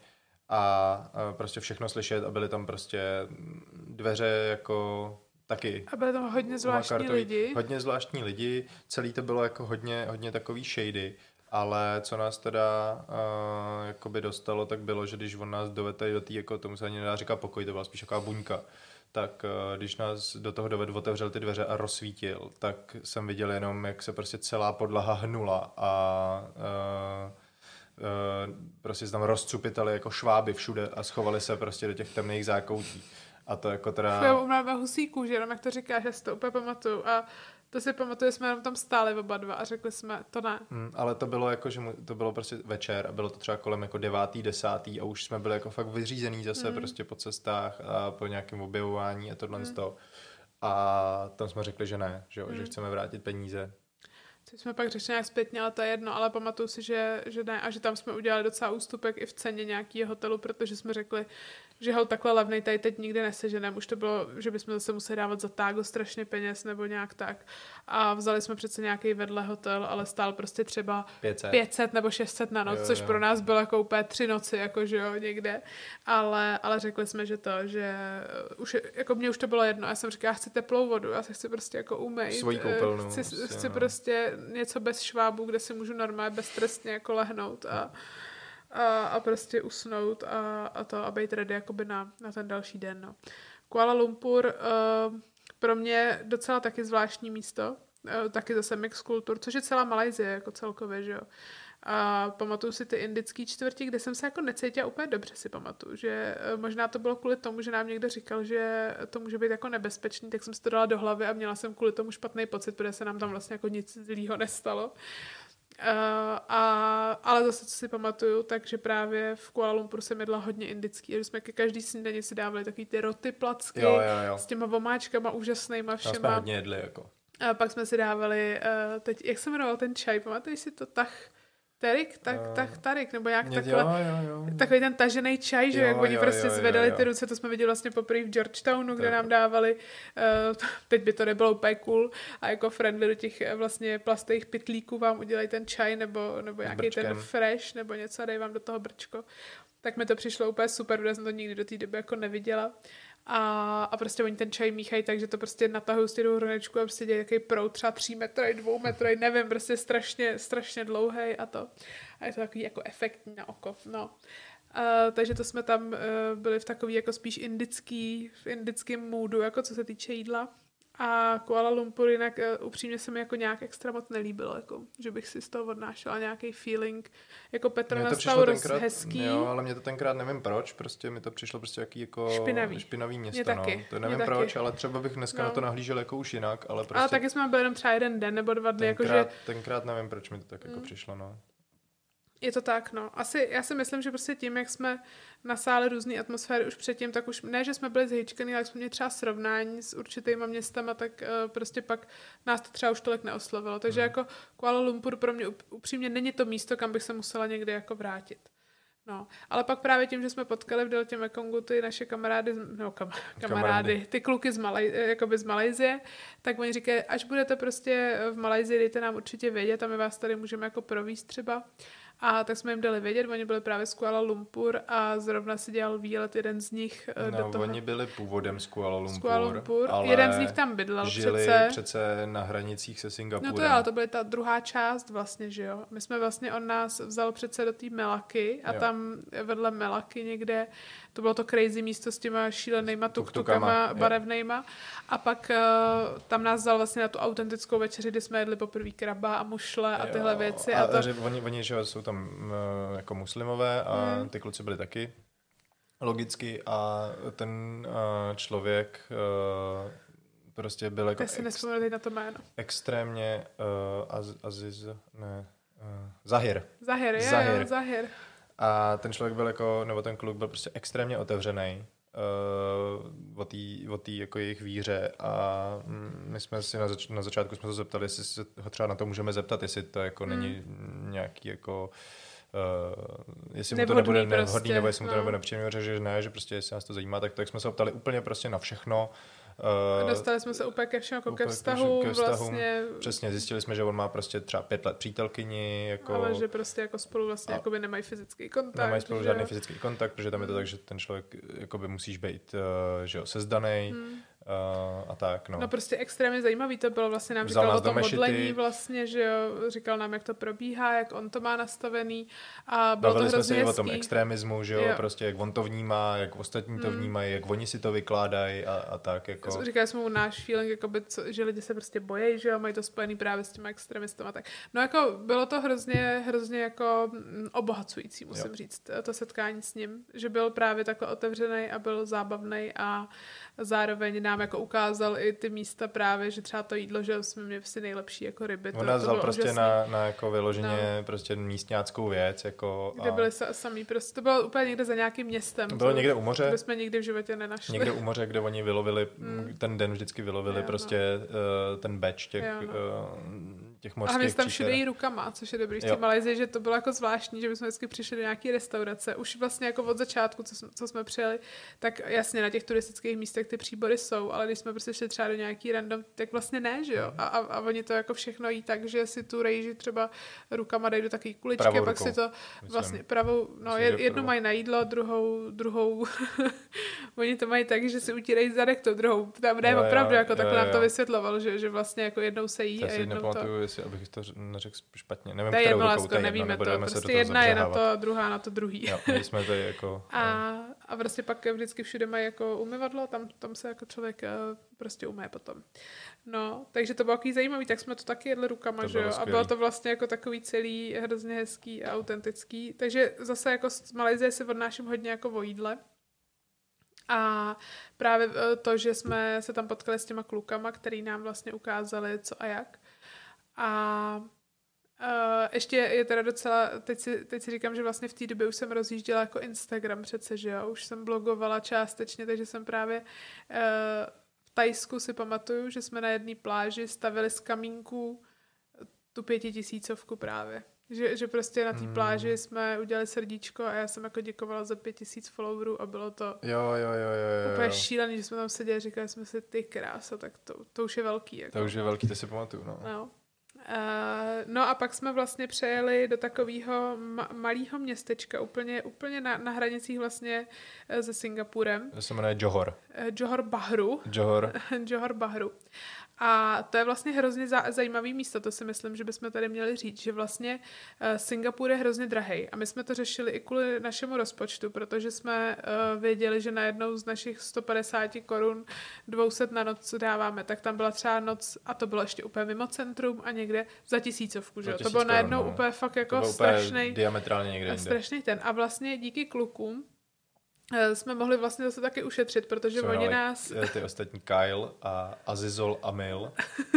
Speaker 2: a uh, prostě všechno slyšet a byly tam prostě dveře jako taky.
Speaker 1: A byly tam hodně zvláštní
Speaker 2: kartový,
Speaker 1: lidi.
Speaker 2: Hodně zvláštní lidi, celý to bylo jako hodně, hodně takový shady, ale co nás teda uh, jakoby dostalo, tak bylo, že když on nás dovedl do té, jako tomu se ani nedá říkat pokoj, to byla spíš taková buňka, tak když nás do toho dovedl, otevřel ty dveře a rozsvítil, tak jsem viděl jenom, jak se prostě celá podlaha hnula a uh, uh, prostě se tam rozcupitali jako šváby všude a schovali se prostě do těch temných zákoutí. A to jako teda...
Speaker 1: Já mám husí kůži, jenom jak to říkáš, já si to úplně pamatuju. A to si pamatuju, jsme jenom tam stáli oba dva a řekli jsme, to ne.
Speaker 2: Hmm, ale to bylo jako, že mu, to bylo prostě večer a bylo to třeba kolem jako devátý, desátý a už jsme byli jako fakt vyřízený zase hmm. prostě po cestách a po nějakém objevování a tohle hmm. z toho. A tam jsme řekli, že ne, že, hmm. že chceme vrátit peníze.
Speaker 1: Což jsme pak řešili nějak zpětně, ale to je jedno, ale pamatuju si, že, že ne a že tam jsme udělali docela ústupek i v ceně nějakého hotelu, protože jsme řekli, že hol takhle levnej tady teď nikdy neseženem. Už to bylo, že bychom zase museli dávat za tágo strašně peněz nebo nějak tak. A vzali jsme přece nějaký vedle hotel, ale stál prostě třeba pět set nebo šest set na noc, jo, což jo. Pro nás bylo jako úplně tři noci, jako že jo, někde. Ale, ale řekli jsme, že to, že už, jako mně už to bylo jedno. Já jsem říkala, já chci teplou vodu, já se chci prostě jako umýt.
Speaker 2: Svojí koupelnu.
Speaker 1: Chci, prostě, chci prostě něco bez švábu, kde si můžu normálně beztrestně jako lehnout a A, a prostě usnout a, a to a být ready jakoby na, na ten další den. No. Kuala Lumpur uh, pro mě docela taky zvláštní místo, uh, taky zase mix kultur, což je celá Malajsie jako celkově, že jo. A pamatuju si ty indický čtvrti, kde jsem se jako necítila úplně dobře, si pamatuju, že uh, možná to bylo kvůli tomu, že nám někdo říkal, že to může být jako nebezpečný, tak jsem si to dala do hlavy a měla jsem kvůli tomu špatný pocit, protože se nám tam vlastně jako nic zlýho nestalo. Uh, a, ale zase, co si pamatuju, takže právě v Kuala Lumpuru jsem jedla hodně indický, že jsme ke každý snídani si dávali takový ty roty placky
Speaker 2: jo, jo, jo.
Speaker 1: s těma vomáčkama úžasnýma všema.
Speaker 2: Jsme hodně jedli, jako.
Speaker 1: A pak jsme si dávali, uh, teď, jak se jmenoval ten čaj, pamatuješ si to? Tach, Tarik, tak, uh, tak Tarik, nebo jak takhle,
Speaker 2: jo, jo, jo.
Speaker 1: takový ten tažený čaj, že
Speaker 2: jo,
Speaker 1: jak oni
Speaker 2: jo,
Speaker 1: prostě
Speaker 2: jo,
Speaker 1: zvedali
Speaker 2: jo, jo.
Speaker 1: ty ruce, to jsme viděli vlastně poprvé v Georgetownu, kde nám dávali, uh, teď by to nebylo úplně cool, a jako friendly do těch vlastně plastových pytlíků vám udělají ten čaj, nebo, nebo nějaký ten fresh, nebo něco a dají vám do toho brčko. Tak mi to přišlo úplně super, protože jsem to nikdy do té doby jako neviděla. A, a prostě oni ten čaj míchají tak, že to prostě natahují z těch hrnečku a prostě dělají takový proud, třeba tři metry, dvou metry, nevím, prostě strašně, strašně dlouhej a to. A je to takový jako efektní na oko, no. Uh, takže to jsme tam uh, byli v takový jako spíš indický, v indickém moodu, jako co se týče jídla. A Kuala Lumpur jinak uh, upřímně se mi jako nějak extra moc nelíbilo, jako, že bych si z toho odnášela nějaký feeling, jako Petronas Taurus hezký.
Speaker 2: Jo, ale mě to tenkrát nevím proč, prostě mi to přišlo prostě jaký jako
Speaker 1: špinavý,
Speaker 2: špinavý město,
Speaker 1: mě
Speaker 2: no.
Speaker 1: taky.
Speaker 2: To nevím
Speaker 1: mě
Speaker 2: proč,
Speaker 1: taky.
Speaker 2: ale třeba bych dneska no. na to nahlížel jako už jinak, ale prostě...
Speaker 1: Ale taky jsme byli jenom třeba jeden den nebo dva dny,
Speaker 2: tenkrát,
Speaker 1: jakože...
Speaker 2: Tenkrát nevím, proč mi to tak
Speaker 1: mm.
Speaker 2: jako přišlo, no.
Speaker 1: Je to tak, no. Asi, já si myslím, že prostě tím, jak jsme nasáli různý atmosféry už předtím, tak už ne, že jsme byli zhyčkaný, ale jak jsme měli třeba srovnání s určitýma městama, tak uh, prostě pak nás to třeba už tolik neoslovilo. Takže hmm. jako Kuala Lumpur pro mě upřímně není to místo, kam bych se musela někdy jako vrátit. No, ale pak právě tím, že jsme potkali v Deltě Mekongu ty naše kamarády, no kam, kamarády, ty kluky z, Malaj, jakoby z Malajzie, tak oni říkají, až budete prostě v Malajzii, dejte nám určitě vědět a my vás tady můžeme jako provízt třeba. A tak jsme jim dali vědět, oni byli právě z Kuala Lumpur a zrovna si dělal výlet jeden z nich
Speaker 2: no,
Speaker 1: do toho.
Speaker 2: Oni byli původem z Kuala Lumpur,
Speaker 1: z Kuala Lumpur.
Speaker 2: Ale
Speaker 1: jeden z nich tam bydlel
Speaker 2: žili
Speaker 1: přece.
Speaker 2: přece na hranicích se Singapurem.
Speaker 1: No to jo, ale to byla ta druhá část vlastně, že jo. My jsme vlastně, on nás vzal přece do té Melaky a jo. tam vedle Melaky někde, to bylo to crazy místo s těma šílenýma tuk-tukama barevnejma a pak uh, tam nás vzal vlastně na tu autentickou večeři, kdy jsme jedli poprvé kraba a mušle a tyhle jo. věci.
Speaker 2: A,
Speaker 1: a to...
Speaker 2: že oni, oni že jsou tam uh, jako muslimové a hmm. ty kluci byli taky logicky a ten uh, člověk uh, prostě byl jako
Speaker 1: si ex- na to jméno.
Speaker 2: extrémně uh, az, Aziz, ne, uh, Zahir.
Speaker 1: Zahir, je,
Speaker 2: Zahir.
Speaker 1: Jo, Zahir.
Speaker 2: A ten člověk byl jako, nebo ten kluk byl prostě extrémně otevřený uh, o té o tý jako jejich víře a my jsme si na, zač- na začátku jsme se zeptali, jestli se ho třeba na to můžeme zeptat, jestli to jako hmm. není nějaký jako Uh, jestli nevhodný mu to nebude nevhodný, prostě, nebo jestli mu to no. nebude nepříjemný, řekl, že ne, že prostě jestli nás to zajímá, tak, tak jsme se optali úplně prostě na všechno.
Speaker 1: Uh, dostali jsme se úplně ke všem, jako ke vztahu, ke vztahu vlastně.
Speaker 2: Přesně, zjistili jsme, že on má prostě třeba pět let přítelkyni. Jako,
Speaker 1: ale že prostě jako spolu vlastně jakoby nemají fyzický kontakt.
Speaker 2: Nemají spolu že... žádný fyzický kontakt, protože tam hmm. je to tak, že ten člověk jakoby musíš být uh, že jo, sezdanej. Hmm. Uh, a tak, no.
Speaker 1: No prostě extrémně zajímavý to bylo, vlastně nám Vzal říkal o tom modlení vlastně, že jo, říkal nám, jak to probíhá, jak on to má nastavený a bylo
Speaker 2: Bavili
Speaker 1: to hrozně
Speaker 2: jsme
Speaker 1: hezký.
Speaker 2: se o tom extremismu, že jo, jo, prostě jak on to vnímá, jak ostatní hmm. to vnímají, jak oni si to vykládají a, a tak, jako.
Speaker 1: Říkali jsme mu náš feeling, jakoby, co, že lidi se prostě bojí, že jo, mají to spojený právě s těma extremistama, tak. No jako bylo to hrozně, hrozně jako obohacující, musím jo. říct, to setkání s ním, že byl právě takhle otevřený a byl zábavný a zároveň nám jako ukázal i ty místa právě, že třeba to jídlo, že jsme měli si nejlepší jako ryby.
Speaker 2: On nás vzal prostě na, na jako vyloženě no. prostě místňáckou věc. Jako
Speaker 1: kde a... byli sami prostě. To bylo úplně někde za nějakým městem.
Speaker 2: Bylo někde u moře.
Speaker 1: Kde jsme nikdy v životě nenašli.
Speaker 2: Někde u moře, kde oni vylovili, mm. ten den vždycky vylovili jo, prostě no. uh, ten batch těch, jo, no. uh, těch mořských.
Speaker 1: A hlavně tam všude jí rukama, což je dobrý v té Malajsii, že to bylo jako zvláštní, že bychom vždycky přišli do nějaké restaurace. Už vlastně jako od začátku, co jsme, co jsme přijeli, tak jasně na těch turistických místech ty příbory jsou, ale když jsme prostě šli třeba do nějaký random, tak vlastně ne, že jo? A, a, a oni to jako všechno jí tak, že si tu rejži třeba rukama dají do takové kuličky, pravou pak rukou. Si to vlastně myslím, pravou, no myslím, jednu mají na jídlo, druhou, druhou oni to mají tak, že si utírají zadek to druhou. Tam ne, opravdu, jako takhle nám to vysvětloval, že, že vlastně jako jednou se jí a jednou to. Já si nepamatuju,
Speaker 2: jestli, abych to neřekl špatně. Nevím,
Speaker 1: to je jedno,
Speaker 2: rukou,
Speaker 1: lásko, nevíme to. Prostě jedna je na to, druhá na to druhý.
Speaker 2: Jo, my jsme tady jako...
Speaker 1: a, a prostě pak vždycky všude mají jako umyvadlo, tam, tam se jako člověk prostě umé potom. No, takže to bylo takový zajímavý, tak jsme to taky jedli rukama, že jo? A bylo to vlastně jako takový celý hrozně hezký a autentický. Takže zase jako z Malajsie si odnáším hodně jako o jídle. A právě to, že jsme se tam potkali s těma klukama, který nám vlastně ukázali co a jak. A Uh, ještě je teda docela, teď si, teď si říkám, že vlastně v té době už jsem rozjížděla jako Instagram přece, že jo, už jsem blogovala částečně, takže jsem právě uh, v Thajsku si pamatuju, že jsme na jedné pláži stavili z kamínků tu pětitisícovku právě. Že, že prostě na té
Speaker 2: Hmm.
Speaker 1: pláži jsme udělali srdíčko a já jsem jako děkovala za pět tisíc followerů a bylo to
Speaker 2: Jo, jo, jo, jo, jo.
Speaker 1: úplně šílený, že jsme tam seděli a říkali jsme si, ty krása, tak to, to už je velký. Jako.
Speaker 2: To už je velký, to si pamatuju, no.
Speaker 1: No. Uh, no a pak jsme vlastně přejeli do takového ma- malého městečka, úplně, úplně na, na hranicích vlastně uh, se Singapurem.
Speaker 2: To se jmenuje Johor.
Speaker 1: Uh, Johor Bahru.
Speaker 2: Johor.
Speaker 1: Johor Bahru. A to je vlastně hrozně za- zajímavý místo, to si myslím, že bychom tady měli říct, že vlastně uh, Singapur je hrozně drahej a my jsme to řešili i kvůli našemu rozpočtu, protože jsme uh, věděli, že na jednou z našich sto padesát korun dvě stě na noc dáváme, tak tam byla třeba noc a to bylo ještě úplně mimo centrum a někde za tisícovku, že jo? To bylo najednou no. úplně fakt jako strašnej,
Speaker 2: diametrálně někde jinde.
Speaker 1: strašný ten. A vlastně díky klukům jsme mohli vlastně zase taky ušetřit, protože
Speaker 2: Jsme
Speaker 1: oni
Speaker 2: měli
Speaker 1: nás...
Speaker 2: ty ostatní Kyle a Azizol a Mil.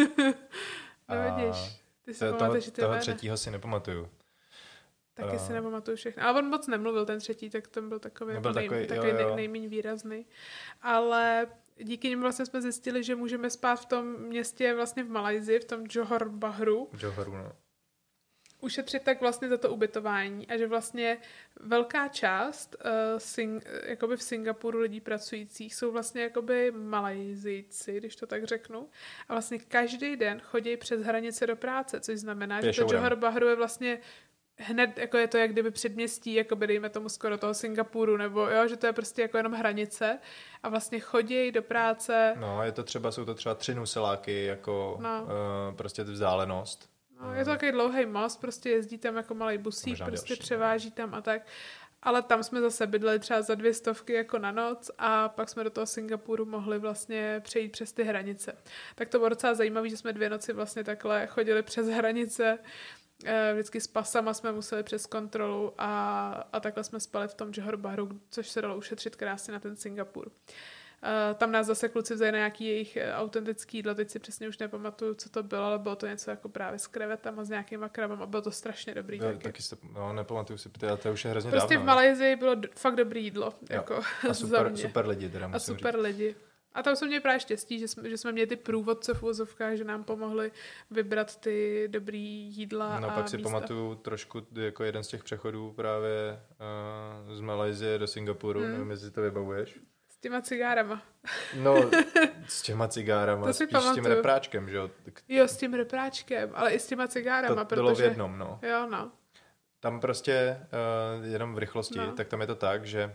Speaker 1: No vidíš, ty si
Speaker 2: to,
Speaker 1: pamatuješ,
Speaker 2: toho,
Speaker 1: ty
Speaker 2: toho
Speaker 1: jména.
Speaker 2: třetího si nepamatuju.
Speaker 1: Taky
Speaker 2: Uh,
Speaker 1: si nepamatuju všechno. Ale on moc nemluvil, ten třetí, tak ten byl takový,
Speaker 2: byl
Speaker 1: nej,
Speaker 2: takový,
Speaker 1: takový
Speaker 2: jo, jo.
Speaker 1: nej, nejméně výrazný. Ale díky nim vlastně jsme zjistili, že můžeme spát v tom městě vlastně v Malajsii, v tom Johor Bahru.
Speaker 2: Johoru, no.
Speaker 1: Ušetřit tak vlastně za to ubytování a že vlastně velká část uh, sing, jakoby v Singapuru lidí pracujících jsou vlastně jakoby Malajzijci, když to tak řeknu. A vlastně každý den chodí přes hranice do práce, což znamená,
Speaker 2: Pěšourem.
Speaker 1: že to Johor Bahru je vlastně hned, jako je to jak kdyby předměstí, jakoby dejme tomu skoro toho Singapuru, nebo jo, že to je prostě jako jenom hranice a vlastně chodí do práce.
Speaker 2: No, je to třeba, jsou to třeba tři nuseláky, jako
Speaker 1: No.
Speaker 2: uh, prostě vzdálenost.
Speaker 1: No, je to takový dlouhý most, prostě jezdí tam jako malý busík,
Speaker 2: Možná
Speaker 1: prostě
Speaker 2: delší,
Speaker 1: převáží tam a tak. Ale tam jsme zase bydleli třeba za dvě stovky jako na noc a pak jsme do toho Singapuru mohli vlastně přejít přes ty hranice. Tak to bylo docela zajímavé, že jsme dvě noci vlastně takhle chodili přes hranice. Vždycky s pasama jsme museli přes kontrolu a, a takhle jsme spali v tom Johor Bahru, což se dalo ušetřit krásně na ten Singapur. Uh, tam nás zase kluci vzali na nějaký jejich uh, autentický jídlo, teď si přesně už nepamatuju, co to bylo, ale bylo to něco jako právě s krevetama, s nějakýma krabama a bylo to strašně dobrý.
Speaker 2: Jo,
Speaker 1: taky.
Speaker 2: taky jste, no, nepamatuju si, to, to už je hrozně
Speaker 1: Prostě
Speaker 2: dávno.
Speaker 1: v Malajsii bylo d- fakt dobrý jídlo. Jako,
Speaker 2: A
Speaker 1: za
Speaker 2: super,
Speaker 1: mě.
Speaker 2: super lidi, teda
Speaker 1: A
Speaker 2: musím
Speaker 1: super
Speaker 2: říct.
Speaker 1: lidi. A tam jsme měli právě štěstí, že jsme, že jsme měli ty průvodce v uvozovkách, že nám pomohli vybrat ty dobrý jídla
Speaker 2: No
Speaker 1: a
Speaker 2: pak si
Speaker 1: místa.
Speaker 2: pamatuju trošku jako jeden z těch přechodů právě uh, z Malajzie do Singapuru,
Speaker 1: Hmm.
Speaker 2: nevím, jestli to vybavuješ.
Speaker 1: S těma cigárama.
Speaker 2: No, s těma cigárama,
Speaker 1: To si
Speaker 2: spíš s tím
Speaker 1: pamatuju.
Speaker 2: repráčkem, že jo. Tak
Speaker 1: Jo, s tím repráčkem, ale i s těma cigárama,
Speaker 2: to bylo v
Speaker 1: protože...
Speaker 2: jednom, no.
Speaker 1: Jo, no.
Speaker 2: Tam prostě, uh, jenom v rychlosti,
Speaker 1: No.
Speaker 2: tak tam je to tak, že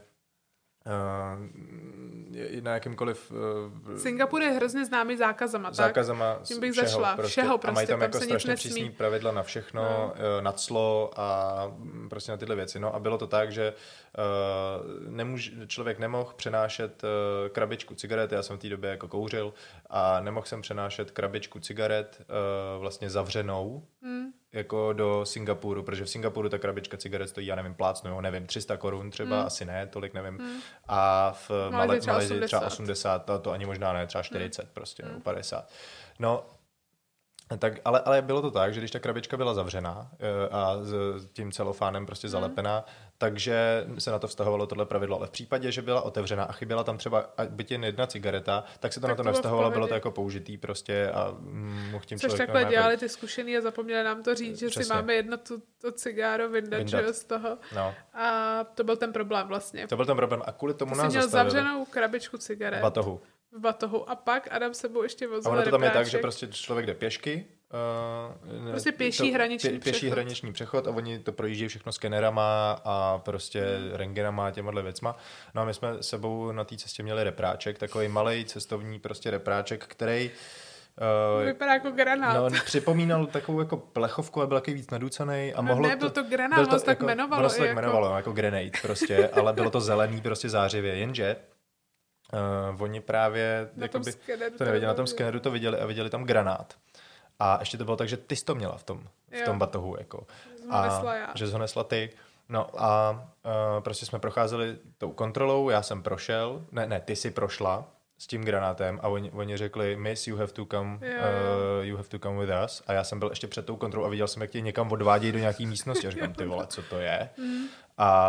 Speaker 2: uh, je na jakýmkoliv uh,
Speaker 1: Singapur je hrozně známý zákazama, tak?
Speaker 2: zákazama
Speaker 1: Tím bych
Speaker 2: všeho,
Speaker 1: zašla.
Speaker 2: prostě.
Speaker 1: Všeho
Speaker 2: A
Speaker 1: prostě,
Speaker 2: mají tam,
Speaker 1: tam
Speaker 2: jako
Speaker 1: se nic
Speaker 2: strašně
Speaker 1: nesmí.
Speaker 2: přísný pravidla na všechno,
Speaker 1: No.
Speaker 2: no. na clo a mm, prostě na tyhle věci. No a bylo to tak, že uh, nemůž, člověk nemohl přenášet uh, krabičku cigaret, já jsem v té době jako kouřil a nemohl jsem přenášet krabičku cigaret uh, vlastně zavřenou,
Speaker 1: Hmm.
Speaker 2: jako do Singapuru, protože v Singapuru ta krabička cigaret stojí, já nevím, plácnu, jo, nevím, tři sta korun třeba,
Speaker 1: Hmm.
Speaker 2: asi ne, tolik nevím.
Speaker 1: Hmm.
Speaker 2: A v
Speaker 1: Malajsii třeba
Speaker 2: Malajsii třeba
Speaker 1: osmdesát.
Speaker 2: osmdesát, to, to ani možná ne, třeba čtyřicet prostě,
Speaker 1: Hmm.
Speaker 2: nebo padesát. No, tak, ale, ale bylo to tak, že když ta krabička byla zavřená e, a s tím celofánem prostě zalepená, takže se na to vztahovalo tohle pravidlo. Ale v případě, že byla otevřená a chyběla tam třeba byť jen jedna cigareta, tak se to
Speaker 1: Tak
Speaker 2: na
Speaker 1: to
Speaker 2: to
Speaker 1: bylo v
Speaker 2: nevztahovalo, bylo to
Speaker 1: pohodě.
Speaker 2: jako použitý prostě a mm, mohl tím
Speaker 1: Což
Speaker 2: člověk
Speaker 1: takhle
Speaker 2: normálně-
Speaker 1: dělali ty zkušený a zapomněli nám to říct, že si
Speaker 2: Přesně.
Speaker 1: máme jedno tu, to cigáro vyndat,
Speaker 2: Vyndat.
Speaker 1: že jo, z toho.
Speaker 2: No,
Speaker 1: A to byl ten problém vlastně.
Speaker 2: to byl ten problém a kvůli tomu
Speaker 1: Ty jsi
Speaker 2: nás
Speaker 1: měl
Speaker 2: zastavili
Speaker 1: zavřenou krabičku cigaret
Speaker 2: v batohu.
Speaker 1: v batohu a pak Adam sebou ještě vozil
Speaker 2: A ono to tam je tak,
Speaker 1: repráček.
Speaker 2: že prostě člověk jde pěšky. Uh,
Speaker 1: Prostě pěší hraniční
Speaker 2: pěší
Speaker 1: přechod.
Speaker 2: hraniční přechod a oni to projíždějí všechno skenerama a prostě
Speaker 1: Hmm.
Speaker 2: rentgenama a těmahle věcma. No a my jsme sebou na té cestě měli repráček, takový malej cestovní prostě repráček, který uh,
Speaker 1: Vypadá jako granát.
Speaker 2: no, připomínal takovou jako plechovku a byl taky víc naducanej. A
Speaker 1: No
Speaker 2: mohlo
Speaker 1: ne, byl to granát,
Speaker 2: byl
Speaker 1: ono se tak
Speaker 2: jako,
Speaker 1: jmenovalo
Speaker 2: Ono se
Speaker 1: i
Speaker 2: tak
Speaker 1: jako-
Speaker 2: jmenovalo, jako grenade prostě, ale bylo to zelený prostě zářivě, jenže uh, oni právě,
Speaker 1: Na tom
Speaker 2: jakoby,
Speaker 1: skeneru
Speaker 2: to neviděli, na tom
Speaker 1: bylo.
Speaker 2: skeneru to viděli a viděli tam granát. A ještě to bylo tak, že ty jsi to měla v tom, v
Speaker 1: Jo.
Speaker 2: tom batohu. Jako.
Speaker 1: Jsem ho nesla já.
Speaker 2: Že jsi ho nesla ty. No a uh, prostě jsme procházeli tou kontrolou, já jsem prošel, ne, ne, ty jsi prošla s tím granátem a oni, oni řekli, miss, you have to come,
Speaker 1: Jo,
Speaker 2: uh, you have to come with us. A já jsem byl ještě před tou kontrolou a viděl jsem, jak tě někam odvádějí do nějaký místnosti. A říkám, ty vole, co to je?
Speaker 1: Mm.
Speaker 2: A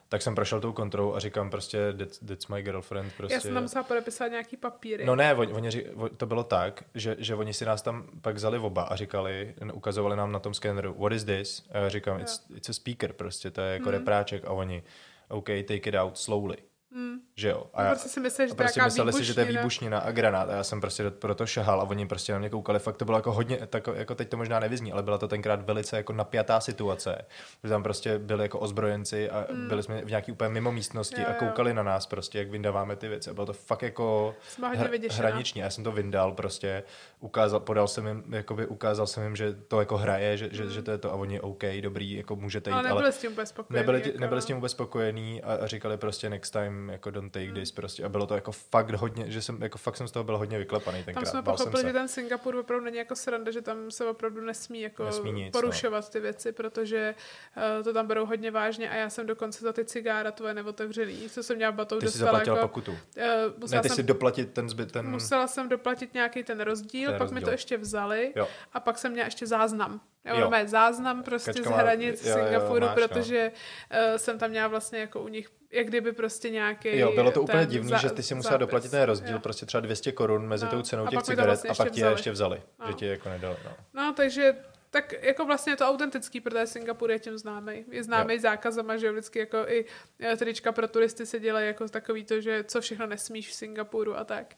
Speaker 2: tak jsem prošel tou kontrolou a říkám prostě that's, that's my girlfriend. Prostě.
Speaker 1: Já jsem tam musela podepisovat nějaký papíry.
Speaker 2: No ne, oni, oni, to bylo tak, že, že oni si nás tam pak vzali oba a říkali, ukazovali nám na tom skeneru, what is this? A já říkám, it's, it's a speaker prostě, to je jako mm. repráček a oni, OK, take it out slowly.
Speaker 1: Mm.
Speaker 2: Že jo. A,
Speaker 1: a prostě si mysleli, že,
Speaker 2: prostě mysleli si, že to je výbušnina a granát a já jsem prostě pro to šahal a oni prostě na mě koukali, fakt to bylo jako hodně, tak, jako teď to možná nevyzní, ale byla to tenkrát velice jako napjatá situace, že tam prostě byli jako ozbrojenci a mm. byli jsme v nějaký úplně mimo místnosti jo, a koukali jo. na nás prostě, jak vyndáváme ty věci a bylo to fakt jako hr- hraniční. Já jsem to vyndal prostě, ukázal, podal jsem jim, jakoby ukázal jsem jim, že to jako hraje, že, mm. že, že to je to a oni OK, dobrý, jako můžete jít, ale
Speaker 1: nebyli s tím vůbec spokojení.
Speaker 2: Nebyli,
Speaker 1: jako...
Speaker 2: nebyli s tím vůbec spokojení a, a říkali prostě next time jako don't take mm. this prostě a bylo to jako fakt hodně, že jsem, jako fakt jsem z toho byl hodně vyklepaný tenkrát.
Speaker 1: Tam jsme pochopili, že ten Singapur opravdu není jako sranda, že tam se opravdu nesmí jako
Speaker 2: nesmí nic,
Speaker 1: porušovat
Speaker 2: no.
Speaker 1: ty věci, protože uh, to tam berou hodně vážně a já jsem dokonce za ty cigára tvoje neotevřený, co jsem měla v batou
Speaker 2: ty
Speaker 1: dostala.
Speaker 2: Ty jsi zaplatila
Speaker 1: jako,
Speaker 2: pokutu.
Speaker 1: Uh,
Speaker 2: ne, ty
Speaker 1: jsem,
Speaker 2: si doplatit ten zbyt, ten...
Speaker 1: Musela jsem doplatit nějaký ten rozdíl, ten pak rozdíl. Mi to ještě vzali jo. a pak jsem měla ještě záznam. Jo, jo. záznam prostě Kačka z hranic má, Singapuru, jo, jo, máš, protože no. uh, jsem tam měla vlastně jako u nich jak kdyby prostě nějaký.
Speaker 2: Jo, bylo to úplně divný, za, že ty si musela zápis. doplatit ten rozdíl, jo. prostě třeba dvě stě korun mezi no. tou cenou a těch cigaret vlastně a pak ti je ještě vzali, no. že ti je jako nedali. No.
Speaker 1: no, takže tak jako vlastně je to autentický, protože Singapur je tím známý. Je známý zákazama, že vždycky jako i trička pro turisty se dělají jako takový to, že co všechno nesmíš v Singapuru a tak.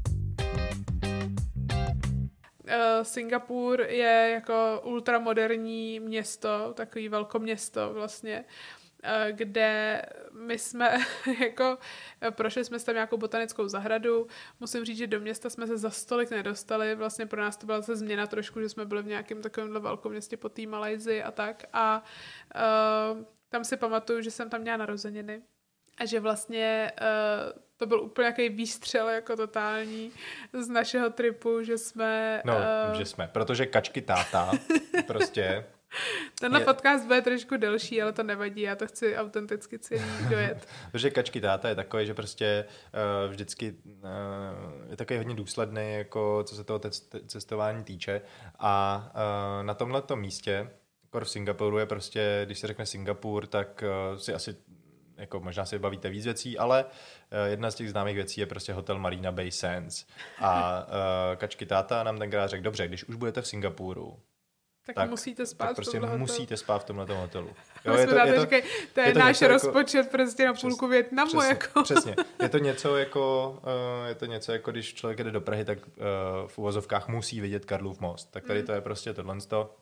Speaker 1: Uh, Singapur je jako ultramoderní město, takový velkoměsto vlastně, uh, kde my jsme jako prošli jsme tam nějakou botanickou zahradu. Musím říct, že do města jsme se za stolik nedostali. Vlastně pro nás to byla zase změna trošku, že jsme byli v nějakém takovémhle velkoměstě po té Malajsii a tak. A uh, tam si pamatuju, že jsem tam měla narozeniny. A že vlastně uh, to byl úplně nějaký výstřel jako totální z našeho tripu, že jsme...
Speaker 2: No, uh... že jsme, protože kačky táta prostě...
Speaker 1: Tenhle je... podcast bude trošku delší, ale to nevadí, já to chci autenticky celý dojet.
Speaker 2: Protože kačky táta je takový, že prostě uh, vždycky uh, je takový hodně důsledný, jako co se toho te- cestování týče a uh, na tomhletom místě, jako v Singapuru je prostě, když se řekne Singapur, tak uh, si asi jako možná si bavíte víc věcí, ale uh, jedna z těch známých věcí je prostě hotel Marina Bay Sands. A uh, kačky táta nám tenkrát řekl, dobře, když už budete v Singapuru,
Speaker 1: tak, tak musíte spát
Speaker 2: tak prostě
Speaker 1: v tomhle
Speaker 2: musíte
Speaker 1: hotelu.
Speaker 2: spát v tomhletom hotelu.
Speaker 1: Jo, je to, je to, říkaj, to je, je to náš rozpočet jako, prostě na půlku přes, Vietnamu.
Speaker 2: Přesně,
Speaker 1: jako.
Speaker 2: přesně. Je to něco jako, uh, je to něco jako když člověk jde do Prahy, tak uh, v uvozovkách musí vidět Karlův most. Tak tady mm. to je prostě tohle.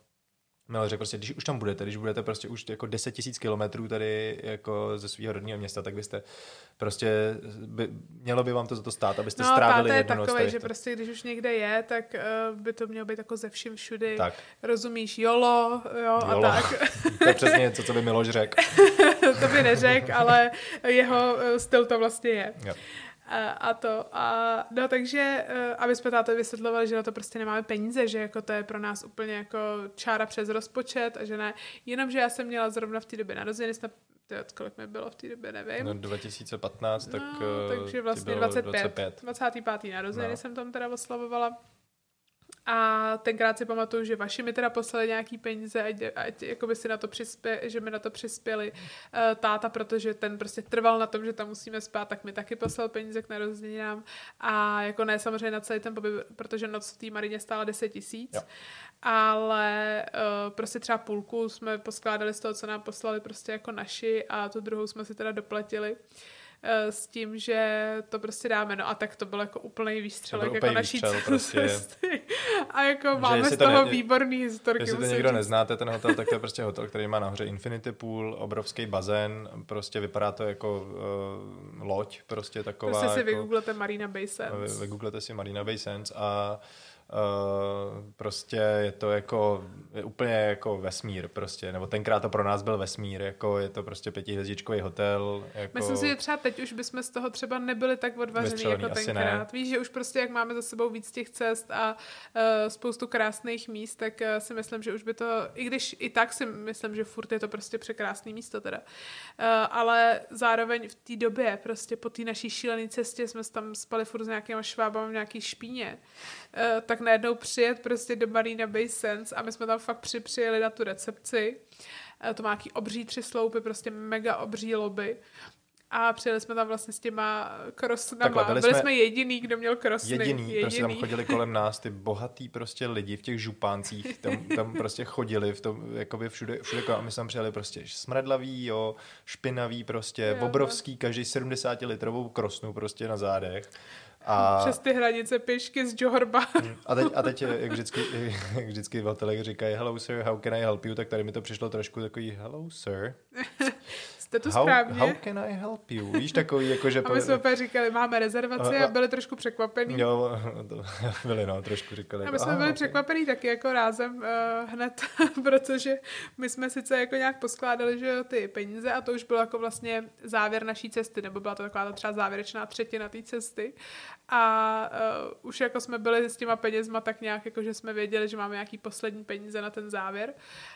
Speaker 2: Měl řekl prostě, když už tam budete, když budete prostě už jako deset tisíc kilometrů tady jako ze svého rodného města, tak byste prostě, by, mělo by vám to za to stát, abyste
Speaker 1: no,
Speaker 2: strávili jednu
Speaker 1: noc. No,
Speaker 2: takový,
Speaker 1: že prostě když už někde je, tak uh, by to mělo být jako ze vším všudy.
Speaker 2: Tak.
Speaker 1: Rozumíš, jolo, jo,
Speaker 2: jolo.
Speaker 1: a tak.
Speaker 2: To je přesně něco, co by Miloš řekl.
Speaker 1: To by neřekl, ale jeho styl to vlastně je.
Speaker 2: Jo.
Speaker 1: A, a to. A, no takže, aby jsme táto vysvětlovali, že na to prostě nemáme peníze, že jako to je pro nás úplně jako čára přes rozpočet a že ne. Jenomže já jsem měla zrovna v té době narozeniny, snad, kolik mi bylo v té době, nevím.
Speaker 2: No dva tisíce patnáct, tak
Speaker 1: no, takže vlastně dvacet pět, dvacet pět. dvacátého pátého narozeniny no. jsem tam teda oslavovala. A tenkrát si pamatuju, že vaši mi teda poslali nějaký peníze, ať, ať jakoby si na to přispě, že mi na to přispěli uh, táta, protože ten prostě trval na tom, že tam musíme spát, tak mi taky poslal peníze k narozeninám. A jako ne samozřejmě na celý ten pobyt, protože noc v té Marině stála deset tisíc. Ale uh, prostě třeba půlku jsme poskládali z toho, co nám poslali prostě jako naši a tu druhou jsme si teda doplatili. S tím, že to prostě dáme. No a tak to byl jako úplný výstřelek jako naší prostě. A jako máme z toho ne, výborný historky.
Speaker 2: Jestli to někdo říct. Neznáte, ten hotel, tak to je prostě hotel, který má nahoře infinity pool, obrovský bazén, prostě vypadá to jako uh, loď, prostě taková.
Speaker 1: Prostě si
Speaker 2: jako,
Speaker 1: vygooglete Marina Bay Sands.
Speaker 2: Vy, vygooglete si Marina Bay Sands a Uh, prostě je to jako je úplně jako vesmír prostě, nebo tenkrát to pro nás byl vesmír, jako je to prostě pětihvězdičkový hotel. Jako...
Speaker 1: Myslím si, že třeba teď už bychom z toho třeba nebyli tak odvaření jako tenkrát. Víš, že už prostě jak máme za sebou víc těch cest a uh, spoustu krásných míst, tak uh, si myslím, že už by to, i když i tak si myslím, že furt je to prostě překrásný místo teda. Uh, ale zároveň v té době prostě po té naší šílené cestě jsme tam spali furt s nějakýma švábama v nějaký špíně. Uh, tak tak najednou přijet prostě do Marina Bay Sands a my jsme tam fakt při, přijeli na tu recepci. To má nějaký obří tři sloupy, prostě mega obří lobby. A přijeli jsme tam vlastně s těma krosnama. Takhle, byli, byli jsme, jsme jediný, kdo měl krosny.
Speaker 2: Jediný, jediný, prostě tam chodili kolem nás ty bohatý prostě lidi v těch župáncích, tam, tam prostě chodili v tom, jakoby všude, všude a my jsme tam přijeli prostě smradlavý, jo, špinavý prostě, jo, obrovský, každý sedmdesátilitrovou krosnu prostě na zádech. A... Přes
Speaker 1: ty hranice pěšky z Johorba.
Speaker 2: A teď, a teď jak vždycky, jak vždycky v hotelech říkají hello sir, how can I help you, tak tady mi to přišlo trošku takový hello sir.
Speaker 1: Jste tu správně.
Speaker 2: How, how can I help you? Víš, takový jako, že...
Speaker 1: A my jsme opět říkali, máme rezervaci a, a byli trošku překvapení.
Speaker 2: Jo, to byli, no, trošku říkali.
Speaker 1: A my jsme aha, byli okay. překvapení taky jako rázem uh, hned, protože my jsme sice jako nějak poskládali, že ty peníze a to už bylo jako vlastně závěr naší cesty, nebo byla to taková ta třeba závěrečná třetina té cesty. A uh, už jako jsme byli s těma penězma tak nějak, jako že jsme věděli, že máme nějaký poslední peníze na ten závěr.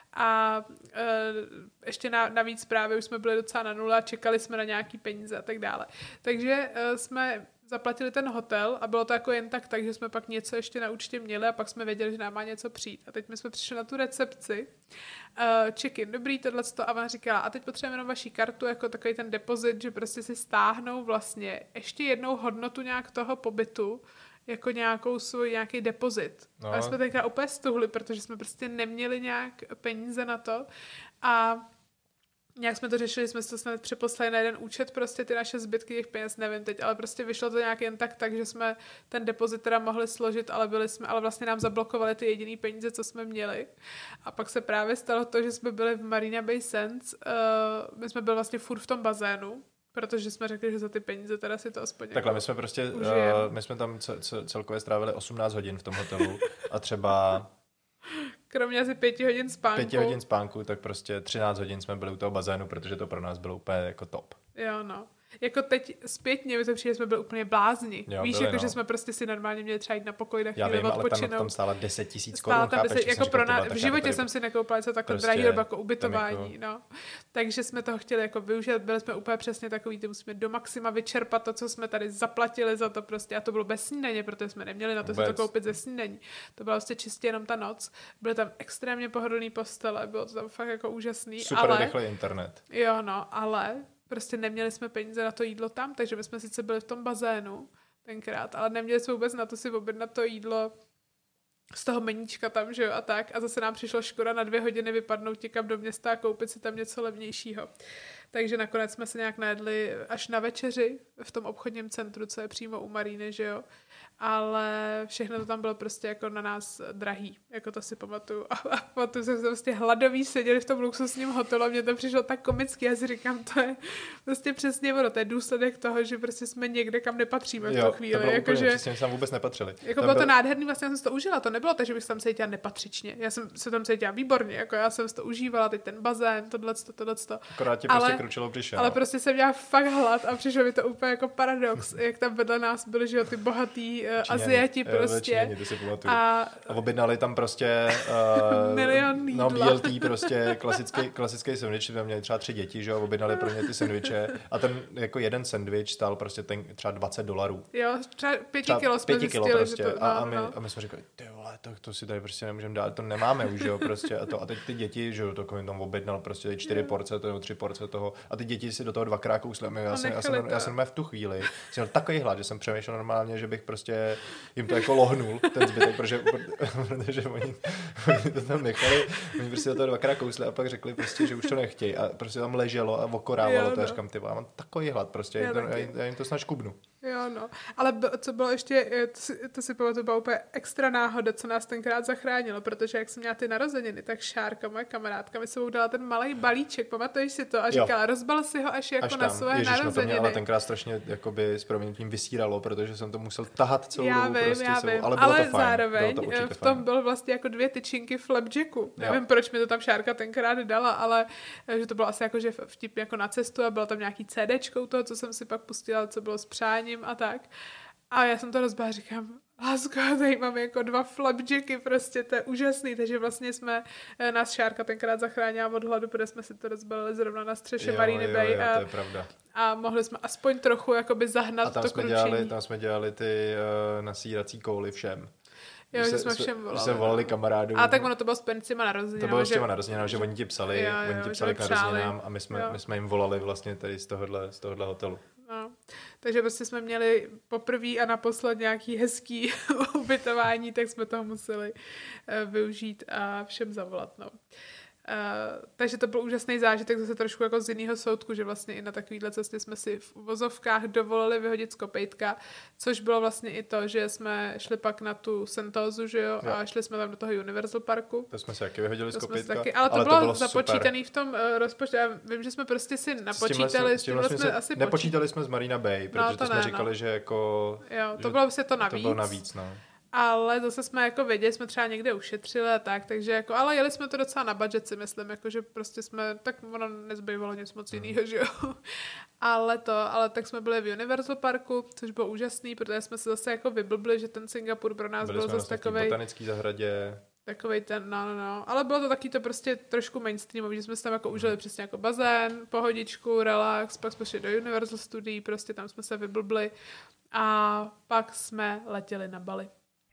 Speaker 1: A uh, ještě na, navíc právě už jsme byli docela na nule a čekali jsme na nějaký peníze a tak dále. Takže uh, jsme zaplatili ten hotel a bylo to jako jen tak, takže jsme pak něco ještě na účtě měli a pak jsme věděli, že nám má něco přijít. A teď my jsme přišli na tu recepci, uh, check-in, dobrý, tohleto, a ona říkala, a teď potřebujeme jenom vaši kartu, jako takový ten depozit, že prostě si stáhnou vlastně ještě jednou hodnotu nějak toho pobytu, jako nějakou svůj nějaký depozit. No. A jsme tenkrát úplně stuhli, protože jsme prostě neměli nějak peníze na to a nějak jsme to řešili, jsme to snad přeposlali na jeden účet, prostě ty naše zbytky těch peněz, nevím teď, ale prostě vyšlo to nějak jen tak, tak, že jsme ten depozit teda mohli složit, ale byli jsme, ale vlastně nám zablokovali ty jediný peníze, co jsme měli. A pak se právě stalo to, že jsme byli v Marina Bay Sands, uh, my jsme byli vlastně furt v tom bazénu, protože jsme řekli, že za ty peníze teda si to aspoň
Speaker 2: takhle, my jsme prostě, uh, my jsme tam c- c- celkově strávili osmnáct hodin v tom hotelu a třeba
Speaker 1: kromě asi pěti hodin spánku.
Speaker 2: Pěti hodin spánku, tak prostě třináct hodin jsme byli u toho bazénu, protože to pro nás bylo úplně jako top.
Speaker 1: Jo, no. Jako teď zpětně, my to přijde, jsme byli úplně blázni. Jo, Víš, byli, jako, no. že jsme prostě si normálně měli třeba jít na pokoj na chvíli odpočinout. Já vím, ale tam, tam stála
Speaker 2: deset tisíc korun, chápeš?
Speaker 1: deset, jako pro na, v životě
Speaker 2: tady...
Speaker 1: jsem si nekoupila něco takhle prostě drahý, jako ubytování, jako... no. Takže jsme toho chtěli jako využít, byli jsme úplně přesně takový, ty musíme do maxima vyčerpat to, co jsme tady zaplatili za to prostě, a to bylo bez snídaně, protože jsme neměli na to Vůbec. si to koupit ze snídaní. To byla prostě čistě jenom ta noc. Byly tam extrémně pohodlný postele, bylo to tam fakt jako úžasný.
Speaker 2: Super
Speaker 1: ale...
Speaker 2: rychlý internet.
Speaker 1: Jo, no, ale prostě neměli jsme peníze na to jídlo tam, takže my jsme sice byli v tom bazénu tenkrát, ale neměli jsme vůbec na to si objednat to jídlo z toho meníčka tam, že jo, a tak. A zase nám přišlo škoda na dvě hodiny vypadnout někam do města a koupit si tam něco levnějšího. Takže nakonec jsme se nějak najedli až na večeři v tom obchodním centru, co je přímo u Maríny, že jo. Ale všechno to tam bylo prostě jako na nás drahý, jako to si pamatuju. A, a pamatuju, že jsme prostě hladoví seděli v tom luxusním hotelu a mně to přišlo tak komicky, já si říkám, to je prostě přesně ono, to je důsledek toho, že prostě jsme někde, kam nepatříme v tu chvíli.
Speaker 2: Jo, to bylo
Speaker 1: jako,
Speaker 2: úplně,
Speaker 1: že,
Speaker 2: přesně, jsme tam vůbec nepatřili.
Speaker 1: Jako bylo byl... to nádherný, vlastně jsem si to užila, to nebylo tak, že bych se tam cítila nepatřičně. Já jsem se tam cítila výborně, jako já jsem si to užívala, teď ten bazén, tohleto, tohleto.
Speaker 2: Akorát tě prostě kručilo břiše.
Speaker 1: Ale prostě jsem měla fakt hlad a přišlo mi to úplně jako paradox, jak tam vedle nás byli, že jo, ty bohatý uh, Aziati prostě.
Speaker 2: Číňani, to si pamatuju. A... a objednali tam prostě uh,
Speaker 1: milion jídla.
Speaker 2: No, B L T, prostě klasický, klasický sandwich, tam měli třeba tři děti, že jo, objednali pro ně ty sandwiche a ten jako jeden sandwich stál prostě ten třeba dvacet dolarů.
Speaker 1: Jo, třeba pěti třeba kilo jsme zjistili,
Speaker 2: prostě.
Speaker 1: to, no,
Speaker 2: a, a, my,
Speaker 1: no.
Speaker 2: a my jsme říkali, ty vole, to, to si tady prostě nemůžeme dát, to nemáme už, jo, prostě a to. A teď ty děti, že jo, to tam objednal prostě čtyři jo. porce toho, tři porce toho a ty děti si do toho dvakrát kously. Já jsem, já jsem, já jsem v tu chvíli jsem měl takový hlad, že jsem přemýšlel normálně, že bych prostě jim to jako lohnul, ten zbytek, protože, protože oni, oni to tam nechali, oni prostě do toho dvakrát kousli a pak řekli prostě, že už to nechtějí a prostě tam leželo a okorávalo to a říkám, ty já mám takový hlad, prostě já, to, já, já jim to snad škubnu.
Speaker 1: Jo, no. Ale b- co bylo ještě, to si, to si pamatuju, byla úplně extra náhoda, co nás tenkrát zachránilo, protože jak jsem měla ty narozeniny, tak Šárka, moje kamarádka, mi sebou dala ten malý balíček, pamatuješ si to? A říkala, jo. rozbal si ho až jako až na své Ježiš, narozeniny.
Speaker 2: No to mě ale tenkrát strašně jakoby s proměnutím vysíralo, protože jsem to musel tahat celou
Speaker 1: já
Speaker 2: dobu
Speaker 1: vím,
Speaker 2: prostě
Speaker 1: já
Speaker 2: sebou,
Speaker 1: vím.
Speaker 2: ale bylo
Speaker 1: ale
Speaker 2: to fajn.
Speaker 1: zároveň
Speaker 2: bylo to
Speaker 1: v tom fajn. Bylo vlastně jako dvě tyčinky flapjacku. Nevím, proč mi to tam Šárka tenkrát dala, ale že to bylo asi jako, že vtip jako na cestu a bylo tam nějaký CDčko toho, co jsem si pak pustila, co bylo s přáním a tak. A já jsem to rozbala a říkám, lásko, tady máme jako dva flapjacky, prostě to je úžasný, takže vlastně jsme, nás Šárka tenkrát zachránila od hladu, protože jsme si to rozbalili zrovna na střeše Mariny Bay a,
Speaker 2: to je pravda.
Speaker 1: A mohli jsme aspoň trochu jakoby zahnat
Speaker 2: a tam
Speaker 1: to
Speaker 2: jsme
Speaker 1: kručení.
Speaker 2: Dělali, tam jsme dělali ty uh, nasírací kouly všem.
Speaker 1: Jo, že jsme všem volali.
Speaker 2: Že jsme volali kamarádům.
Speaker 1: A tak ono to bylo s pencima narozeninami.
Speaker 2: To bylo s těma narozeninami, že oni ti psali,
Speaker 1: jo, jo,
Speaker 2: oni ti psali k narozeninám a my jsme,
Speaker 1: jo.
Speaker 2: my jsme jim volali vlastně tady z tohohle, z tohohle hotelu.
Speaker 1: No. Takže prostě jsme měli poprvé a naposled nějaký hezký ubytování, tak jsme toho museli uh, využít a všem zavolat. No. Uh, takže to byl úžasný zážitek, zase trošku jako z jiného soudku, že vlastně i na takovýhle cestě jsme si v uvozovkách dovolili vyhodit z kopejtka, což bylo vlastně i to, že jsme šli pak na tu Sentózu, že jo, jo. a šli jsme tam do toho Universal Parku.
Speaker 2: To jsme si taky vyhodili to z kopejtka.
Speaker 1: Taky, ale to ale bylo, to bylo započítaný v tom uh, rozpočtu. Já vím, že jsme prostě si napočítali, s tímhle jsme, jsme asi
Speaker 2: nepočítali jsme z Marina Bay, protože no, to, to jsme ne, říkali, no. že jako...
Speaker 1: Jo, to bylo vlastně to navíc.
Speaker 2: To bylo navíc, no.
Speaker 1: Ale zase jsme jako věděli, jsme třeba někde ušetřili a tak, takže jako, ale jeli jsme to docela na budget, si myslím, jako, že prostě jsme, tak ono nezbývalo nic moc jiného, hmm. že jo. Ale to, ale tak jsme byli v Universal Parku, což bylo úžasný, protože jsme se zase jako vyblbli, že ten Singapur pro nás
Speaker 2: byli
Speaker 1: byl zase takovej...
Speaker 2: Byli jsme v botanické zahradě.
Speaker 1: Takovej ten, no, no, no. Ale bylo to taky to prostě trošku mainstreamový, že jsme se tam jako užili přesně jako bazén, pohodičku, relax, pak jsme šli do Universal Studií, prostě tam jsme se vyblbli a pak jsme letěli na Bali.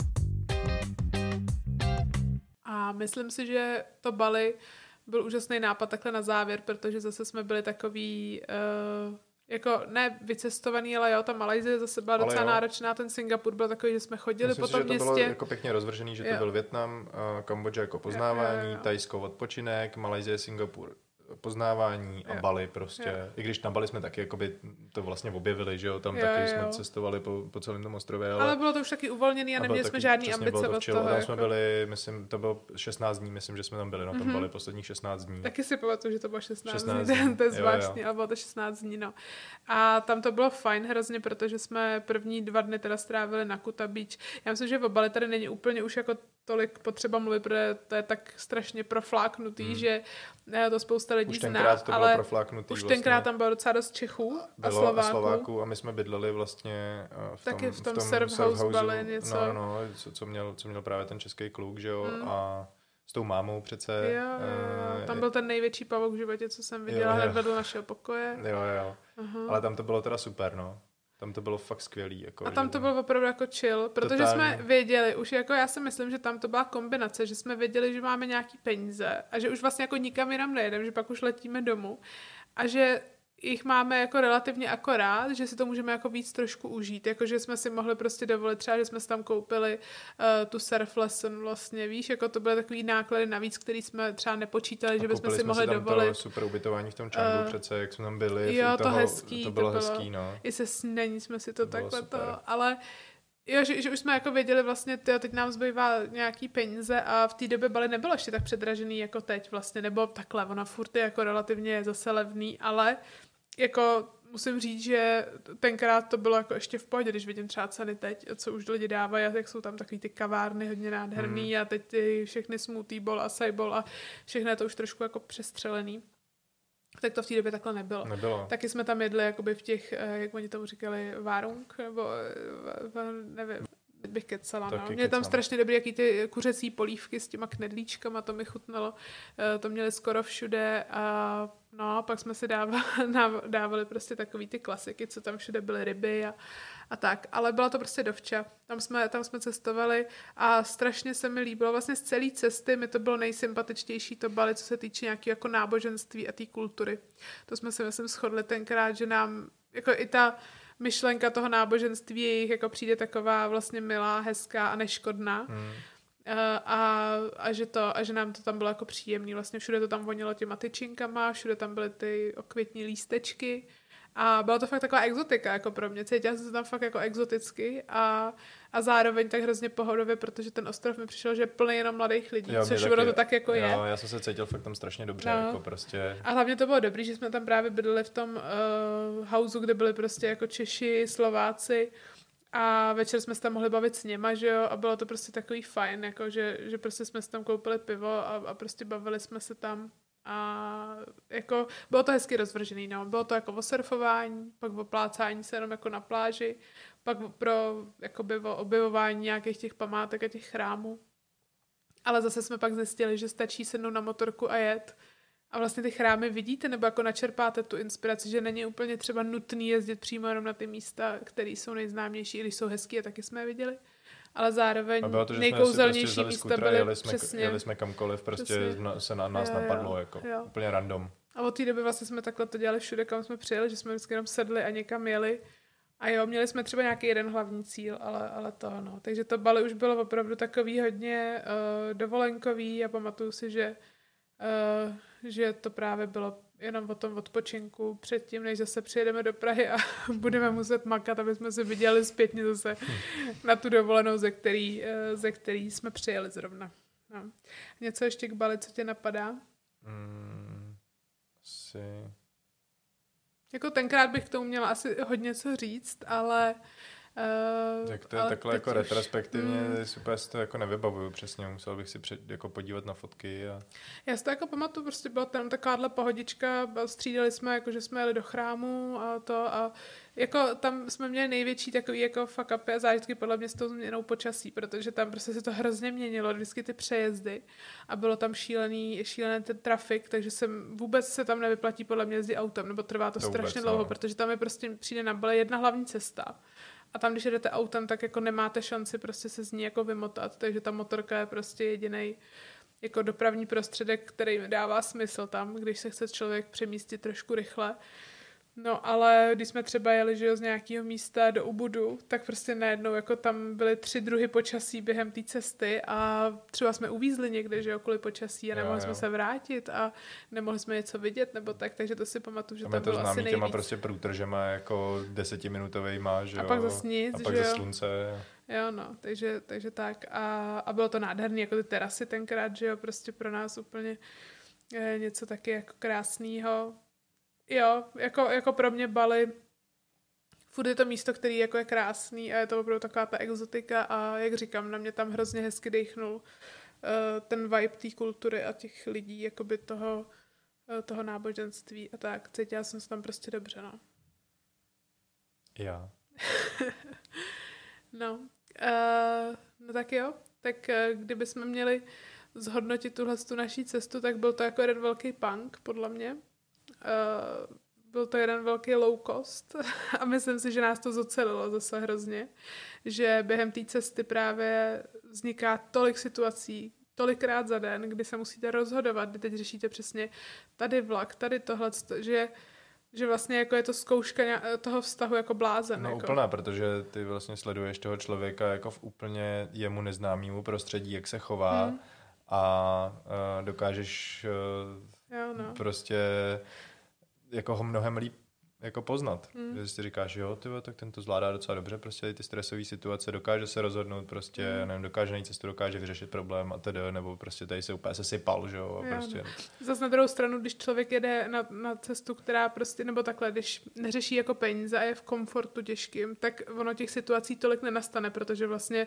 Speaker 1: A myslím si, že to Bali byl úžasný nápad takhle na závěr, protože zase jsme byli takový, uh, jako ne vycestovaný, ale jo, ta Malajsie zase byla docela náročná, ten Singapur byl takový, že jsme chodili myslím po tom městě. Myslím si, že to bylo
Speaker 2: jako pěkně rozvržený, že jo. To byl Vietnam, uh, Kambodža jako poznávání, jo, jo, jo. Tajsko odpočinek, Malajsie, Singapur poznávání a jo. Bali prostě. Jo. I když na Bali jsme taky jakoby to vlastně objevili, že jo, tam jo, taky jo. jsme cestovali po, po celém tom ostrově. Ale,
Speaker 1: ale bylo to už taky uvolněný a neměli jsme žádný ambice
Speaker 2: to
Speaker 1: od toho.
Speaker 2: Tam
Speaker 1: jako...
Speaker 2: jsme byli, myslím, to bylo šestnáct dní, myslím, že jsme tam byli na tom mm-hmm. Bali posledních šestnáct dní.
Speaker 1: Taky si pamatuju, že to bylo šestnáct dní, to je zvláštní, ale bylo to šestnáct dní, no. A tam to bylo fajn hrozně, protože jsme první dva dny teda strávili na Kuta Beach. Já myslím, že v Bali tady není úplně už jako tolik potřeba mluvit, protože to je tak strašně profláknutý, hmm. že to spousta lidí
Speaker 2: už
Speaker 1: zná,
Speaker 2: to
Speaker 1: ale
Speaker 2: profláknutý
Speaker 1: už
Speaker 2: vlastně.
Speaker 1: tenkrát tam bylo docela dost Čechů a
Speaker 2: bylo
Speaker 1: Slováků.
Speaker 2: A Slováků a my jsme bydleli vlastně v tom,
Speaker 1: taky v tom,
Speaker 2: v tom
Speaker 1: surf house Bali něco.
Speaker 2: No, no, co, co, měl, co měl právě ten český kluk, že jo, hmm. a s tou mámou přece.
Speaker 1: Jo, jo, tam byl ten největší pavouk v životě, co jsem viděla, hned vedle našeho pokoje.
Speaker 2: Jo, jo, uh-huh. ale tam to bylo teda super, no. Tam to bylo fakt skvělý. Jako,
Speaker 1: a tam to bylo opravdu jako chill, protože totálně. Jsme věděli, už jako já si myslím, že tam to byla kombinace, že jsme věděli, že máme nějaký peníze a že už vlastně jako nikam jinam nejedeme, že pak už letíme domů a že jich máme jako relativně akorát, že si to můžeme jako víc trošku užít, jakože jsme si mohli prostě dovolit třeba, že jsme si tam koupili uh, tu surf lesson vlastně, víš, jako to byly takový náklady navíc, který jsme třeba nepočítali, a že bychom si mohli dovolit. Koupili jsme si tam
Speaker 2: to super ubytování v tom Changu uh, přece, jak jsme tam byli.
Speaker 1: Jo,
Speaker 2: toho,
Speaker 1: to hezký.
Speaker 2: To bylo,
Speaker 1: to bylo
Speaker 2: hezký, no.
Speaker 1: I se snění jsme si to, to takhle to, ale jo, že, že už jsme jako věděli vlastně, tyjo, teď nám zbývá nějaký peníze a v té době Bali nebylo ještě tak předražený jako teď vlastně, nebo takhle, ona furt je jako relativně zase levný, ale jako musím říct, že tenkrát to bylo jako ještě v pohodě, když vidím třeba ceny teď, co už lidi dávají, a jak jsou tam takový ty kavárny hodně nádherný hmm. a teď ty všechny smoothie bowl, acai bowl a všechno je to už trošku jako přestřelený. Tak to v té době takhle nebylo.
Speaker 2: nebylo.
Speaker 1: Taky jsme tam jedli jakoby v těch, jak oni tomu říkali, várung, nebo nevím, bych kecala. No. Měli tam strašně dobrý, jaký ty kuřecí polívky s těma knedlíčkama, to mi chutnalo. To měli skoro všude a no, pak jsme si dávali, dávali prostě takový ty klasiky, co tam všude byly ryby a, a tak. Ale byla to prostě dovča. Tam jsme, tam jsme cestovali a strašně se mi líbilo. Vlastně z celé cesty mi to bylo nejsympatičtější to Bali, co se týče nějakého jako náboženství a té kultury. To jsme si myslím shodli tenkrát, že nám jako i ta myšlenka toho náboženství jejich jako přijde taková vlastně milá, hezká a neškodná. Hmm. A, a, že to, a že nám to tam bylo jako příjemný. Vlastně všude to tam vonilo těma tyčinkama, všude tam byly ty okvětní lístečky a byla to fakt taková exotika jako pro mě. Cítila jsem se tam fakt jako exoticky a, a zároveň tak hrozně pohodově, protože ten ostrov mi přišel, že je plný jenom mladých lidí, jo, což ono to tak jako jo, je.
Speaker 2: Jo, já jsem se cítil fakt tam strašně dobře, no. jako prostě.
Speaker 1: A hlavně to bylo dobrý, že jsme tam právě bydleli v tom uh, houseu, kde byli prostě jako Češi, Slováci a večer jsme se tam mohli bavit s něma, že jo, a bylo to prostě takový fajn, jako že, že prostě jsme si tam koupili pivo a, a prostě bavili jsme se tam a jako bylo to hezky rozvržený, no. Bylo to jako o surfování, pak o plácání se jenom jako na pláži, pak pro jakoby o objevování nějakých těch památek a těch chrámů. Ale zase jsme pak zjistili, že stačí sednout na motorku a jet. A vlastně ty chrámy vidíte, nebo jako načerpáte tu inspiraci, že není úplně třeba nutný jezdit přímo jenom na ty místa, které jsou nejznámější, i když jsou hezký a taky jsme je viděli. ale zároveň
Speaker 2: a to,
Speaker 1: nejkouzelnější
Speaker 2: prostě
Speaker 1: místa byly
Speaker 2: jeli jsme,
Speaker 1: přesně.
Speaker 2: Jeli jsme kamkoliv, prostě přesně. se na nás
Speaker 1: jo,
Speaker 2: napadlo,
Speaker 1: jo,
Speaker 2: jako
Speaker 1: jo.
Speaker 2: úplně random.
Speaker 1: A od té doby vlastně jsme takhle to dělali všude, kam jsme přijeli, že jsme vždycky jenom sedli a někam jeli. A jo, měli jsme třeba nějaký jeden hlavní cíl, ale, ale to no. Takže to Bali už bylo opravdu takový hodně uh, dovolenkový a pamatuju si, že, uh, že to právě bylo jenom o tom odpočinku předtím, než zase přijedeme do Prahy a budeme muset makat, aby jsme si viděli zpětně zase na tu dovolenou, ze který, uh, ze který jsme přijeli zrovna. No. Něco ještě k Bali, co tě napadá?
Speaker 2: Mm, asi...
Speaker 1: Jako tenkrát bych k tomu měla asi hodně co říct, ale... Uh,
Speaker 2: tak to je takhle jako už... retrospektivně, mm. super si to jako nevybavuju přesně, musel bych si před, jako podívat na fotky. A...
Speaker 1: Já si to jako pamatuju, prostě byla tam takováhle pohodička, střídali jsme, jako že jsme jeli do chrámu a to a jako tam jsme měli největší takový jako fuck up a zážitky podle mě s tou změnou počasí, protože tam prostě se to hrozně měnilo, vždycky ty přejezdy a bylo tam šílený, šílený ten trafik, takže jsem, vůbec se tam nevyplatí podle mě jezdit autem, nebo trvá to, to strašně vůbec, dlouho, no. Protože tam je prostě přijde na Bali jedna hlavní cesta. A tam, když jedete autem, tak jako nemáte šanci prostě se z ní jako vymotat, takže ta motorka je prostě jedinej jako dopravní prostředek, který dává smysl tam, když se chce člověk přemístit trošku rychle. No, ale když jsme třeba jeli, že jo, z nějakého místa do Ubudu, tak prostě najednou jako tam byly tři druhy počasí během té cesty a třeba jsme uvízli někde, že jo, kvůli počasí a nemohli jo, jo. jsme se vrátit a nemohli jsme něco vidět nebo tak, takže to si pamatuju, že tam, tam bylo asi nejvíc.
Speaker 2: Těma prostě průtržema jako desetiminutovejma, že jo.
Speaker 1: A pak zase nic,
Speaker 2: a pak
Speaker 1: že
Speaker 2: ze
Speaker 1: jo.
Speaker 2: slunce.
Speaker 1: Jo, no, takže, takže tak a, a bylo to nádherný, jako ty terasy tenkrát, že jo, prostě pro nás úplně je, něco taky jako krásného. Jo, jako, jako pro mě Bali furt je to místo, který jako je krásný a je to opravdu taková ta exotika a jak říkám, na mě tam hrozně hezky dejchnul uh, ten vibe té kultury a těch lidí, jakoby toho, uh, toho náboženství a tak. Cítila jsem se tam prostě dobře, no.
Speaker 2: Já.
Speaker 1: no. Uh, no tak jo, tak uh, kdybychom měli zhodnotit tuhle tu naší cestu, tak byl to jako jeden velký punk, podle mě. Uh, byl to jeden velký low cost a myslím si, že nás to zocelilo zase hrozně, že během té cesty právě vzniká tolik situací, tolikrát za den, kdy se musíte rozhodovat, kdy teď řešíte přesně tady vlak, tady tohle, že, že vlastně jako je to zkouška toho vztahu jako blázen.
Speaker 2: No
Speaker 1: jako.
Speaker 2: úplná, protože ty vlastně sleduješ toho člověka jako v úplně jemu neznámému prostředí, jak se chová hmm. a uh, dokážeš uh,
Speaker 1: jo, no.
Speaker 2: prostě jako ho mnohem líp jako poznat.
Speaker 1: Mm.
Speaker 2: Že si říkáš, jo, tyvo, tak ten to zvládá docela dobře, prostě ty stresové situace, dokáže se rozhodnout, prostě, mm. nevím, dokáže najít cestu, dokáže vyřešit problém a tedy, nebo prostě tady se úplně sesypal, že jo.
Speaker 1: jo
Speaker 2: prostě.
Speaker 1: No. Zas na druhou stranu, když člověk jede na, na cestu, která prostě, nebo takhle, když neřeší jako peníze a je v komfortu těžkým, tak ono těch situací tolik nenastane, protože vlastně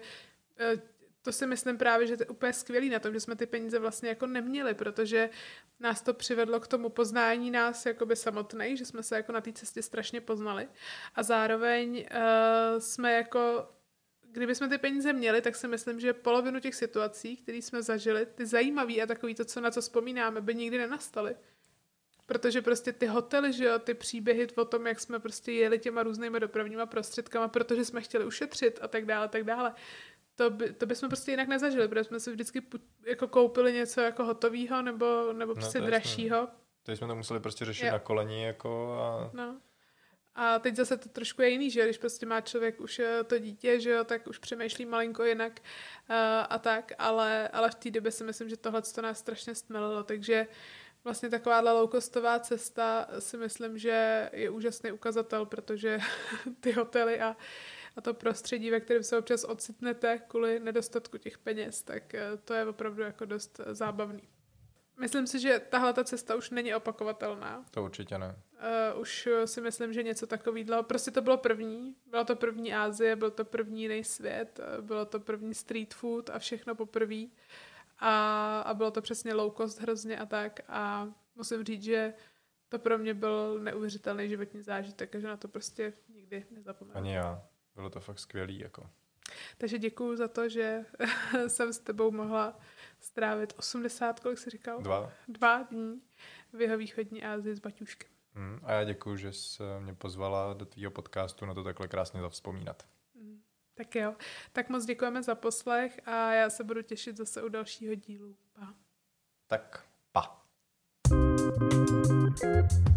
Speaker 1: to si myslím právě, že to je úplně skvělý na tom, že jsme ty peníze vlastně jako neměli, protože nás to přivedlo k tomu poznání nás jakoby samotnej, že jsme se jako na té cestě strašně poznali a zároveň uh, jsme jako, kdyby jsme ty peníze měli, tak si myslím, že polovinu těch situací, které jsme zažili, ty zajímavý a takový to, co na co vzpomínáme, by nikdy nenastaly. Protože prostě ty hotely, že jo, ty příběhy o tom, jak jsme prostě jeli těma různýma dopravníma prostředkama, protože jsme chtěli ušetřit a tak dále, tak dále. To, by, to bychom prostě jinak nezažili, protože jsme si vždycky jako koupili něco jako hotovýho nebo, nebo prostě no, dražšího.
Speaker 2: Teď jsme to museli prostě řešit jo. na koleni jako a...
Speaker 1: No. A teď zase to trošku je jiný, že když prostě má člověk už to dítě, že jo, tak už přemýšlí malinko jinak uh, a tak, ale, ale v té době si myslím, že tohle to nás strašně stmelilo, takže vlastně takováhle low-costová cesta si myslím, že je úžasný ukazatel, protože ty hotely a a to prostředí, ve kterém se občas ocitnete kvůli nedostatku těch peněz, tak to je opravdu jako dost zábavný. Myslím si, že tahle ta cesta už není opakovatelná.
Speaker 2: To určitě ne.
Speaker 1: Uh, už si myslím, že něco takového. Prostě to bylo první. Byla to první Asie, byl to první jiný svět, bylo to první street food a všechno poprvé. A, a bylo to přesně low cost hrozně a tak. A musím říct, že to pro mě byl neuvěřitelný životní zážitek a že na to prostě nikdy nezapomenu.
Speaker 2: Ani já. Bylo to fakt skvělý, jako.
Speaker 1: Takže děkuju za to, že jsem s tebou mohla strávit osmdesát, kolik jsi říkal?
Speaker 2: Dva.
Speaker 1: Dva dní v jihovýchodní Asii s Baťuškem.
Speaker 2: Hmm, a já děkuju, že jsi mě pozvala do tvýho podcastu na to takhle krásně zavzpomínat.
Speaker 1: Tak jo, tak moc děkujeme za poslech a já se budu těšit zase u dalšího dílu. Pa.
Speaker 2: Tak pa.